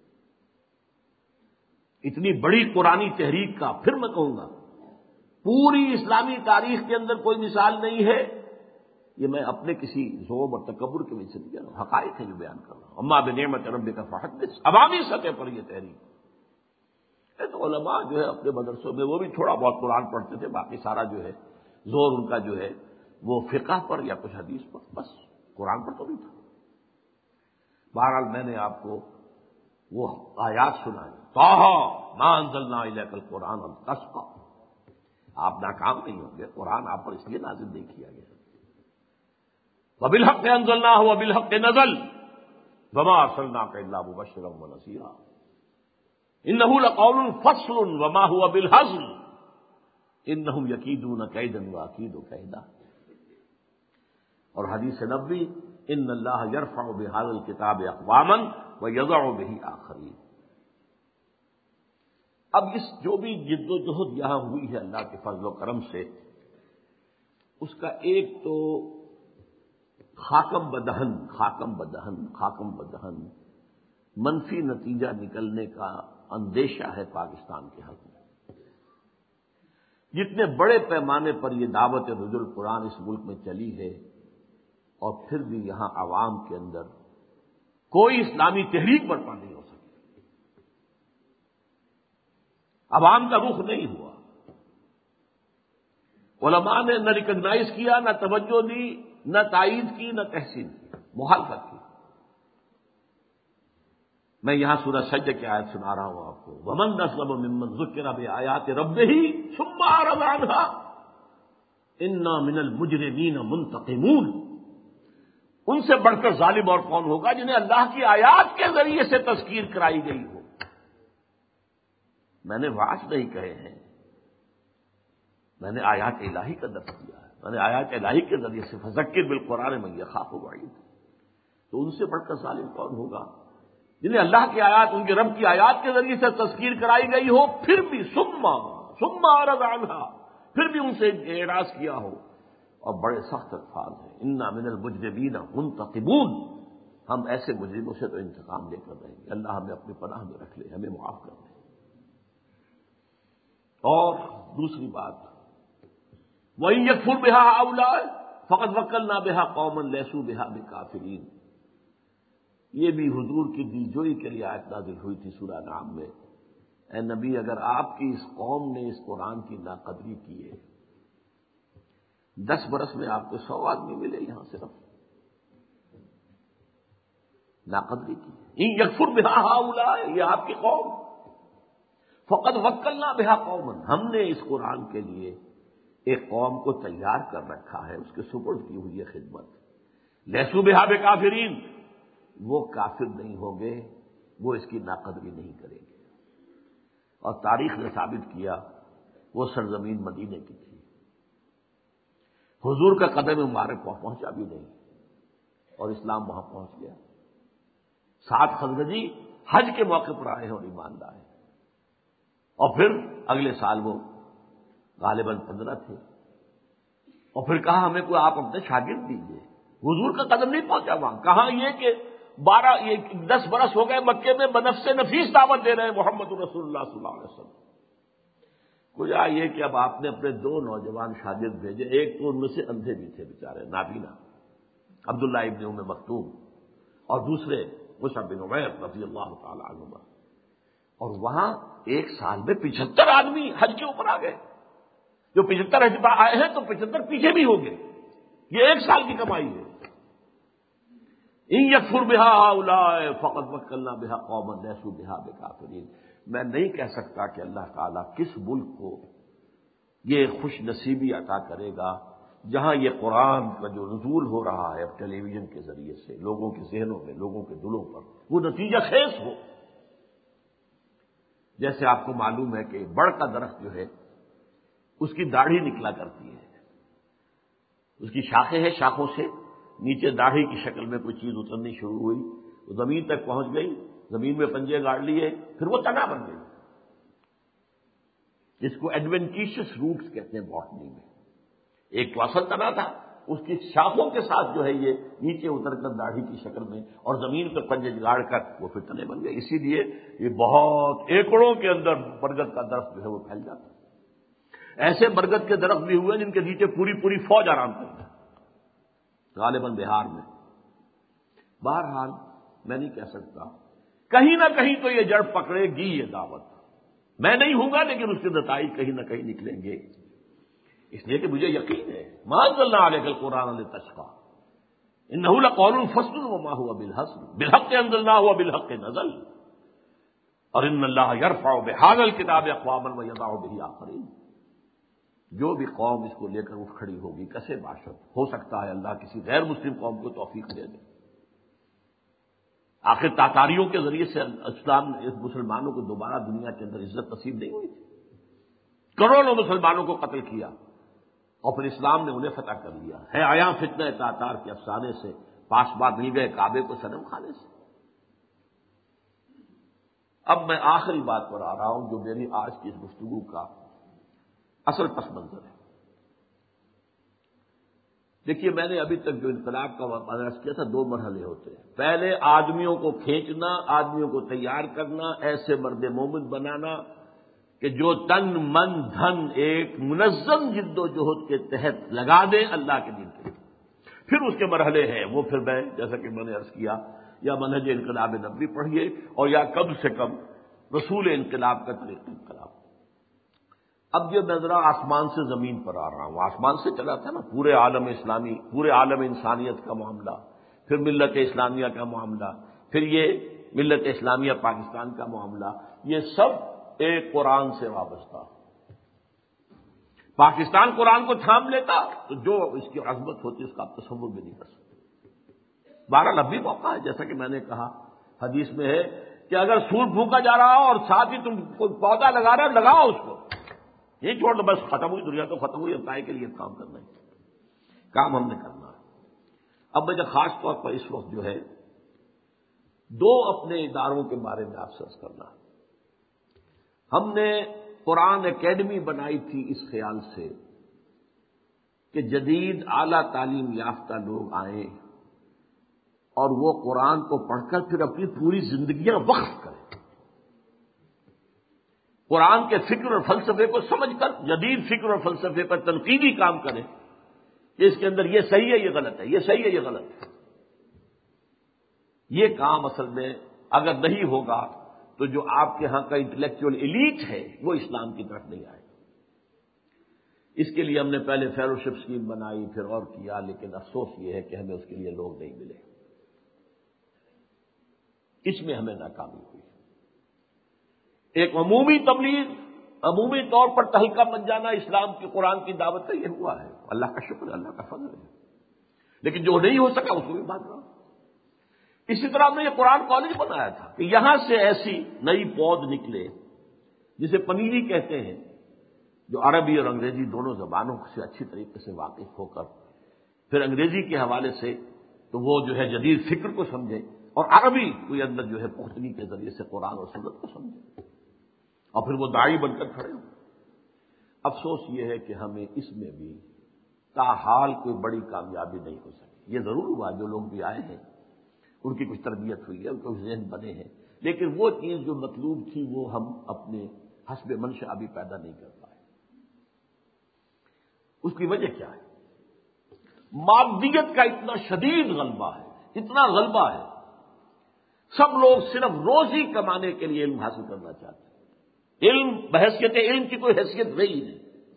اتنی بڑی قرآنی تحریک کا، پھر میں کہوں گا پوری اسلامی تاریخ کے اندر کوئی مثال نہیں ہے، یہ میں اپنے کسی ذوق اور تکبر کے وجہ سے نہیں کہہ رہا ہوں، حقائق ہے جو بیان کر رہا ہوں۔ اما بنعمت ربک فحدث، عوامی سطح پر یہ تحریک ہے۔ تو علماء جو ہے اپنے مدرسوں میں وہ بھی تھوڑا بہت قرآن پڑھتے تھے، باقی سارا جو ہے زور ان کا جو ہے وہ فقہ پر یا کچھ حدیث پر، بس قرآن پر تو نہیں تھا۔ بہرحال میں نے آپ کو وہ آیات سنائیں، طٰہٰ مَا أَنزَلْنَا إِلَيْكَ الْقُرْآنَ لِتَشْقَىٰ، آپ ناکام نہیں ہوں گے، قرآن آپ پر اس لیے نازل نہیں کیا گیا۔ وَبِالْحَقِّ أَنزَلْنَاهُ وَبِالْحَقِّ نَزَلَ وَمَا أَرْسَلْنَاكَ إِلَّا مُبَشِّرًا وَنَذِيرًا إِنَّهُ لَقَوْلٌ فَصْلٌ وَمَا هُوَ بِالْهَزْلِ إِنَّهُمْ يَكِيدُونَ كَيْدًا وَأَكِيدُ كَيْدًا۔ اور حدیث نبوی، ان اللہ یرفع بہذا الکتاب اقواما ویضع بہ آخرین۔ اب اس جو بھی جد و جہد یہاں ہوئی ہے اللہ کے فضل و کرم سے، اس کا ایک تو خاکم بدہن خاکم بدہن خاکم بدہن منفی نتیجہ نکلنے کا اندیشہ ہے پاکستان کے حق میں۔ جتنے بڑے پیمانے پر یہ دعوت رجوع القرآن اس ملک میں چلی ہے، اور پھر بھی یہاں عوام کے اندر کوئی اسلامی تحریک برپا نہیں ہو سکی، عوام کا رخ نہیں ہوا، علماء نے نہ ریکگنائز کیا، نہ توجہ دی، نہ تائید کی، نہ تحسین کی، مخالفت کی۔ میں یہاں سورہ سجدہ کی آیت سنا رہا ہوں آپ کو، وَمَنْ أَظْلَمُ مِمَّنْ ذُكِّرَ بِآيَاتِ رَبِّهِ ثُمَّ أَعْرَضَ عَنْهَا إِنَّا مِنَ الْمُجْرِمِينَ مُنْتَقِمُونَ۔ ان سے بڑھ کر ظالم اور کون ہوگا جنہیں اللہ کی آیات کے ذریعے سے تذکیر کرائی گئی ہو۔ میں نے وعظ نہیں کہے ہیں، میں نے آیات الہی کا درس کیا ہے، میں نے آیات الہی کے ذریعے سے فذکر بالقرآن من یخاف وعید، تو ان سے بڑھ کر ظالم کون ہوگا جنہیں اللہ کی آیات، ان کے رب کی آیات کے ذریعے سے تذکیر کرائی گئی ہو، پھر بھی ثم ثم اعرض عنہا، پھر بھی ان سے اعراض کیا ہو۔ اور بڑے سخت الفاظ ہیں، انا من المجرمین منتقمون، ہم ایسے مجرموں سے تو انتقام لے کر رہیں گے۔ اللہ ہمیں اپنی پناہ میں رکھ لے، ہمیں معاف کر دے۔ اور دوسری بات، وَإِن يَكْفُرْ بِهَا هَؤُلَاءِ فَقَدْ وَكَّلْنَا بِهَا قَوْمًا لَيْسُوا بِهَا بِكَافِرِينَ۔ یہ بھی حضور کی دلجوئی کے لیے آیت نازل ہوئی تھی سورہ انعام میں، اے نبی اگر آپ کی اس قوم نے اس قرآن کی ناقدری کی ہے، دس برس میں آپ کو سو آدمی ملے یہاں صرف ناقدری کی، ان یکفر بہا ہؤلاء، یہ آپ کی قوم، فقد وکلنا بہا قوما، ہم نے اس قرآن کے لیے ایک قوم کو تیار کر رکھا ہے، اس کے سپرد کی ہوئی ہے خدمت، لیسوا بہا بکافرین، وہ کافر نہیں ہوں گے وہ اس کی ناقدری نہیں کریں گے۔ اور تاریخ نے ثابت کیا وہ سرزمین مدینے کی تھی، حضور کا قدم مبارک پہنچا بھی نہیں اور اسلام وہاں پہنچ گیا۔ سات خزرجی حج کے موقع پر آئے ہیں اور ایمان لائے، اور پھر اگلے سال وہ غالباً پندرہ تھے، اور پھر کہا ہمیں کوئی آپ اپنے شاگرد دیجیے۔ حضور کا قدم نہیں پہنچا وہاں، کہاں یہ کہ بارہ یہ دس برس ہو گئے مکے میں بنفس نفیس دعوت دے رہے ہیں محمد رسول اللہ صلی اللہ علیہ وسلم۔ کجا یہ کہ اب آپ نے اپنے دو نوجوان شاگرد بھیجے، ایک تو ان میں سے اندھے بھی تھے بیچارے نابینا، عبداللہ ابن ام مکتوم، اور دوسرے مصعب بن عمیر رضی اللہ تعالی عنہما، اور وہاں ایک سال میں پچہتر آدمی حج کے اوپر آ گئے۔ جو پچہتر حج پر آئے ہیں تو پچہتر پیچھے بھی ہوں گے، یہ ایک سال کی کمائی ہے۔ ان یکفر بہا ہؤلاء فقد وکلنا بہا قوما لیسوا بہا بکافرین۔ میں نہیں کہہ سکتا کہ اللہ تعالیٰ کس ملک کو یہ خوش نصیبی عطا کرے گا جہاں یہ قرآن کا جو نزول ہو رہا ہے اب ٹیلی ویژن کے ذریعے سے لوگوں کے ذہنوں میں، لوگوں کے دلوں پر، وہ نتیجہ خیز ہو۔ جیسے آپ کو معلوم ہے کہ بڑ کا درخت جو ہے اس کی داڑھی نکلا کرتی ہے، اس کی شاخیں ہیں، شاخوں سے نیچے داڑھی کی شکل میں کوئی چیز اترنی شروع ہوئی، وہ زمین تک پہنچ گئی، زمین میں پنجے گاڑ لیے، پھر وہ تنا بن گئی۔ جس کو ایڈوینٹیشس روٹس کہتے ہیں باٹنی میں، ایک تو اصل تنا تھا، اس کی شاخوں کے ساتھ جو ہے یہ نیچے اتر کر داڑھی کی شکل میں اور زمین پر پنجے گاڑ کر وہ پھر تنے بن گئے۔ اسی لیے یہ بہت ایکڑوں کے اندر برگد کا درخت جو ہے وہ پھیل جاتا ہے۔ ایسے برگد کے درخت بھی ہوئے جن کے نیچے پوری پوری فوج آرام کرتی ہے، غالباً بہار میں۔ بہرحال میں نہیں کہہ سکتا، کہیں نہ کہیں تو یہ جڑ پکڑے گی یہ دعوت، میں نہیں ہوں گا لیکن اس کے نتائج کہیں نہ کہیں نکلیں گے، اس لیے کہ مجھے یقین ہے ما انزلنا علیک القرآن لتشقی انہ لقول فصل وما هو بالحزن بالحق انزلناه بالحق نزل اور ان اللہ یرفع بهذا الکتاب اقواما ویضع به آخرین۔ جو بھی قوم اس کو لے کر اٹھ کھڑی ہوگی کسے باشد، ہو سکتا ہے اللہ کسی غیر مسلم قوم کو توفیق دے دے۔ آخر تاتاریوں کے ذریعے سے اسلام اس مسلمانوں کو دوبارہ دنیا کے اندر عزت نصیب نہیں ہوئی تھی، کروڑوں مسلمانوں کو قتل کیا اور پھر اسلام نے انہیں فتح کر لیا ہے۔ آیا فتنہ تاتار کے افسانے سے پاسباں مل گئے کعبے کو صنم خانے سے۔ اب میں آخری بات پر آ رہا ہوں جو میری آج کی اس گفتگو کا اصل پس منظر ہے۔ دیکھیے میں نے ابھی تک جو انقلاب کا عرض کیا تھا دو مرحلے ہوتے ہیں، پہلے آدمیوں کو کھینچنا، آدمیوں کو تیار کرنا، ایسے مرد مومن بنانا کہ جو تن من دھن ایک منظم جد و جہد کے تحت لگا دیں اللہ کے دین کے۔ پھر اس کے مرحلے ہیں وہ پھر میں جیسا کہ میں نے عرض کیا یا منہج انقلاب نبوی پڑھیے اور یا کم سے کم رسول انقلاب کا طریقہ انقلاب۔ اب یہ میں ذرا آسمان سے زمین پر آ رہا ہوں، آسمان سے چلا تھا نا پورے عالم اسلامی، پورے عالم انسانیت کا معاملہ، پھر ملت اسلامیہ کا معاملہ، پھر یہ ملت اسلامیہ پاکستان کا معاملہ، یہ سب ایک قرآن سے وابستہ۔ پاکستان قرآن کو تھام لیتا تو جو اس کی عظمت ہوتی اس کا آپ تصور بھی نہیں کر سکتے۔ بہرحال اب بھی موقع ہے، جیسا کہ میں نے کہا حدیث میں ہے کہ اگر سور پھونکا جا رہا ہو اور ساتھ ہی تم کوئی پودا لگا رہے ہو لگاؤ اس کو، یہ چھوڑ دو بس ختم ہوئی دنیا تو ختم ہوئی، اپنے کے لیے کام کرنا ہے، کام ہم نے کرنا ہے۔ اب مجھے خاص طور پر اس وقت جو ہے دو اپنے اداروں کے بارے میں آپ سے عرض کرنا ہے۔ ہم نے قرآن اکیڈمی بنائی تھی اس خیال سے کہ جدید اعلیٰ تعلیم یافتہ لوگ آئیں اور وہ قرآن کو پڑھ کر پھر اپنی پوری زندگیاں وقف کریں، قرآن کے فکر اور فلسفے کو سمجھ کر جدید فکر اور فلسفے پر تنقیدی کام کریں کہ اس کے اندر یہ صحیح ہے یہ غلط ہے، یہ صحیح ہے یہ غلط ہے۔ یہ کام اصل میں اگر نہیں ہوگا تو جو آپ کے ہاں کا انٹلیکچوئل ایلیٹ ہے وہ اسلام کی طرف نہیں آئے۔ اس کے لیے ہم نے پہلے فیلوشپ اسکیم بنائی، پھر اور کیا، لیکن افسوس یہ ہے کہ ہمیں اس کے لیے لوگ نہیں ملے، اس میں ہمیں ناکامی ہوئی۔ ایک عمومی تبلیغ، عمومی طور پر تہلکہ بن جانا اسلام کی قرآن کی دعوت کا یہ ہوا ہے، اللہ کا شکر ہے، اللہ کا فضل ہے، لیکن جو نہیں ہو سکا اس کو بھی بات رہا۔ اسی طرح ہم نے یہ قرآن کالج بنایا تھا کہ یہاں سے ایسی نئی پود نکلے جسے پنیری کہتے ہیں، جو عربی اور انگریزی دونوں زبانوں سے اچھی طریقے سے واقف ہو کر پھر انگریزی کے حوالے سے تو وہ جو ہے جدید فکر کو سمجھے اور عربی کوئی اندر جو ہے پختگی کے ذریعے سے قرآن اور سنت کو سمجھے اور پھر وہ داعی بن کر کھڑے ہوں۔ افسوس یہ ہے کہ ہمیں اس میں بھی تاحال کوئی بڑی کامیابی نہیں ہو سکی۔ یہ ضرور ہوا جو لوگ بھی آئے ہیں ان کی کچھ تربیت ہوئی ہے، ان کے ذہن بنے ہیں، لیکن وہ چیز جو مطلوب تھی وہ ہم اپنے حسب منشا ابھی پیدا نہیں کر پائے۔ اس کی وجہ کیا ہے؟ مادیت کا اتنا شدید غلبہ ہے، اتنا غلبہ ہے، سب لوگ صرف روزی کمانے کے لیے علم حاصل کرنا چاہتے ہیں۔ علم بحیثیت علم کی کوئی حیثیت رہی نہیں۔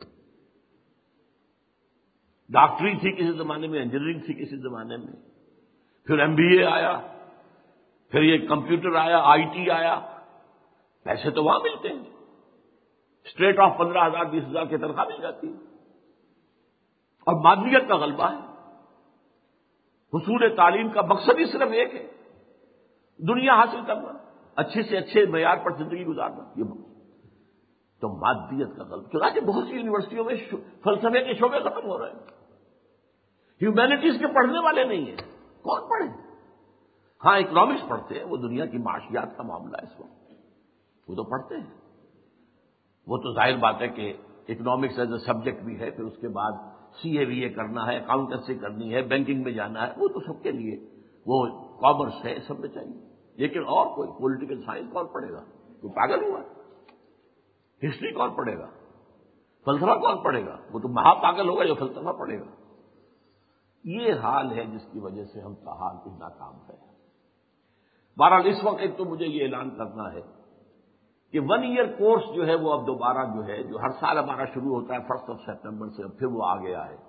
ڈاکٹری تھی کسی زمانے میں، انجینئرنگ تھی کسی زمانے میں، پھر ایم بی اے آیا، پھر یہ کمپیوٹر آیا، آئی ٹی آیا، پیسے تو وہاں ملتے ہیں، اسٹریٹ آف پندرہ ہزار بیس ہزار کی تنخواہ مل جاتی ہے، اور مادیت کا غلبہ ہے۔ حصول تعلیم کا مقصد ہی صرف ایک ہے، دنیا حاصل کرنا، اچھے سے اچھے معیار پر زندگی گزارنا، یہ تو مادیت کا غلبہ۔ چنانچہ بہت سی یونیورسٹیوں میں فلسفے کے شعبے ختم ہو رہے ہیں، ہیومینٹیز کے پڑھنے والے نہیں ہیں، کون پڑھے؟ ہاں اکنامکس پڑھتے ہیں، وہ دنیا کی معاشیات کا معاملہ ہے اس وقت، وہ تو پڑھتے ہیں، وہ تو ظاہر بات ہے کہ اکنامکس ایز اے سبجیکٹ بھی ہے، پھر اس کے بعد سی اے وی اے کرنا ہے، اکاؤنٹنسی کرنی ہے، بینکنگ میں جانا ہے، وہ تو سب کے لیے، وہ کامرس ہے، سب میں چاہیے، لیکن اور کوئی پولیٹیکل سائنس کون پڑھے گا؟ کوئی پاگل ہوا ہے؟ ہسٹری کون پڑھے گا؟ فلسفہ کون پڑھے گا؟ وہ تو مہا پاگل ہوگا جو فلسفہ پڑھے گا۔ یہ حال ہے جس کی وجہ سے ہم تاحال کچھ ناکام ہیں۔ بہرحال اس وقت ایک تو مجھے یہ اعلان کرنا ہے کہ ون ایئر کورس جو ہے وہ اب دوبارہ جو ہے جو ہر سال ہمارا شروع ہوتا ہے فرسٹ آف سپٹمبر سے، اب پھر وہ آ گیا ہے۔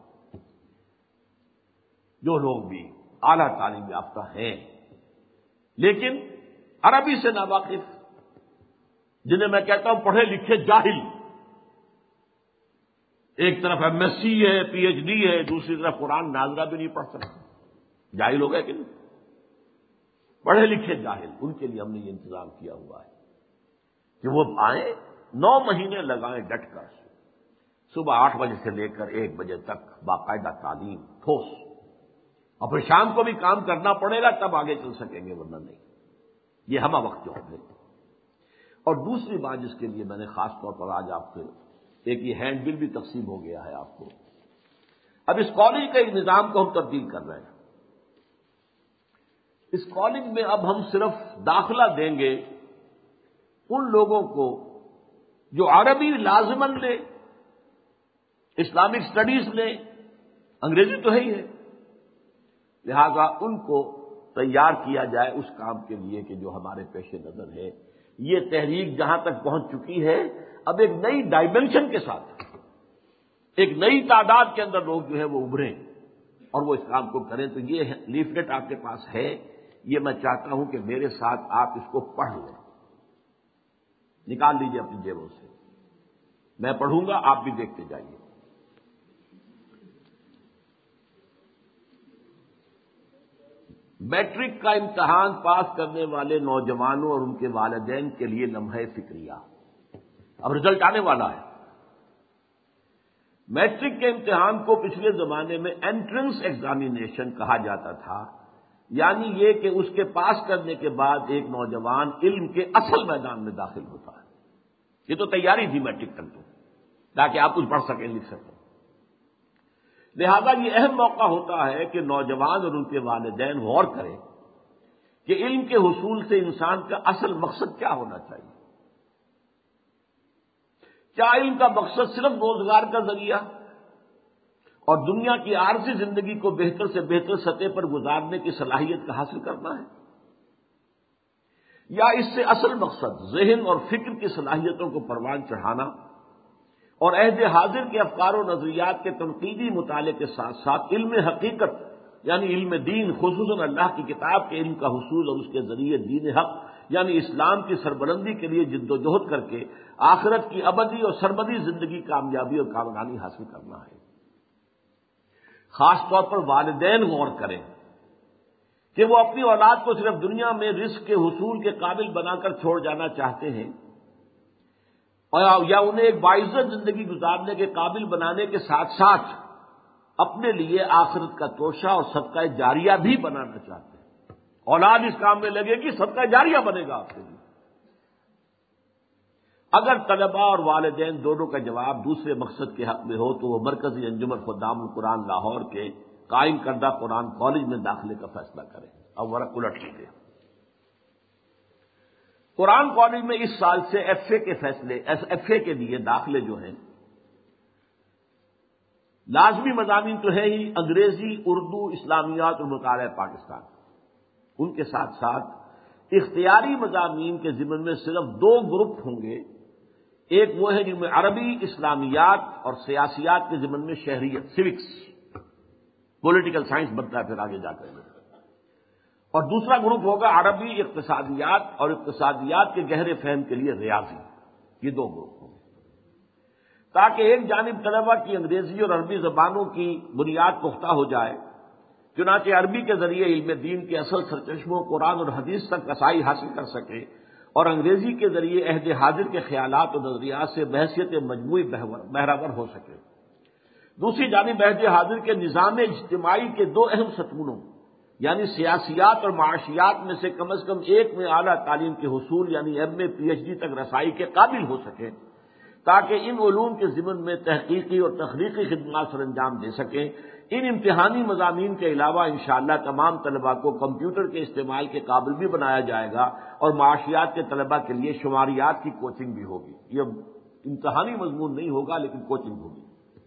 جو لوگ بھی اعلیٰ تعلیم یافتہ ہیں لیکن عربی سے ناواقف، جنہیں میں کہتا ہوں پڑھے لکھے جاہل، ایک طرف ایم ایس سی ہے، پی ایچ ڈی ہے، دوسری طرف قرآن ناظرہ بھی نہیں پڑھ سکتے، جاہل ہو گئے کہ نہیں؟ پڑھے لکھے جاہل، ان کے لیے ہم نے یہ انتظام کیا ہوا ہے کہ وہ آئیں، نو مہینے لگائیں ڈٹ کر، صبح آٹھ بجے سے لے کر ایک بجے تک باقاعدہ تعلیم ٹھوس، اور پھر شام کو بھی کام کرنا پڑے گا تب آگے چل سکیں گے، ورنہ نہیں۔ یہ ہمہ وقت جو ہے۔ اور دوسری بات جس کے لیے میں نے خاص طور پر آج آپ سے ایک یہ ہینڈ بل بھی تقسیم ہو گیا ہے آپ کو، اب اس کالج کے ایک نظام کو ہم تبدیل کر رہے ہیں۔ اس کالج میں اب ہم صرف داخلہ دیں گے ان لوگوں کو جو عربی لازمن لے، اسلامک اسٹڈیز لیں، انگریزی تو ہے ہی ہے، لہذا ان کو تیار کیا جائے اس کام کے لیے کہ جو ہمارے پیش نظر ہے۔ یہ تحریک جہاں تک پہنچ چکی ہے، اب ایک نئی ڈائمنشن کے ساتھ ایک نئی تعداد کے اندر لوگ جو ہے وہ ابھریں اور وہ اس کام کو کریں۔ تو یہ لیفلیٹ آپ کے پاس ہے، یہ میں چاہتا ہوں کہ میرے ساتھ آپ اس کو پڑھ لیں، نکال لیجیے اپنی جیبوں سے، میں پڑھوں گا آپ بھی دیکھتے جائیے۔ میٹرک کا امتحان پاس کرنے والے نوجوانوں اور ان کے والدین کے لیے لمحہ فکریہ، اب رزلٹ آنے والا ہے۔ میٹرک کے امتحان کو پچھلے زمانے میں انٹرنس ایگزامینیشن کہا جاتا تھا، یعنی یہ کہ اس کے پاس کرنے کے بعد ایک نوجوان علم کے اصل میدان میں داخل ہوتا ہے۔ یہ تو تیاری تھی میٹرک تک تو، تاکہ آپ کچھ پڑھ سکیں، لکھ سکیں۔ لہذا یہ اہم موقع ہوتا ہے کہ نوجوان اور ان کے والدین غور کریں کہ علم کے حصول سے انسان کا اصل مقصد کیا ہونا چاہیے۔ کیا علم کا مقصد صرف روزگار کا ذریعہ اور دنیا کی عارضی زندگی کو بہتر سے بہتر سطح پر گزارنے کی صلاحیت کا حاصل کرنا ہے، یا اس سے اصل مقصد ذہن اور فکر کی صلاحیتوں کو پروان چڑھانا اور عہد حاضر کے افکار و نظریات کے تنقیدی مطالعے کے ساتھ ساتھ علم حقیقت یعنی علم دین، خصوصاً اللہ کی کتاب کے علم کا حصول اور اس کے ذریعے دین حق یعنی اسلام کی سربلندی کے لیے جد و جہد کر کے آخرت کی ابدی اور سرمدی زندگی کامیابی اور کامرانی حاصل کرنا ہے۔ خاص طور پر والدین غور کریں کہ وہ اپنی اولاد کو صرف دنیا میں رزق کے حصول کے قابل بنا کر چھوڑ جانا چاہتے ہیں، اور یا انہیں ایک باعزت زندگی گزارنے کے قابل بنانے کے ساتھ ساتھ اپنے لیے آخرت کا توشہ اور صدقہ جاریہ بھی بنانا چاہتے ہیں۔ اولاد اس کام میں لگے گی، صدقہ جاریہ بنے گا آپ کے لیے۔ اگر طلباء اور والدین دونوں کا جواب دوسرے مقصد کے حق میں ہو تو وہ مرکزی انجمن خدام القرآن لاہور کے قائم کردہ قرآن کالج میں داخلے کا فیصلہ کریں۔ اب ورق الٹ لیجیے۔ قرآن کالج میں اس سال سے ایف اے کے فیصلے ایف اے کے لیے داخلے جو ہیں، لازمی مضامین تو ہے ہی انگریزی، اردو، اسلامیات اور مطالعہ پاکستان، ان کے ساتھ ساتھ اختیاری مضامین کے ضمن میں صرف دو گروپ ہوں گے۔ ایک وہ ہے جن میں عربی، اسلامیات اور سیاسیات کے ضمن میں شہریت، سوکس، پولیٹیکل سائنس بنتا ہے پھر آگے جا کر، اور دوسرا گروپ ہوگا عربی، اقتصادیات اور اقتصادیات کے گہرے فہم کے لیے ریاضی۔ یہ دو گروپ ہوں گے تاکہ ایک جانب طلبہ کی انگریزی اور عربی زبانوں کی بنیاد پختہ ہو جائے، چنانچہ عربی کے ذریعے علم دین کے اصل سرچشموں قرآن اور حدیث تک رسائی حاصل کر سکے، اور انگریزی کے ذریعے عہد حاضر کے خیالات اور نظریات سے بحثیت مجموعی بہرور ہو سکے۔ دوسری جانب عہد حاضر کے نظام اجتماعی کے دو اہم ستونوں یعنی سیاسیات اور معاشیات میں سے کم از کم ایک میں اعلیٰ تعلیم کے حصول یعنی M A P H D تک رسائی کے قابل ہو سکے، تاکہ ان علوم کے ضمن میں تحقیقی اور تخلیقی خدمات سر انجام دے سکیں۔ ان امتحانی مضامین کے علاوہ انشاءاللہ تمام طلباء کو کمپیوٹر کے استعمال کے قابل بھی بنایا جائے گا، اور معاشیات کے طلباء کے لیے شماریات کی کوچنگ بھی ہوگی۔ یہ امتحانی مضمون نہیں ہوگا لیکن کوچنگ ہوگی۔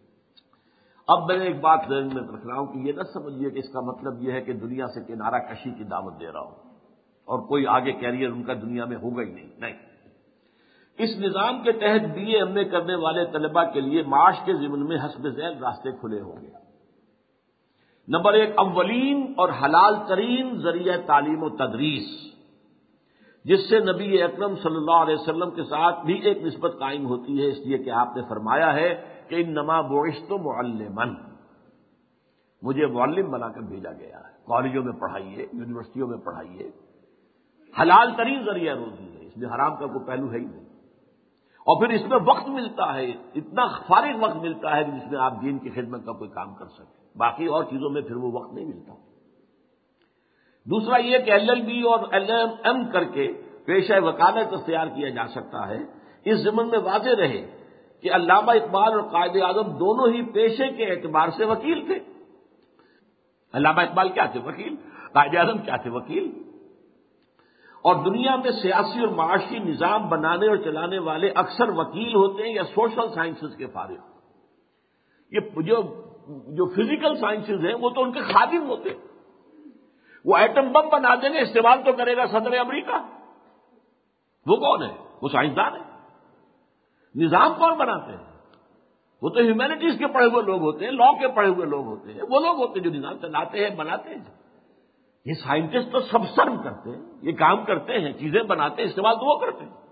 اب میں ایک بات ذہن میں رکھ رہا ہوں کہ یہ نہ سمجھیے کہ اس کا مطلب یہ ہے کہ دنیا سے کنارہ کشی کی دعوت دے رہا ہوں اور کوئی آگے کیریئر ان کا دنیا میں ہوگا ہی نہیں، نہیں۔ اس نظام کے تحت بی اے ایم اے کرنے والے طلباء کے لیے معاش کے ضمن میں حسب ذیل راستے کھلے ہوں گے۔ نمبر ایک، اولین اور حلال ترین ذریعہ تعلیم و تدریس، جس سے نبی اکرم صلی اللہ علیہ وسلم کے ساتھ بھی ایک نسبت قائم ہوتی ہے، اس لیے کہ آپ نے فرمایا ہے کہ انما بعثت معلما، مجھے معلم بنا کر بھیجا گیا ہے۔ کالجوں میں پڑھائیے، یونیورسٹیوں میں پڑھائیے، حلال ترین ذریعہ روزی ہے، اس میں حرام کا کوئی پہلو ہے ہی نہیں، اور پھر اس میں وقت ملتا ہے، اتنا فارغ وقت ملتا ہے کہ جس میں آپ دین کی خدمت کا کوئی کام کر سکیں، باقی اور چیزوں میں پھر وہ وقت نہیں ملتا۔ دوسرا یہ کہ ایل ایل بی اور ایل ایم ایم کر کے پیشہ وکالت اختیار کیا جا سکتا ہے۔ اس ضمن میں واضح رہے کہ علامہ اقبال اور قائد اعظم دونوں ہی پیشے کے اعتبار سے وکیل تھے۔ علامہ اقبال کیا تھے؟ وکیل۔ قائد اعظم کیا تھے؟ وکیل۔ اور دنیا میں سیاسی اور معاشی نظام بنانے اور چلانے والے اکثر وکیل ہوتے ہیں یا سوشل سائنسز کے فارغ۔ یہ جو جو فزیکل سائنسز ہیں وہ تو ان کے خادم ہوتے ہیں۔ وہ ایٹم بم بنا دیں گے، استعمال تو کرے گا صدر امریکہ، وہ کون ہے؟ وہ سائنسدان ہے۔ نظام کون بناتے ہیں؟ وہ تو ہیومینٹیز کے پڑھے ہوئے لوگ ہوتے ہیں، لا کے پڑھے ہوئے لوگ ہوتے ہیں، وہ لوگ ہوتے ہیں جو نظام چلاتے ہیں، بناتے ہیں۔ یہ سائنٹسٹ تو سب سرم کرتے ہیں، یہ کام کرتے ہیں، چیزیں بناتے ہیں، استعمال تو وہ کرتے ہیں۔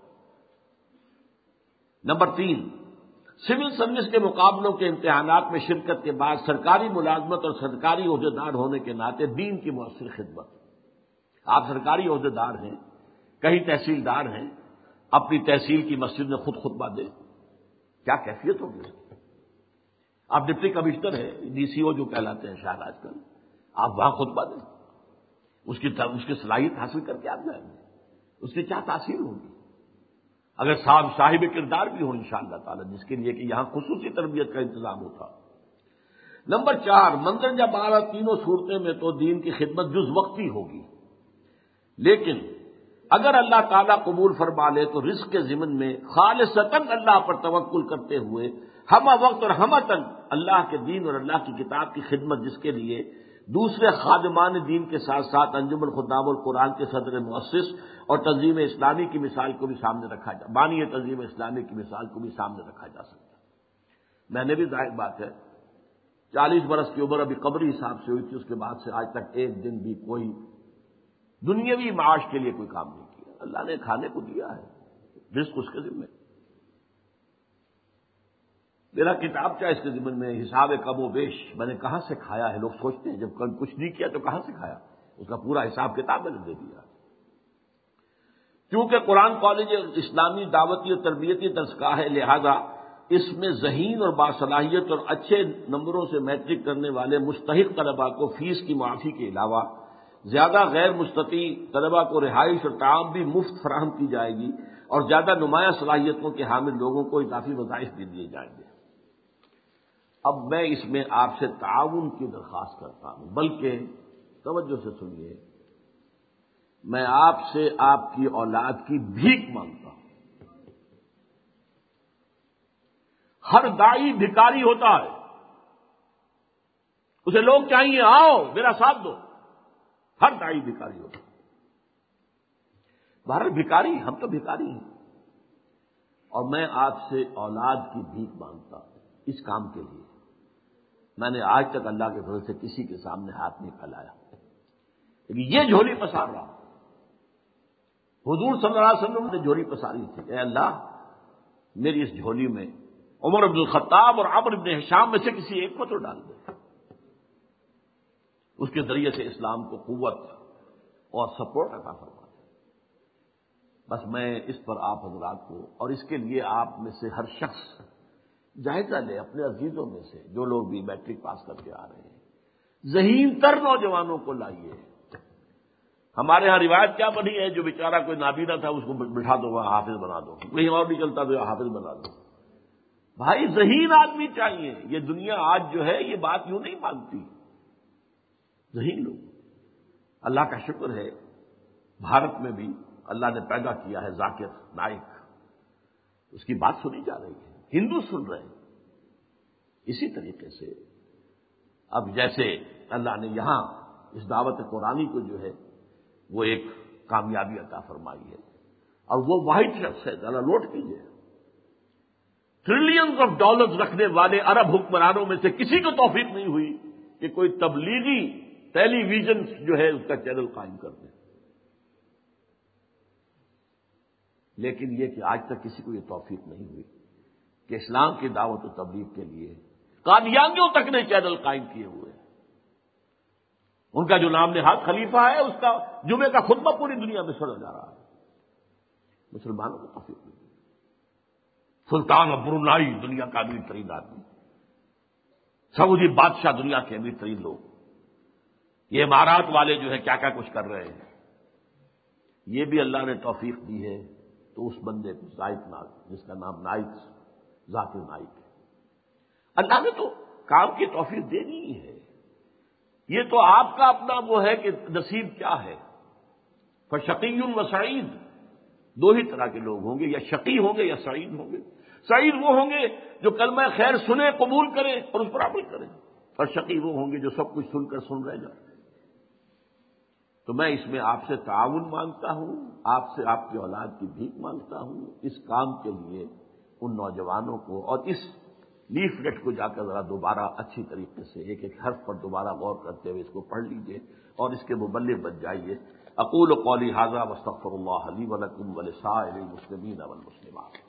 نمبر تین، سول سروس کے مقابلوں کے امتحانات میں شرکت کے بعد سرکاری ملازمت اور سرکاری عہدیدار ہونے کے ناطے دین کی مؤثر خدمت۔ آپ سرکاری عہدیدار ہیں، کہیں تحصیلدار ہیں، اپنی تحصیل کی مسجد میں خود خطبہ دیں، کیا کیفیت ہوگی؟ آپ ڈپٹی کمشنر ہیں، ڈی سی او جو کہلاتے ہیں شاید آج کل، آپ وہاں خطبہ دیں، اس کی اس کی صلاحیت حاصل کر کے آپ جائیں گے، اس کی کیا تاثیر ہوگی؟ اگر صاحب صاحب کردار بھی ہو انشاءاللہ تعالی، جس کے لیے کہ یہاں خصوصی تربیت کا انتظام ہوتا۔ نمبر چار، مندرجہ بارہ تینوں صورتیں میں تو دین کی خدمت جز وقتی ہوگی، لیکن اگر اللہ تعالیٰ قبول فرما لے تو رزق کے ضمن میں خالصتاً اللہ پر توکل کرتے ہوئے ہمہ وقت اور ہمتاً اللہ کے دین اور اللہ کی کتاب کی خدمت، جس کے لیے دوسرے خادمان دین کے ساتھ ساتھ انجمن خدام القرآن کے صدر مؤسس اور تنظیم اسلامی کی مثال کو بھی سامنے رکھا جا بانی تنظیم اسلامی کی مثال کو بھی سامنے رکھا جا سکتا ہے۔ میں نے بھی ظاہر بات ہے چالیس برس کی عمر ابھی قبری حساب سے ہوئی تھی، اس کے بعد سے آج تک ایک دن بھی کوئی دنیاوی معاش کے لیے کوئی کام نہیں کیا۔ اللہ نے کھانے کو دیا ہے، رزق اس کے ذمہ۔ میرا کتاب چاہے اس کے ذمن میں حساب کم و بیش، میں نے کہاں سے کھایا ہے، لوگ سوچتے ہیں جب کل کچھ نہیں کیا تو کہاں سے کھایا، اس کا پورا حساب کتاب میں نے دے دیا. کیونکہ قرآن کالج اسلامی دعوتی اور تربیتی درس کا ہے، لہذا اس میں ذہین اور باصلاحیت اور اچھے نمبروں سے میٹرک کرنے والے مستحق طلباء کو فیس کی معافی کے علاوہ زیادہ غیر مستطیع طلباء کو رہائش اور تعام بھی مفت فراہم کی جائے گی، اور زیادہ نمایاں صلاحیتوں کے حامل لوگوں کو اضافی وظائف بھی دیے جائیں گے. اب میں اس میں آپ سے تعاون کی درخواست کرتا ہوں، بلکہ توجہ سے سنیے، میں آپ سے آپ کی اولاد کی بھیک مانگتا ہوں. ہر داعی بھکاری ہوتا ہے، اسے لوگ چاہیے آؤ میرا ساتھ دو. ہر داعی بھکاری ہوتا ہے. بہرحال بھکاری ہم تو بھکاری ہیں، اور میں آپ سے اولاد کی بھیک مانگتا ہوں اس کام کے لیے. میں نے آج تک اللہ کے فضل سے کسی کے سامنے ہاتھ نہیں پھیلایا، لیکن یہ جھولی پسار رہا. حضور صلی اللہ علیہ وسلم نے جھولی پساری تھی، اے اللہ میری اس جھولی میں عمر بن الخطاب اور عمرو بن ہشام میں سے کسی ایک کو تو ڈال دے، اس کے ذریعے سے اسلام کو قوت اور سپورٹ عطا فرما دے. بس میں اس پر آپ حضرات کو، اور اس کے لیے آپ میں سے ہر شخص جائزہ لے اپنے عزیزوں میں سے جو لوگ بھی میٹرک پاس کر کے آ رہے ہیں، ذہین تر نوجوانوں کو لائیے. ہمارے ہاں روایت کیا بنی ہے، جو بیچارہ کوئی نابینا تھا اس کو بٹھا دو وہاں حافظ بنا دو، کوئی اور نہیں چلتا تو حافظ بنا دو. بھائی ذہین آدمی چاہیے. یہ دنیا آج جو ہے یہ بات یوں نہیں مانتی. ذہین لوگ. اللہ کا شکر ہے بھارت میں بھی اللہ نے پیدا کیا ہے ذاکر نائک، اس کی بات سنی جا رہی ہے، ہندو سن رہے ہیں. اسی طریقے سے اب جیسے اللہ نے یہاں اس دعوت قرآنی کو جو ہے وہ ایک کامیابی عطا فرمائی ہے، اور وہ واحد شخص ہے، ذرا نوٹ کیجیے، ٹریلینز آف ڈالرز رکھنے والے عرب حکمرانوں میں سے کسی کو توفیق نہیں ہوئی کہ کوئی تبلیغی ٹیلی ویژن جو ہے اس کا چینل قائم کر دے. لیکن یہ کہ آج تک کسی کو یہ توفیق نہیں ہوئی کہ اسلام کی دعوت و تبلیغ کے لیے قادیانیوں تک نے چینل قائم کیے ہوئے ہیں. ان کا جو نام نہاد خلیفہ ہے اس کا جمعے کا خطبہ پوری دنیا میں سنا جا رہا ہے. مسلمانوں کو توفیق نہیں. سلطان آف برونائی دنیا کا امیر ترین آدمی، سعودی بادشاہ دنیا کے امیر ترین لوگ، یہ امارات والے جو ہے کیا کیا کچھ کر رہے ہیں. یہ بھی اللہ نے توفیق دی ہے تو اس بندے کو زائد نائک، جس کا نام نائک ذاکر نائک ہے. اللہ نے تو کام کی توفیق دینی ہی ہے. یہ تو آپ کا اپنا وہ ہے کہ نصیب کیا ہے. فشقی و سعید دو ہی طرح کے لوگ ہوں گے، یا شقی ہوں گے یا سعید ہوں گے. سعید وہ ہوں گے جو کلمہ خیر سنیں، قبول کریں اور اس پر عمل کریں، اور شقی وہ ہوں گے جو سب کچھ سن کر سن رہ جائیں. تو میں اس میں آپ سے تعاون مانگتا ہوں، آپ سے آپ کی اولاد کی بھیک مانگتا ہوں اس کام کے لیے. ان نوجوانوں کو اور اس لیفلیٹ کو جا کر ذرا دوبارہ اچھی طریقے سے ایک ایک حرف پر دوبارہ غور کرتے ہوئے اس کو پڑھ لیجئے اور اس کے مبلغ بن جائیے. اقول قولی ھذا واستغفر اللہ لی ولکم ولسائر المسلمین والمسلمات.